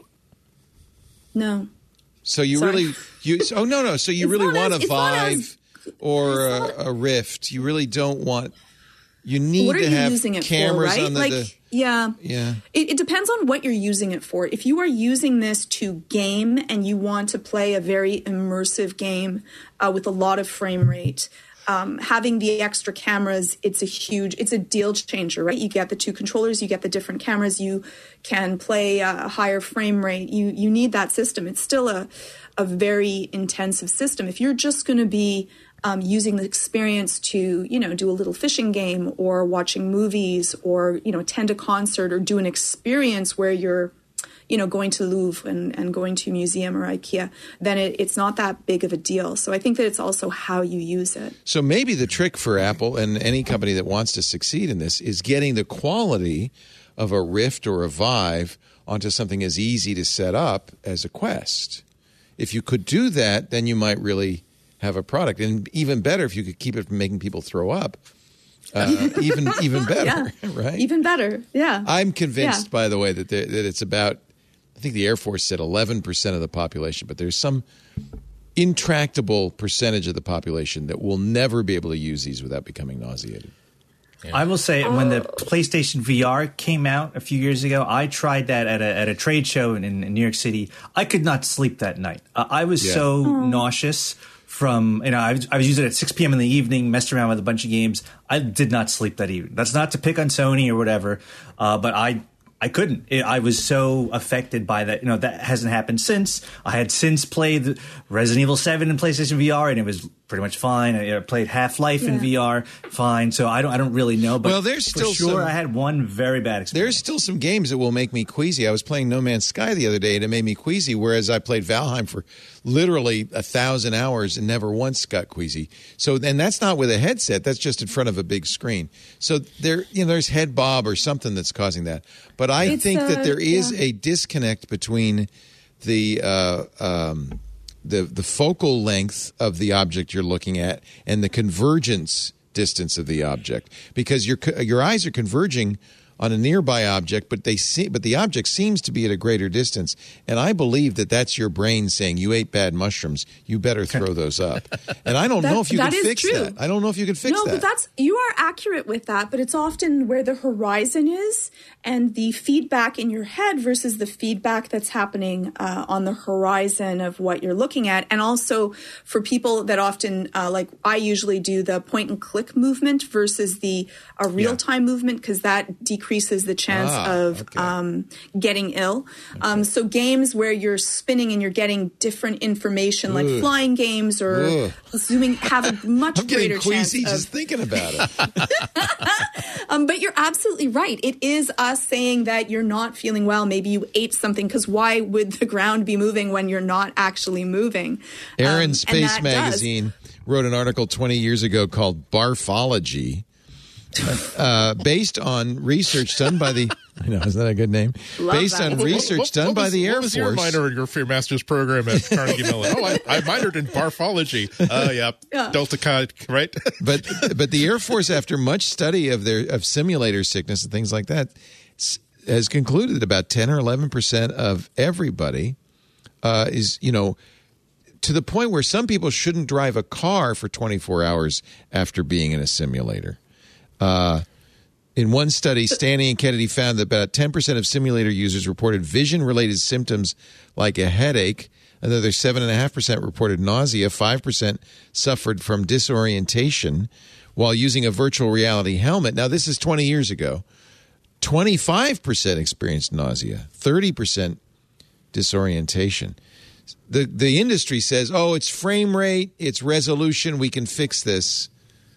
No. So you really So you really want a Vive or a Rift. You really don't want. You need to have cameras for, right? on the. Yeah. It depends on what you're using it for. If you are using this to game and you want to play a very immersive game with a lot of frame rate. Having the extra cameras, it's a deal changer, right? You get the two controllers, you get the different cameras, you can play a higher frame rate. You need that system. It's still a very intensive system. If you're just going to be using the experience to, do a little fishing game or watching movies or, attend a concert or do an experience where you're, going to the Louvre and going to a museum or IKEA, then it's not that big of a deal. So I think that it's also how you use it. So maybe the trick for Apple and any company that wants to succeed in this is getting the quality of a Rift or a Vive onto something as easy to set up as a Quest. If you could do that, then you might really have a product. And even better if you could keep it from making people throw up. Even better, right? Even better, yeah. I'm convinced, by the way, that it's about, I think the Air Force said 11% of the population, but there's some intractable percentage of the population that will never be able to use these without becoming nauseated. Yeah. I will say when the PlayStation VR came out a few years ago, I tried that at a trade show in New York City. I could not sleep that night. I was so nauseous from, I was using it at 6 p.m. in the evening, messed around with a bunch of games. I did not sleep that evening. That's not to pick on Sony or whatever, but I couldn't. I was so affected by that. That hasn't happened since. I had since played Resident Evil 7 in PlayStation VR, and it was pretty much fine. I played Half-Life in VR, fine. So I don't really know. But there's still I had one very bad experience. There's still some games that will make me queasy. I was playing No Man's Sky the other day, and it made me queasy, whereas I played Valheim for literally 1,000 hours and never once got queasy. So, and that's not with a headset. That's just in front of a big screen. So there's head bob or something that's causing that. But I think that there is a disconnect between the focal length of the object you're looking at and the convergence distance of the object, because your eyes are converging on a nearby object, but the object seems to be at a greater distance. And I believe that that's your brain saying, you ate bad mushrooms, you better throw those up. And I don't know if you can fix that. I don't know if you can fix that. No, but you are accurate with that, but it's often where the horizon is and the feedback in your head versus the feedback that's happening on the horizon of what you're looking at. And also for people that often, like I usually do the point and click movement versus the real-time movement, because that decreases the chance of getting ill. So games where you're spinning and you're getting different information, like flying games or zooming, have a much greater chance. I'm getting queasy just thinking about it. But you're absolutely right. It is us saying that you're not feeling well. Maybe you ate something, because why would the ground be moving when you're not actually moving? Aaron Space Magazine wrote an article 20 years ago called Barfology, based on research done by the I know, isn't that a good name? Based on research done by the Air Force. What was your minor in your master's program at Carnegie Mellon? I minored in barfology. Delta Chi, right? but the Air Force, after much study of simulator sickness and things like that, has concluded that about 10 or 11% of everybody is, to the point where some people shouldn't drive a car for 24 hours after being in a simulator. In one study, Stanley and Kennedy found that about 10% of simulator users reported vision-related symptoms like a headache. Another 7.5% reported nausea. 5% suffered from disorientation while using a virtual reality helmet. Now, this is 20 years ago. 25% experienced nausea. 30% disorientation. The industry says, "Oh, it's frame rate, it's resolution. We can fix this."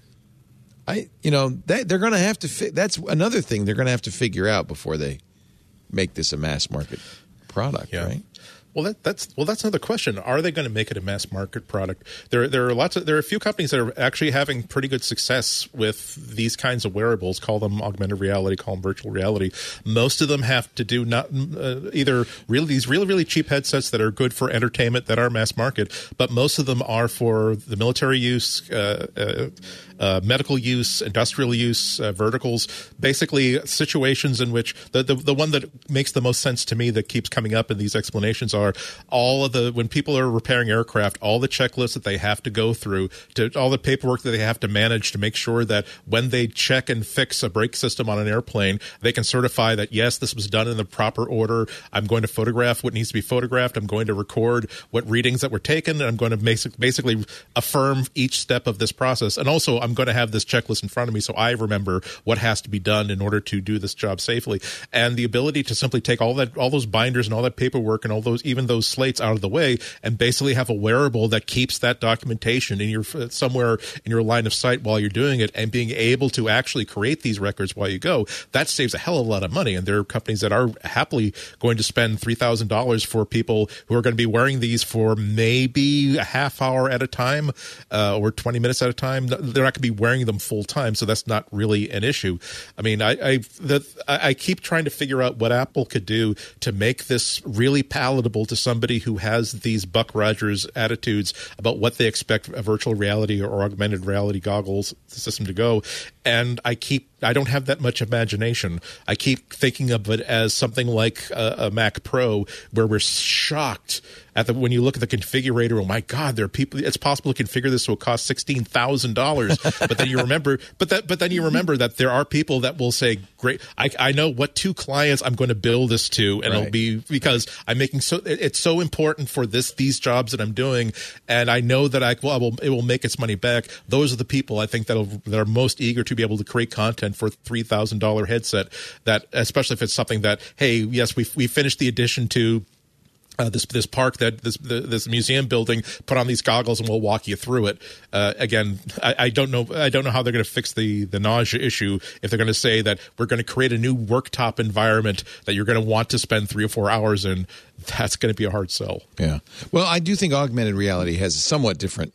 They're going to have to. That's another thing they're going to have to figure out before they make this a mass market product, right? Well, that's another question. Are they going to make it a mass market product? There are a few companies that are actually having pretty good success with these kinds of wearables. Call them augmented reality, call them virtual reality. Most of them have to do either these really cheap headsets that are good for entertainment that are mass market, but most of them are for the military use, medical use, industrial use, verticals, basically situations in which the one that makes the most sense to me that keeps coming up in these explanations are when people are repairing aircraft, all the checklists that they have to go through, all the paperwork that they have to manage to make sure that when they check and fix a brake system on an airplane, they can certify that, yes, this was done in the proper order. I'm going to photograph what needs to be photographed. I'm going to record what readings that were taken, and I'm going to basically affirm each step of this process. And also, I'm going to have this checklist in front of me so I remember what has to be done in order to do this job safely. And the ability to simply take all those binders and all that paperwork and even those slates out of the way and basically have a wearable that keeps that documentation somewhere in your line of sight while you're doing it, and being able to actually create these records while you go, that saves a hell of a lot of money. And there are companies that are happily going to spend $3,000 for people who are going to be wearing these for maybe a half hour at a time or 20 minutes at a time. They're not going to be wearing them full time, so that's not really an issue. I mean, I keep trying to figure out what Apple could do to make this really palatable to somebody who has these Buck Rogers attitudes about what they expect a virtual reality or augmented reality goggles system to go. And I don't have that much imagination. I keep thinking of it as something like a Mac Pro, where we're shocked when you look at the configurator. Oh my God, there are people. It's possible to configure this so it costs $16,000. But then you remember, then you remember that there are people that will say, "Great, I know what 2 clients I'm going to bill this to, and it'll be because I'm making it's so important for these jobs that I'm doing, and I know that it will make its money back." Those are the people I think that are most eager to be able to create content for a $3,000 headset. That, especially if it's something that, hey, yes, we finished the addition to this park, this museum building, put on these goggles and we'll walk you through it. Again, I don't know how they're going to fix the nausea issue if they're going to say that we're going to create a new worktop environment that you're going to want to spend 3 or 4 hours in. That's going to be a hard sell. Yeah. Well, I do think augmented reality has somewhat different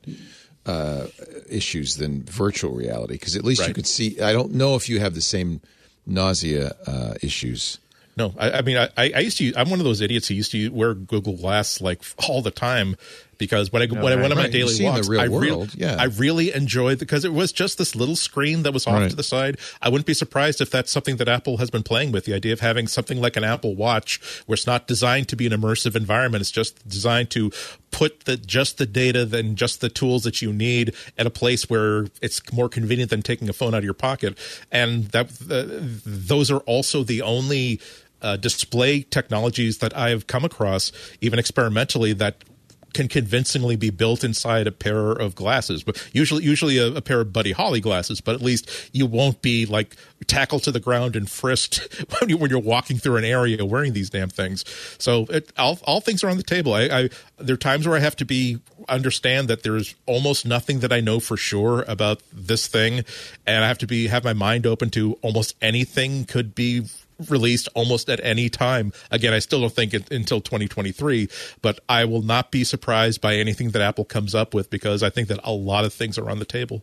issues than virtual reality, because at least you could see. I don't know if you have the same nausea issues. No, I mean, I used to. I'm one of those idiots who used to wear Google Glass like all the time, because when I went on my daily walks, I really enjoyed, because it was just this little screen that was off to the side. I wouldn't be surprised if that's something that Apple has been playing with, the idea of having something like an Apple Watch where it's not designed to be an immersive environment. It's just designed to put just the data and just the tools that you need at a place where it's more convenient than taking a phone out of your pocket. And those are also the only display technologies that I have come across, even experimentally, that can convincingly be built inside a pair of glasses, but usually a pair of Buddy Holly glasses. But at least you won't be like tackled to the ground and frisked when you're walking through an area wearing these damn things. So all things are on the table. There are times where I have to understand that there's almost nothing that I know for sure about this thing, and I have to have my mind open to almost anything could be released almost at any time. Again, I still don't think until 2023, but I will not be surprised by anything that Apple comes up with, because I think that a lot of things are on the table.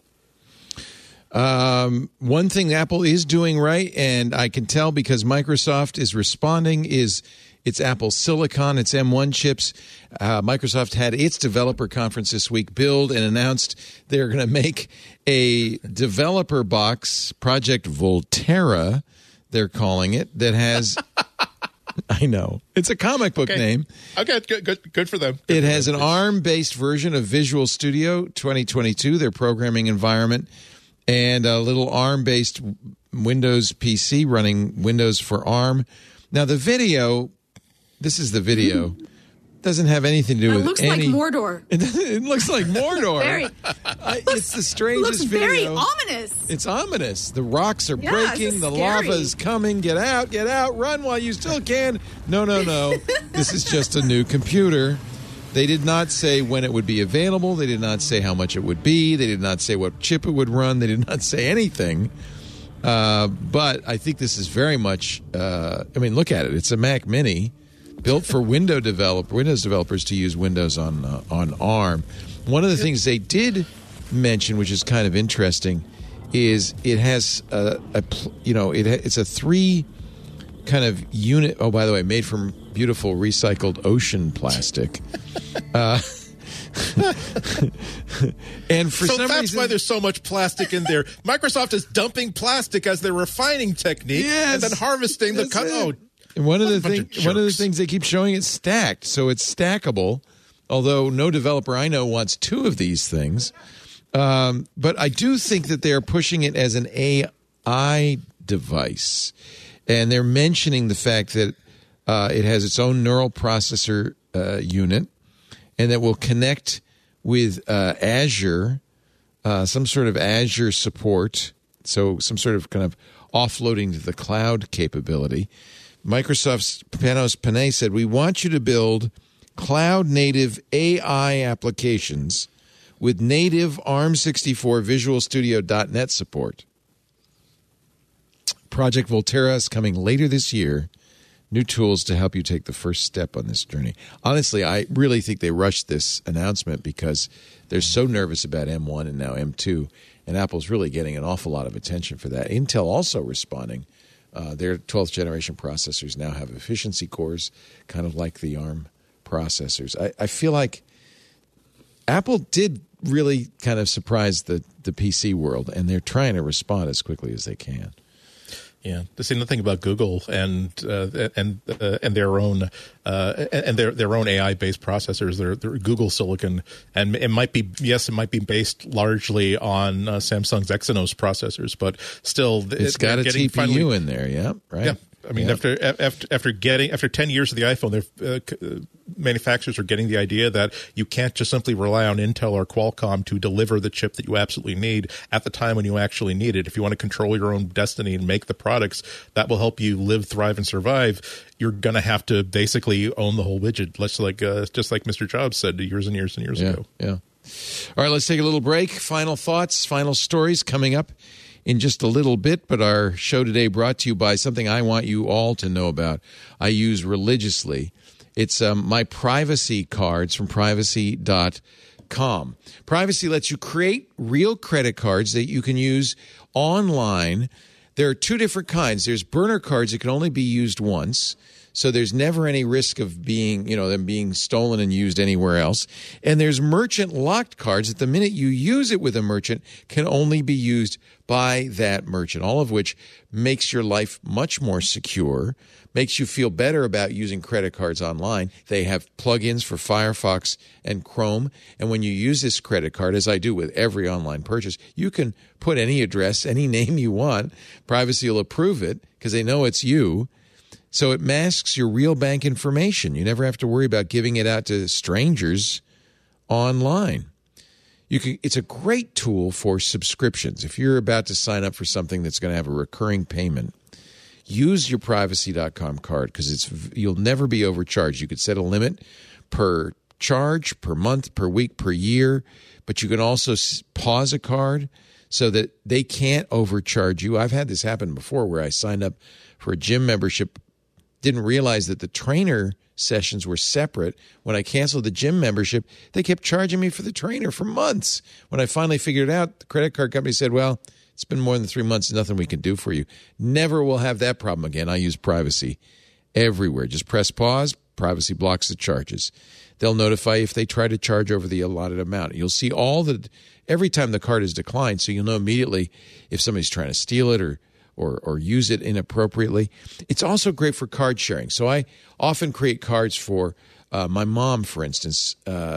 One thing Apple is doing right, and I can tell because Microsoft is responding, is it's Apple Silicon, it's M1 chips. Microsoft had its developer conference this week, Build, and announced they're going to make a developer box, Project Volterra, they're calling it, that has I know, it's a comic book name. Okay, good for them. It has an ARM-based version of Visual Studio 2022, their programming environment, and a little ARM-based Windows PC running Windows for ARM. Now, this is the video. doesn't have anything to do with looks any... like Mordor. It looks like Mordor. It's the strangest looks video. very ominous. It's ominous. The rocks are Yeah, breaking. this is The scary. lava is coming. Get out, run while you still can. No. This is just a new computer. They did not say when it would be available. They did not say how much it would be. They did not say what chip it would run. They did not say anything. But I think this is very much, look at it. It's a Mac Mini built for Windows developers to use Windows on ARM. One of the things they did mention, which is kind of interesting, is it has it's a 3 kind of unit. Oh, by the way, made from beautiful recycled ocean plastic. And for some that's reason, why there's so much plastic in there. Microsoft is dumping plastic as their refining technique, and then harvesting the cut. Oh, and one of the things they keep showing is stacked, so it's stackable. Although no developer I know wants 2 of these things, but I do think that they are pushing it as an AI device, and they're mentioning the fact that it has its own neural processor unit, and that will connect with Azure, some sort of Azure support, so some sort of kind of offloading to the cloud capability. Microsoft's Panos Panay said, "We want you to build cloud-native AI applications with native ARM64 Visual Studio.NET support. Project Volterra is coming later this year. New tools to help you take the first step on this journey." Honestly, I really think they rushed this announcement because they're so nervous about M1 and now M2, and Apple's really getting an awful lot of attention for that. Intel also responding. Their 12th generation processors now have efficiency cores, kind of like the ARM processors. I feel like Apple did really kind of surprise the PC world, and they're trying to respond as quickly as they can. Yeah, the same thing about Google and their own AI based processors. They're Google Silicon, and it might be based largely on Samsung's Exynos processors, but still it's got a TPU in there. Yeah, right. Yeah. I mean, after 10 years of the iPhone, manufacturers are getting the idea that you can't just simply rely on Intel or Qualcomm to deliver the chip that you absolutely need at the time when you actually need it. If you want to control your own destiny and make the products that will help you live, thrive, and survive, you're going to have to basically own the whole widget, just like Mr. Jobs said years and years and years ago. Yeah. All right, let's take a little break. Final thoughts, final stories coming up in just a little bit, but our show today brought to you by something I want you all to know about. I use religiously. It's my privacy cards from privacy.com. Privacy lets you create real credit cards that you can use online. There are 2 different kinds. There's burner cards that can only be used once, so there's never any risk of them being stolen and used anywhere else. And there's merchant locked cards that the minute you use it with a merchant can only be used by that merchant, all of which makes your life much more secure, makes you feel better about using credit cards online. They have plugins for Firefox and Chrome. And when you use this credit card, as I do with every online purchase, you can put any address, any name you want. Privacy will approve it because they know it's you. So it masks your real bank information. You never have to worry about giving it out to strangers online. It's a great tool for subscriptions. If you're about to sign up for something that's going to have a recurring payment, use your privacy.com card because you'll never be overcharged. You could set a limit per charge, per month, per week, per year, but you can also pause a card so that they can't overcharge you. I've had this happen before where I signed up for a gym membership, didn't realize that the trainer sessions were separate. When I canceled the gym membership, they kept charging me for the trainer for months. When I finally figured it out, the credit card company said, well, it's been more than 3 months, nothing we can do for you. Never will have that problem again. I use Privacy everywhere. Just press pause, Privacy blocks the charges. They'll notify you if they try to charge over the allotted amount. You'll see every time the card is declined, so you'll know immediately if somebody's trying to steal it or use it inappropriately. It's also great for card sharing. So I often create cards for my mom, for instance.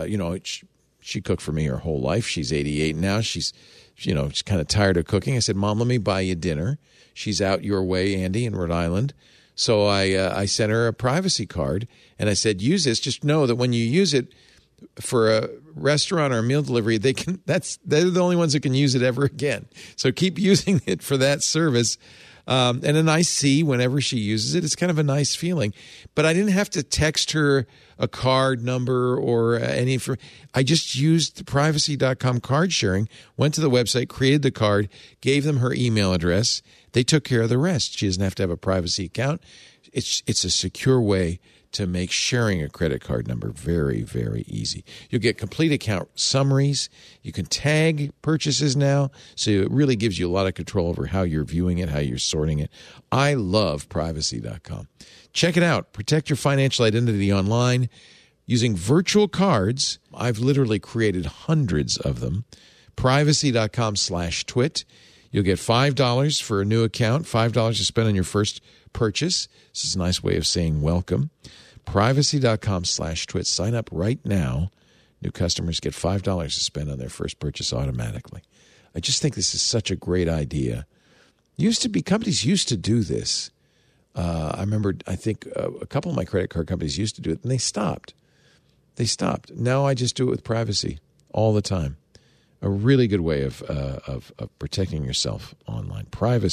She cooked for me her whole life. She's 88 now. She's kind of tired of cooking. I said, Mom, let me buy you dinner. She's out your way, Andy, in Rhode Island. So I sent her a privacy card, and I said, use this. Just know that when you use it for a restaurant or a meal delivery, they're the only ones that can use it ever again. So keep using it for that service. And a nice see whenever she uses it. It's kind of a nice feeling. But I didn't have to text her a card number or any. I just used the privacy.com card sharing, went to the website, created the card, gave them her email address. They took care of the rest. She doesn't have to have a privacy account. It's a secure way to make sharing a credit card number very, very easy. You'll get complete account summaries. You can tag purchases now, so it really gives you a lot of control over how you're viewing it, how you're sorting it. I love privacy.com. Check it out. Protect your financial identity online using virtual cards. I've literally created hundreds of them. Privacy.com/twit. You'll get $5 for a new account, $5 to spend on your first purchase. This is a nice way of saying welcome. Privacy.com/twit. Sign up right now. New customers get $5 to spend on their first purchase automatically. I just think this is such a great idea. Companies used to do this. I remember, I think a couple of my credit card companies used to do it, and they stopped. Now I just do it with privacy all the time. A really good way of protecting yourself online.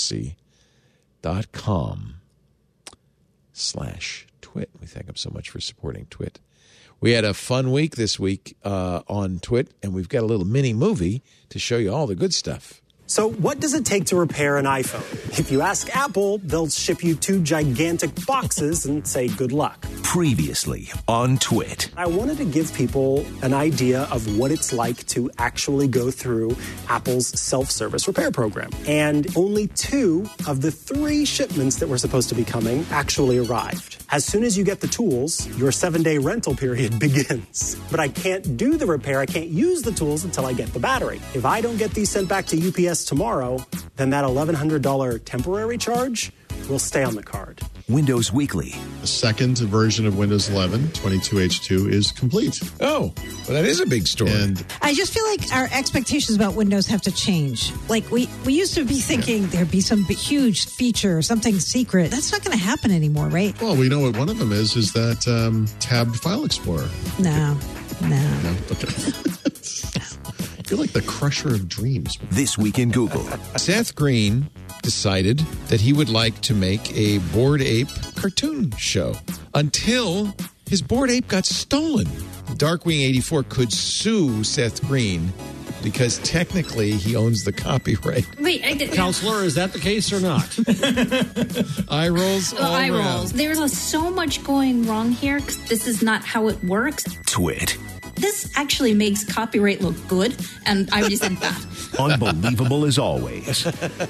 Privacy.com/twit. We thank them so much for supporting Twit. We had a fun week this week on Twit, and we've got a little mini movie to show you all the good stuff. So what does it take to repair an iPhone? If you ask Apple, they'll ship you 2 gigantic boxes and say good luck. Previously on Twit. I wanted to give people an idea of what it's like to actually go through Apple's self-service repair program. And only 2 of the 3 shipments that were supposed to be coming actually arrived. As soon as you get the tools, your 7-day rental period begins. But I can't do the repair, I can't use the tools until I get the battery. If I don't get these sent back to UPS tomorrow, then that $1,100 temporary charge will stay on the card. Windows Weekly. The second version of Windows 11, 22H2, is complete. Oh, well, that is a big story. And I just feel like our expectations about Windows have to change. Like, we used to be thinking there'd be some huge feature, something secret. That's not going to happen anymore, right? well, we know what one of them is that tabbed File Explorer. No. No? Okay. You're like the crusher of dreams. This Week in Google. Seth Green decided that he would like to make a Bored Ape cartoon show until his Bored Ape got stolen. Darkwing 84 could sue Seth Green because technically he owns the copyright. Wait, Counselor, is that the case or not? Eye rolls all eye around. rolls. There's so much going wrong here because this is not how it works. Twit. This actually makes copyright look good, and I resent that. Unbelievable as always.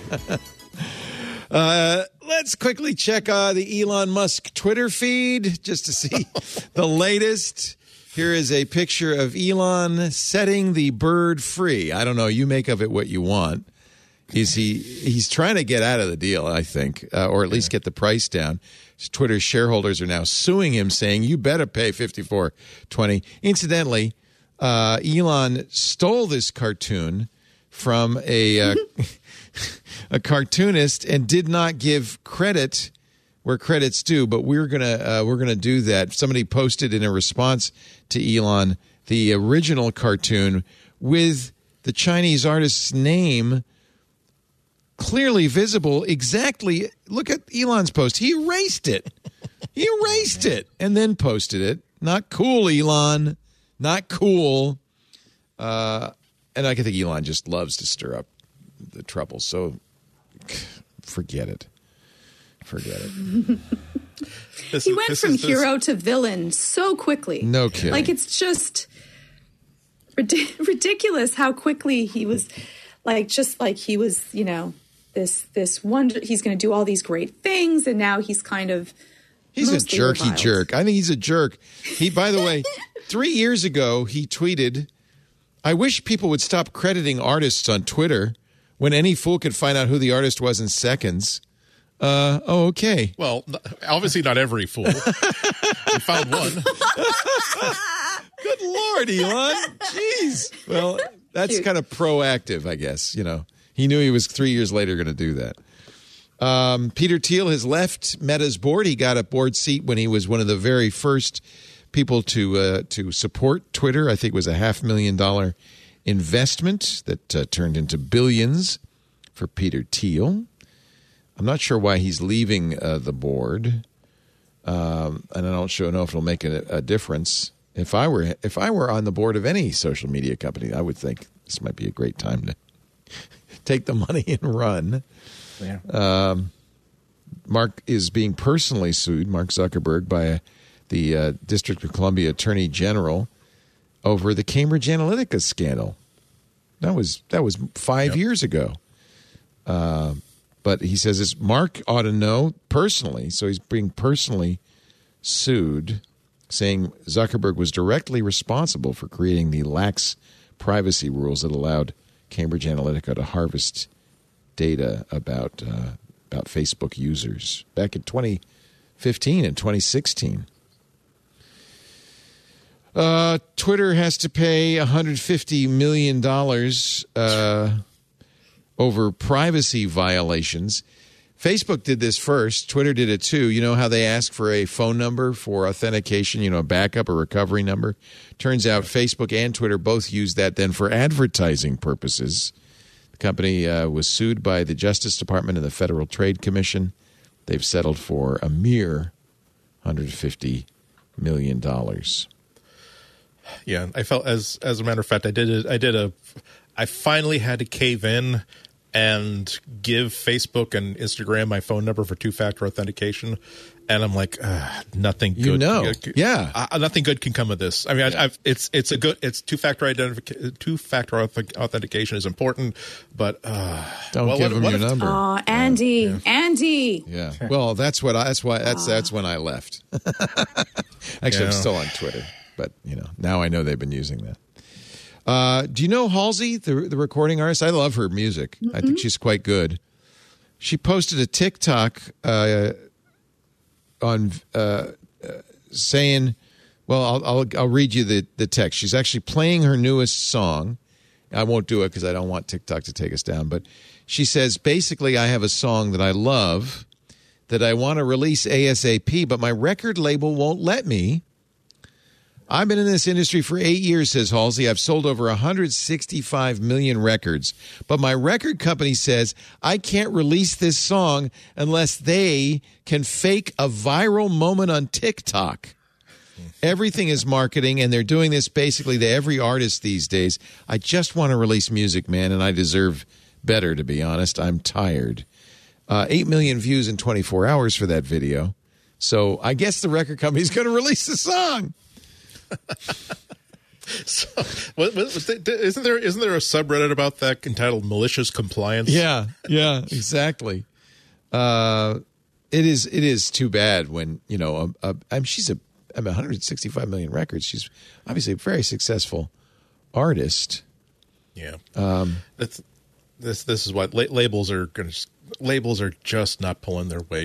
Let's quickly check the Elon Musk Twitter feed just to see the latest. Here is a picture of Elon setting the bird free. I don't know. You make of it what you want. He's trying to get out of the deal, I think, or at least get the price down. Twitter shareholders are now suing him, saying, you better pay $54.20. Incidentally, Elon stole this cartoon from a cartoonist and did not give credit where credit's due, but we're gonna do that. Somebody posted in a response to Elon the original cartoon with the Chinese artist's name clearly visible. Exactly. Look at Elon's post. He erased it. And then posted it. Not cool, Elon. Not cool. And I think Elon just loves to stir up the trouble. So forget it. He went from hero to villain so quickly. No kidding. Like, it's just ridiculous how quickly he was, he was, this wonder. He's going to do all these great things, and now he's kind of he's a jerky jerk. I think he's a jerk. He, by the way, 3 years ago he tweeted, "I wish people would stop crediting artists on Twitter when any fool could find out who the artist was in seconds." Okay. Well, obviously not every fool. We found one. Good Lord, Elon. Jeez. Well, that's kind of proactive, I guess. He knew he was 3 years later going to do that. Peter Thiel has left Meta's board. He got a board seat when he was one of the very first people to support Twitter. I think it was a $500,000 investment that turned into billions for Peter Thiel. I'm not sure why he's leaving the board, and I don't know if it'll make a difference. If I were on the board of any social media company, I would think this might be a great time to take the money and run. Yeah. Mark is being personally sued, Mark Zuckerberg, by the District of Columbia Attorney General over the Cambridge Analytica scandal. That was 5 years ago. But he says Mark ought to know personally, so he's being personally sued, saying Zuckerberg was directly responsible for creating the lax privacy rules that allowed Cambridge Analytica to harvest data about Facebook users back in 2015 and 2016. Twitter has to pay $150 million over privacy violations. Facebook did this first. Twitter did it too. You know how they ask for a phone number for authentication, a backup or recovery number? Turns out Facebook and Twitter both used that then for advertising purposes. The company was sued by the Justice Department and the Federal Trade Commission. They've settled for a mere $150 million. Yeah, I felt as a matter of fact, I finally had to cave in and give Facebook and Instagram my phone number for two-factor authentication, and I'm like, nothing good. Nothing good can come of this. I mean, it's two-factor authentication is important, but don't give them your number. Oh, Andy. Yeah. Well, that's when I left. Actually, I'm still on Twitter, but now I know they've been using that. Do you know Halsey, the recording artist? I love her music. Mm-hmm. I think she's quite good. She posted a TikTok on saying, well, I'll read you the text. She's actually playing her newest song. I won't do it because I don't want TikTok to take us down. But she says, basically, I have a song that I love that I want to release ASAP, but my record label won't let me. I've been in this industry for 8 years, says Halsey. I've sold over 165 million records. But my record company says I can't release this song unless they can fake a viral moment on TikTok. Everything is marketing, and they're doing this basically to every artist these days. I just want to release music, man, and I deserve better, to be honest. I'm tired. 8 million views in 24 hours for that video. So I guess the record company's going to release the song. So, isn't there a subreddit about that entitled "Malicious Compliance"? Yeah, exactly. It is too bad when she's 165 million records. She's obviously a very successful artist. Yeah, this is what labels are going to. Labels are just not pulling their weight.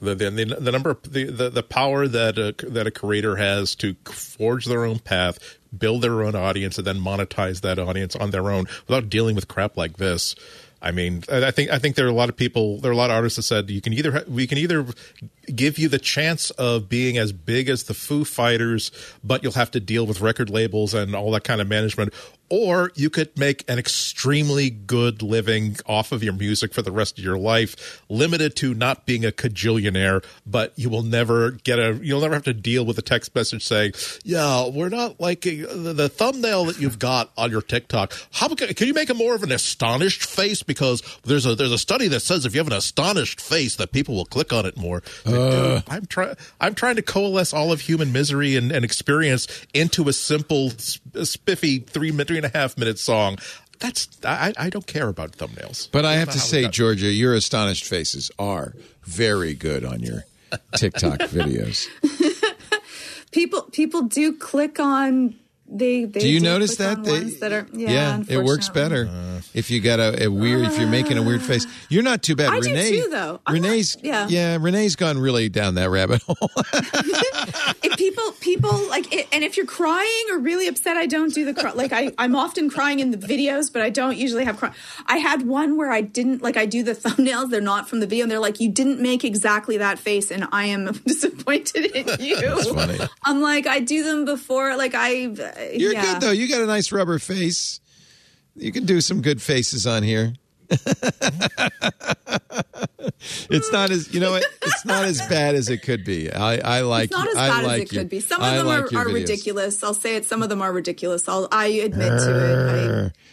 The power that a creator has to forge their own path, build their own audience, and then monetize that audience on their own without dealing with crap like this. I mean, I think there are a lot of people, there are a lot of artists that said we can either give you the chance of being as big as the Foo Fighters, but you'll have to deal with record labels and all that kind of management, or you could make an extremely good living off of your music for the rest of your life, limited to not being a cajillionaire, but you'll never have to deal with a text message saying, "Yeah, we're not liking the thumbnail that you've got on your TikTok. Can you make it more of an astonished face? Because there's a study that says if you have an astonished face, that people will click on it more." I'm trying to coalesce all of human misery and experience into a simple, spiffy 3.5 minute song. I don't care about thumbnails. But I have to say, Georgia, your astonished faces are very good on your TikTok videos. People do click on They do you notice click on that? ones that are, it works better if you got a weird, if you're making a weird face. You're not too bad. I Renee, do too, though. Renee's gone really down that rabbit hole. If people like it, and if you're crying or really upset, I don't do the I'm often crying in the videos, but I don't usually have cry. I had one where I didn't I do the thumbnails. They're not from the video, and they're like, you didn't make exactly that face, and I am disappointed in you. That's funny. I'm like, I do them before, You're good though. You got a nice rubber face. You can do some good faces on here. It's not as it's not as bad as it could be. I like. It's not as bad as it could be. Some of them are ridiculous. I'll say it. Some of them are ridiculous. I admit to it.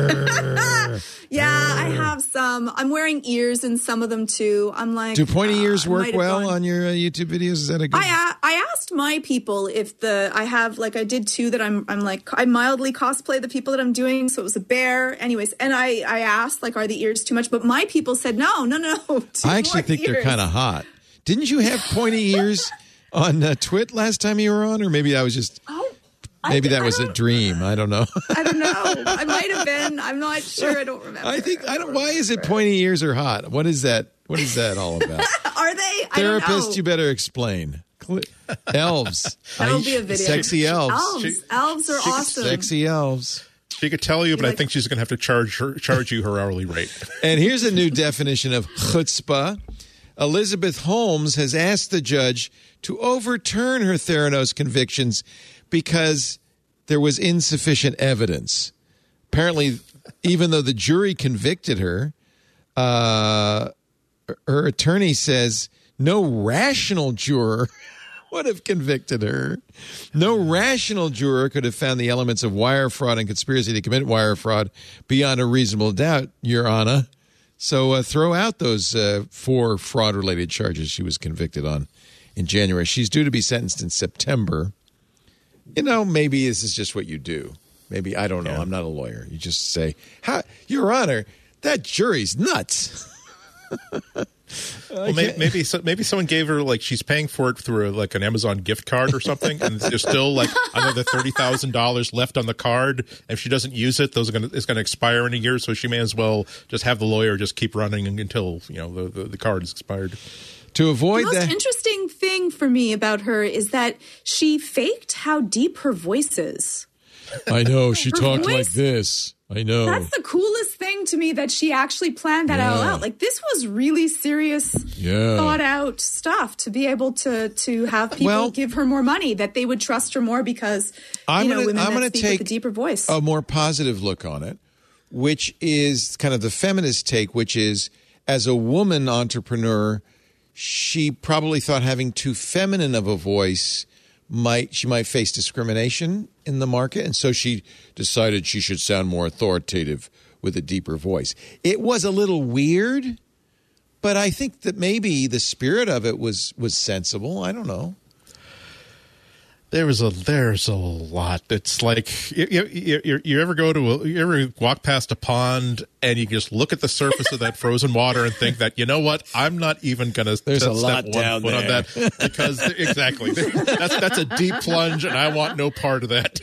Yeah, I have some. I'm wearing ears in some of them too. I'm like, do pointy ears work well on your YouTube videos? Is that a good? I asked my people if I did two that I mildly cosplay the people that I'm doing, so it was a bear. Anyways, and I asked are the ears too much? But my people said no. I actually think they're kind of hot. Didn't you have pointy ears on Twit last time you were on, or maybe I was just? Maybe that was a dream. I don't know. I don't know. I might have been. I'm not sure. I don't remember. Why is it pointy ears are hot? What is that? What is that all about? Are they? Therapist, you better explain. Elves. That'll be a video. Sexy elves. Elves are awesome. Sexy elves. She could tell you, but I think she's going to have to charge you her hourly rate. And here's a new definition of chutzpah. Elizabeth Holmes has asked the judge to overturn her Theranos convictions because there was insufficient evidence. Apparently, even though the jury convicted her, her attorney says no rational juror would have convicted her. No rational juror could have found the elements of wire fraud and conspiracy to commit wire fraud beyond a reasonable doubt, Your Honor. So throw out those 4 fraud-related charges she was convicted on in January. She's due to be sentenced in September. Maybe this is just what you do. Maybe, I don't know. Yeah. I'm not a lawyer. You just say, Your Honor, that jury's nuts. Well, maybe someone gave her she's paying for it through an Amazon gift card or something, and there's still another $30,000 left on the card. And if she doesn't use it, it's going to expire in a year. So she may as well just have the lawyer just keep running until the card is expired. To avoid the most interesting thing for me about her is that she faked how deep her voice is. I know. She talked like this. I know. That's the coolest thing to me, that she actually planned that all out. This was really serious, thought out stuff to be able to have people give her more money, that they would trust her more because, women that speak with a deeper voice. A more positive look on it, which is kind of the feminist take, which is, as a woman entrepreneur, she probably thought having too feminine of a voice might face discrimination in the market, and so she decided she should sound more authoritative with a deeper voice. It was a little weird, but I think that maybe the spirit of it was sensible. I don't know. There's a lot. It's like you ever walk past a pond and you just look at the surface of that frozen water and think that, you know what, I'm not even going to step one foot on that, because exactly that's a deep plunge and I want no part of that.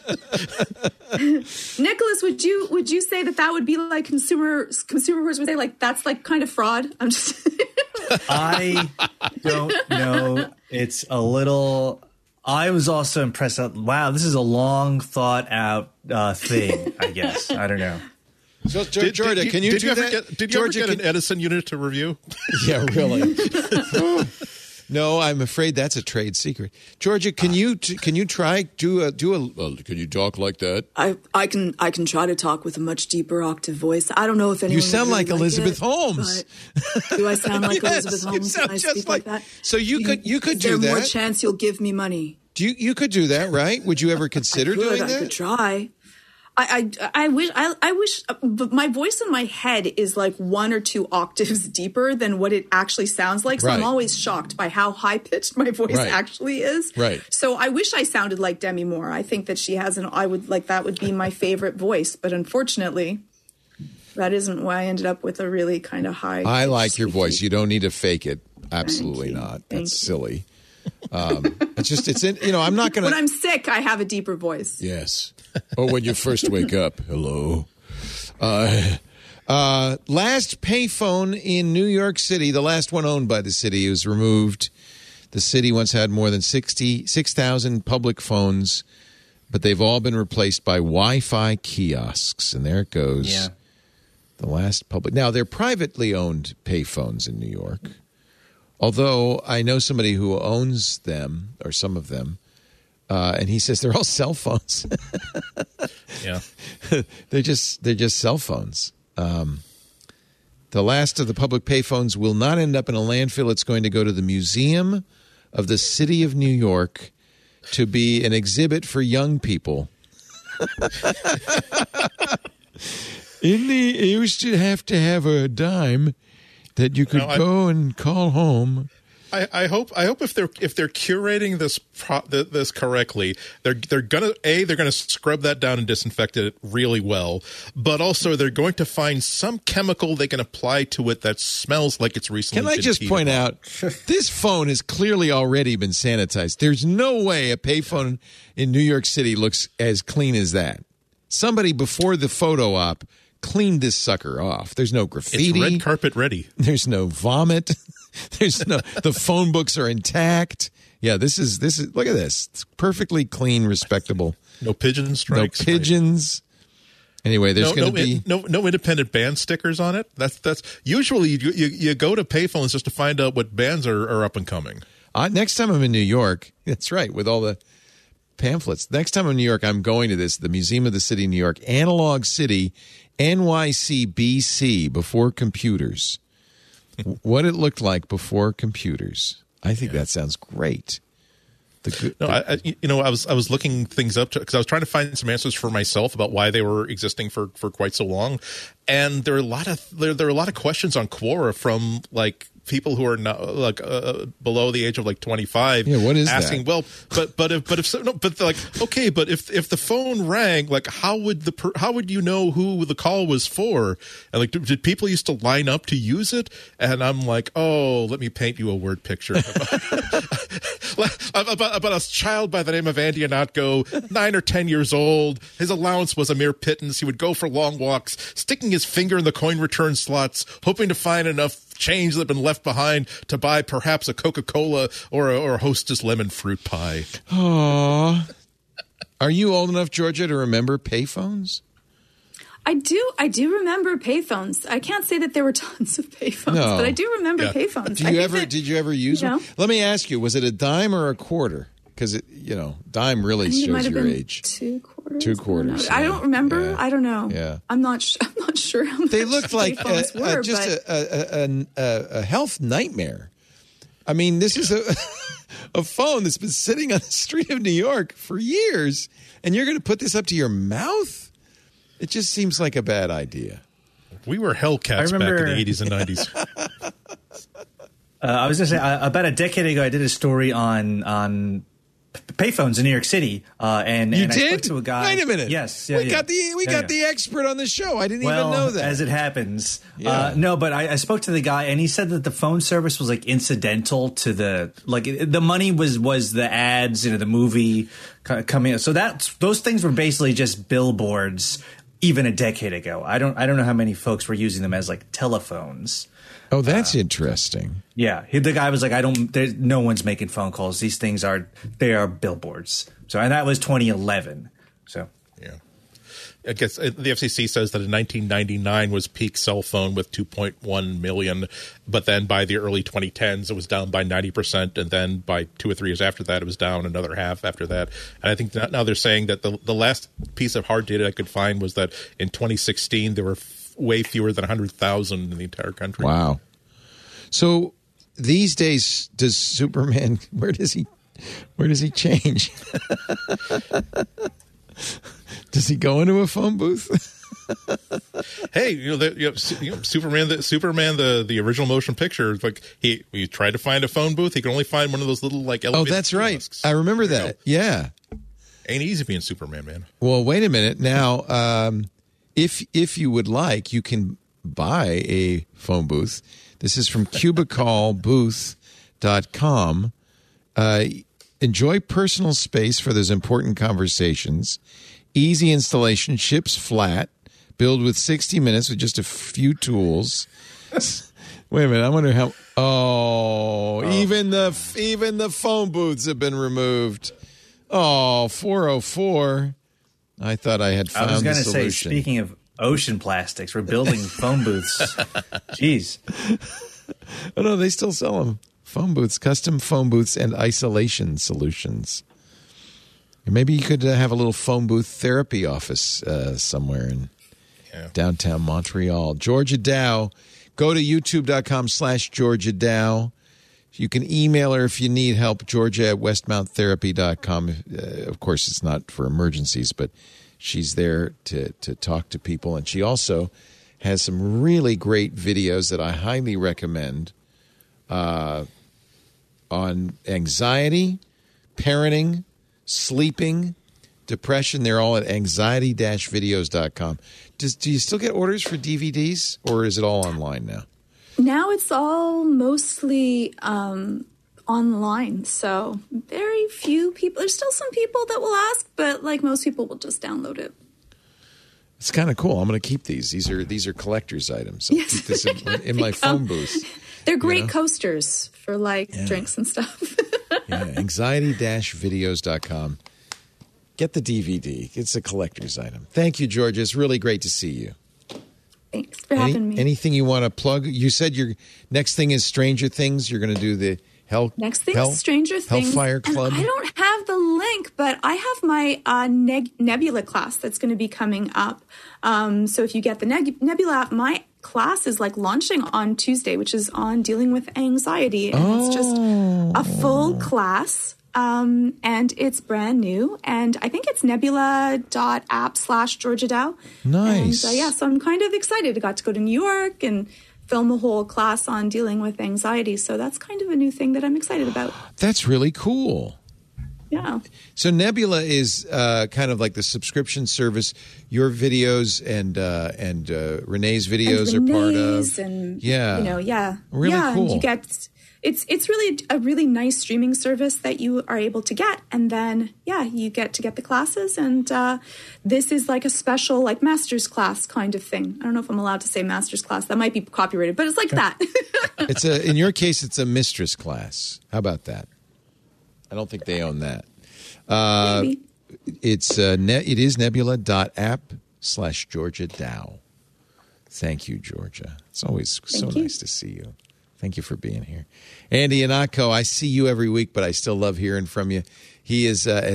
Nicholas, would you say that would be like consumer reports would say that's kind of fraud? I'm just I don't know. It's a little. I was also impressed. Wow, this is a long thought out thing, I guess. I don't know. So, Georgia, can you do that? Did you ever get an Edison unit to review? Yeah, really. No, I'm afraid that's a trade secret. Georgia, can you try can you talk like that? I can try to talk with a much deeper octave voice. I don't know if anyone. You sound like Elizabeth Holmes. Do I sound like Elizabeth Holmes? You sound just like that. So you could do that. Is there more chance you'll give me money? You could do that, right? Would you ever consider doing that? I could try. I wish, but my voice in my head is 1 or 2 octaves deeper than what it actually sounds like. So I'm always shocked by how high pitched my voice actually is. Right. So I wish I sounded like Demi Moore. I think that she has that would be my favorite voice. But unfortunately, that isn't why I ended up with a really kind of high. I like your voice. You don't need to fake it. Absolutely not. That's silly. I'm not going to. When I'm sick, I have a deeper voice. Yes. Or when you first wake up. Hello. Last payphone in New York City, the last one owned by the city, was removed. The city once had more than 6,000 public phones, but they've all been replaced by Wi-Fi kiosks. And there it goes. Yeah. The last public. Now, they're privately owned payphones in New York. Although I know somebody who owns them, or some of them, and he says they're all cell phones. Yeah. They're just cell phones. The last of the public payphones will not end up in a landfill. It's going to go to the Museum of the City of New York to be an exhibit for young people. You used to have a dime that you could go and call home. I hope if they're curating this correctly, they're gonna scrub that down and disinfect it really well, but also they're going to find some chemical they can apply to it that smells like it's recently. Can I just point out, this phone has clearly already been sanitized. There's no way a payphone in New York City looks as clean as that. Somebody before the photo op cleaned this sucker off. There's no graffiti. It's red carpet ready. There's no vomit. The phone books are intact. Yeah, this is look at this. It's perfectly clean, respectable. No pigeon strikes. No pigeons. Right. Anyway, there's going to be no independent band stickers on it. That's usually you go to payphones just to find out what bands are up and coming. Next time I'm in New York, that's right, with all the pamphlets. Next time I'm in New York, I'm going to the Museum of the City of New York, Analog City, NYCBC, before computers. What it looked like before computers. I think that sounds great. I was looking things up because I was trying to find some answers for myself about why they were existing for quite so long, and there are a lot of questions on Quora from like people who are not below the age of like 25. Yeah, what is asking? That? But if the phone rang, like how would you know who the call was for? And like, did people used to line up to use it? And I'm like, oh, let me paint you a word picture about a child by the name of Andy Anatko, 9 or 10 years old. His allowance was a mere pittance. He would go for long walks, sticking his finger in the coin return slots, hoping to find enough change that had been left behind to buy perhaps a Coca-Cola or a Hostess lemon fruit pie. Aww. Are you old enough, Georgia, to remember payphones? I do remember payphones. I can't say that there were tons of payphones, but I do remember payphones. Did you ever use one? Let me ask you, was it a dime or a quarter? Because dime really shows your age. 2 quarters. 2 quarters. I don't remember. Yeah. I don't know. Yeah. I'm not sure how much they looked like were, a health nightmare. I mean, this is a phone that's been sitting on the street of New York for years, and you're going to put this up to your mouth? It just seems like a bad idea. We were Hellcats back in the 80s and 90s. I was going to say, about a decade ago, I did a story on payphones in New York City, and you and did? I spoke to a guy. Wait a minute. Yes, we got the expert on the show. I didn't even know that. As it happens, Yeah. no. But I spoke to the guy, and he said that the phone service was like incidental to the money was the ads, the movie coming. So those things were basically just billboards. Even a decade ago, I don't know how many folks were using them as like telephones. Oh, that's interesting. Yeah, the guy was like, no one's making phone calls. These things are billboards. So, and that was 2011. So, yeah, I guess the FCC says that in 1999 was peak cell phone with 2.1 million, but then by the early 2010s it was down by 90%, and then by 2 or 3 years after that it was down another half after that. And I think now they're saying that the last piece of hard data I could find was that in 2016 there were way fewer than 100,000 in the entire country. Wow. So these days, does Superman? Where does he change? Does he go into a phone booth? Hey, Superman, the original motion picture. Like he tried to find a phone booth, he could only find one of those little like elevated. Oh, that's right. Kiosks. I remember that. Yeah. Ain't easy being Superman, man. Well, wait a minute. Now, if you would like, you can buy a phone booth. This is from cubiclebooth.com, Enjoy personal space for those important conversations. Easy installation, ships flat. Build with 60 minutes with just a few tools. Wait a minute, I wonder how. Even the phone booths have been removed. 404. I thought I had found the solution. I was going to say, speaking of ocean plastics, we're building phone booths. Jeez. Oh, no, they still sell them. Phone booths, custom phone booths, and isolation solutions. Maybe you could have a little phone booth therapy office somewhere in downtown Montreal. Georgia Dow. Go to youtube.com/Georgia Dow. You can email her if you need help, Georgia@westmounttherapy.com. Of course, it's not for emergencies, but she's there to talk to people. And she also has some really great videos that I highly recommend on anxiety, parenting, sleeping, depression. They're all at anxiety-videos.com. Do you still get orders for DVDs, or is it all online now? Now it's all mostly online, so very few people. There's still some people that will ask, but like most people will just download it. It's kind of cool. I'm going to keep these. These are collector's items. I'll keep this in my phone booth. They're great coasters for drinks and stuff. Anxiety-videos.com. Get the DVD. It's a collector's item. Thank you, Georgia. It's really great to see you. Thanks for having me. Anything you want to plug? You said your next thing is Stranger Things. You're going to do the Next thing is Stranger Things. Hellfire Club. And I don't have the link, but I have my Nebula class that's going to be coming up. So if you get the Nebula app, my class is launching on Tuesday, which is on dealing with anxiety. And it's just a full class. And it's brand new. And I think it's nebula.app/Georgia Dow. Nice. And, so I'm kind of excited. I got to go to New York and film a whole class on dealing with anxiety. So that's kind of a new thing that I'm excited about. That's really cool. Yeah. So Nebula is kind of like the subscription service your videos and Renee's videos are part of. And, Really cool. And you get... It's really a really nice streaming service that you are able to get. And then, you get to get the classes. And this is like a special master's class kind of thing. I don't know if I'm allowed to say master's class. That might be copyrighted, but it's like that. In your case, it's a mistress class. How about that? I don't think they own that. Maybe. It is nebula.app/Georgia Dow. Thank you, Georgia. It's always nice to see you. Thank you for being here. Andy Ihnatko, I see you every week, but I still love hearing from you. He is at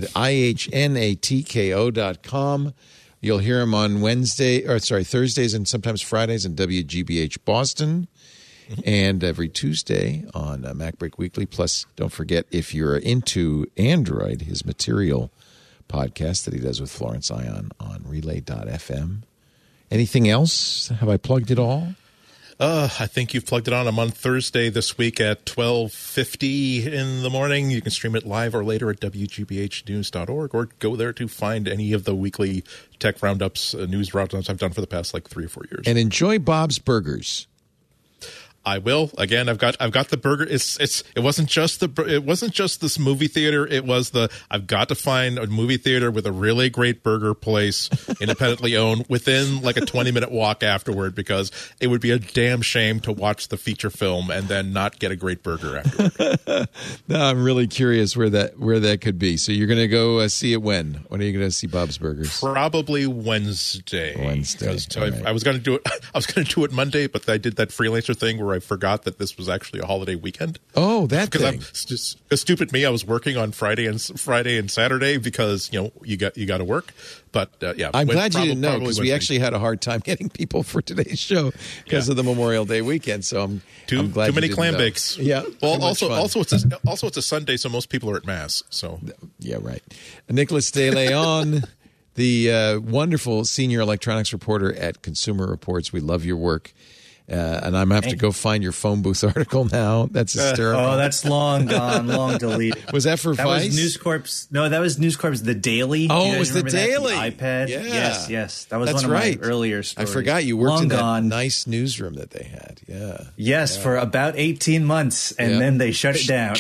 ihnatko.com. You'll hear him on Thursdays and sometimes Fridays in WGBH Boston, and every Tuesday on MacBreak Weekly. Plus, don't forget, if you're into Android, his Material podcast that he does with Florence Ion on Relay.fm. Anything else? Have I plugged it all? I think you've plugged it on. I'm on Thursday this week at 12:50 in the morning. You can stream it live or later at WGBHnews.org or go there to find any of the weekly tech roundups, news roundups I've done for the past 3 or 4 years. And enjoy Bob's Burgers. I will. Again, I've got the burger. It wasn't just this movie theater. It was I've got to find a movie theater with a really great burger place, independently owned, within a 20-minute walk afterward, because it would be a damn shame to watch the feature film and then not get a great burger afterward. No, I'm really curious where that could be. So you're going to go see it when? When are you going to see Bob's Burgers? Probably Wednesday. Right. I was going to do it. I was going to do it Monday, but I did that freelancer thing where I forgot that this was actually a holiday weekend. Oh, that thing. Because stupid me, I was working on Friday and Saturday because you got to work. But I'm glad you didn't know, because we actually had a hard time getting people for today's show because of the Memorial Day weekend. So I'm glad too many you clam didn't bakes. Know. Yeah. Well, also it's a Sunday, so most people are at mass. So yeah, right. Nicholas De Leon, the wonderful senior electronics reporter at Consumer Reports. We love your work. And I'm going to have to go find your phone booth article now. That's hysterical. Oh, that's long gone, long deleted. Was that for Vice? That was News Corp's. No, that was News Corp's The Daily. Oh, it was The Daily. The iPad. Yeah. Yes. That was that's one of right. my earlier stories. I forgot you worked long in gone. that nice newsroom that they had. Yeah. Yes, for about 18 months, and then they shut it down.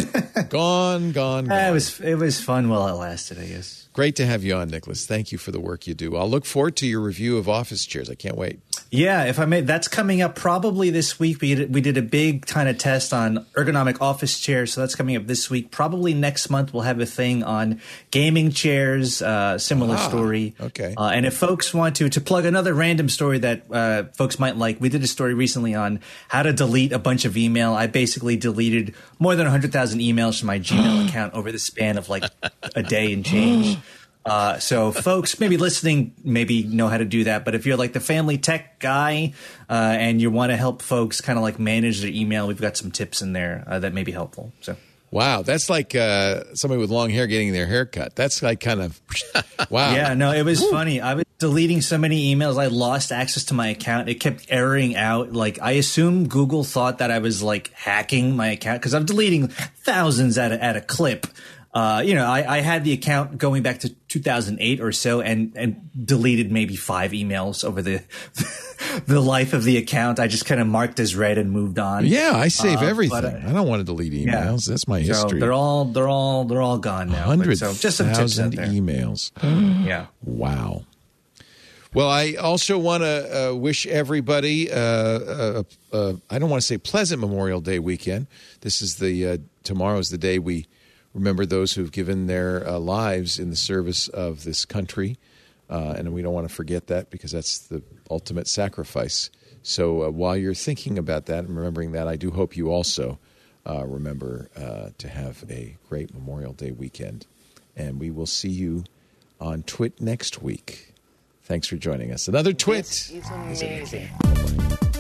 Gone. It was fun while it lasted, I guess. Great to have you on, Nicholas. Thank you for the work you do. I'll look forward to your review of Office Chairs. I can't wait. Yeah, if I may, that's coming up probably this week. We did a big kind of test on ergonomic office chairs, so that's coming up this week. Probably next month we'll have a thing on gaming chairs, similar story. Okay. And if folks want to plug another random story that folks might like, we did a story recently on how to delete a bunch of email. I basically deleted more than 100,000 emails from my Gmail account over the span of like a day and change. So folks maybe listening maybe know how to do that. But if you're like the family tech guy and you want to help folks kind of like manage their email, we've got some tips in there that may be helpful. So. Wow, that's like somebody with long hair getting their hair cut. That's like kind of, wow. Yeah, no, it was funny. I was deleting so many emails. I lost access to my account. It kept erroring out. Like, I assume Google thought that I was like hacking my account because I'm deleting thousands at a clip. I had the account going back to 2008 or so and deleted maybe 5 emails over the life of the account. I just kind of marked as read and moved on. Yeah, I save everything. I don't want to delete emails. That's my history. So they're all gone now. 100,000 emails. Yeah. Wow. Well, I also want to wish everybody, I don't want to say pleasant Memorial Day weekend. This is tomorrow's the day we remember those who've given their lives in the service of this country. And we don't want to forget that because that's the ultimate sacrifice. So while you're thinking about that and remembering that, I do hope you also remember to have a great Memorial Day weekend. And we will see you on Twit next week. Thanks for joining us. Another Twit. It's amazing.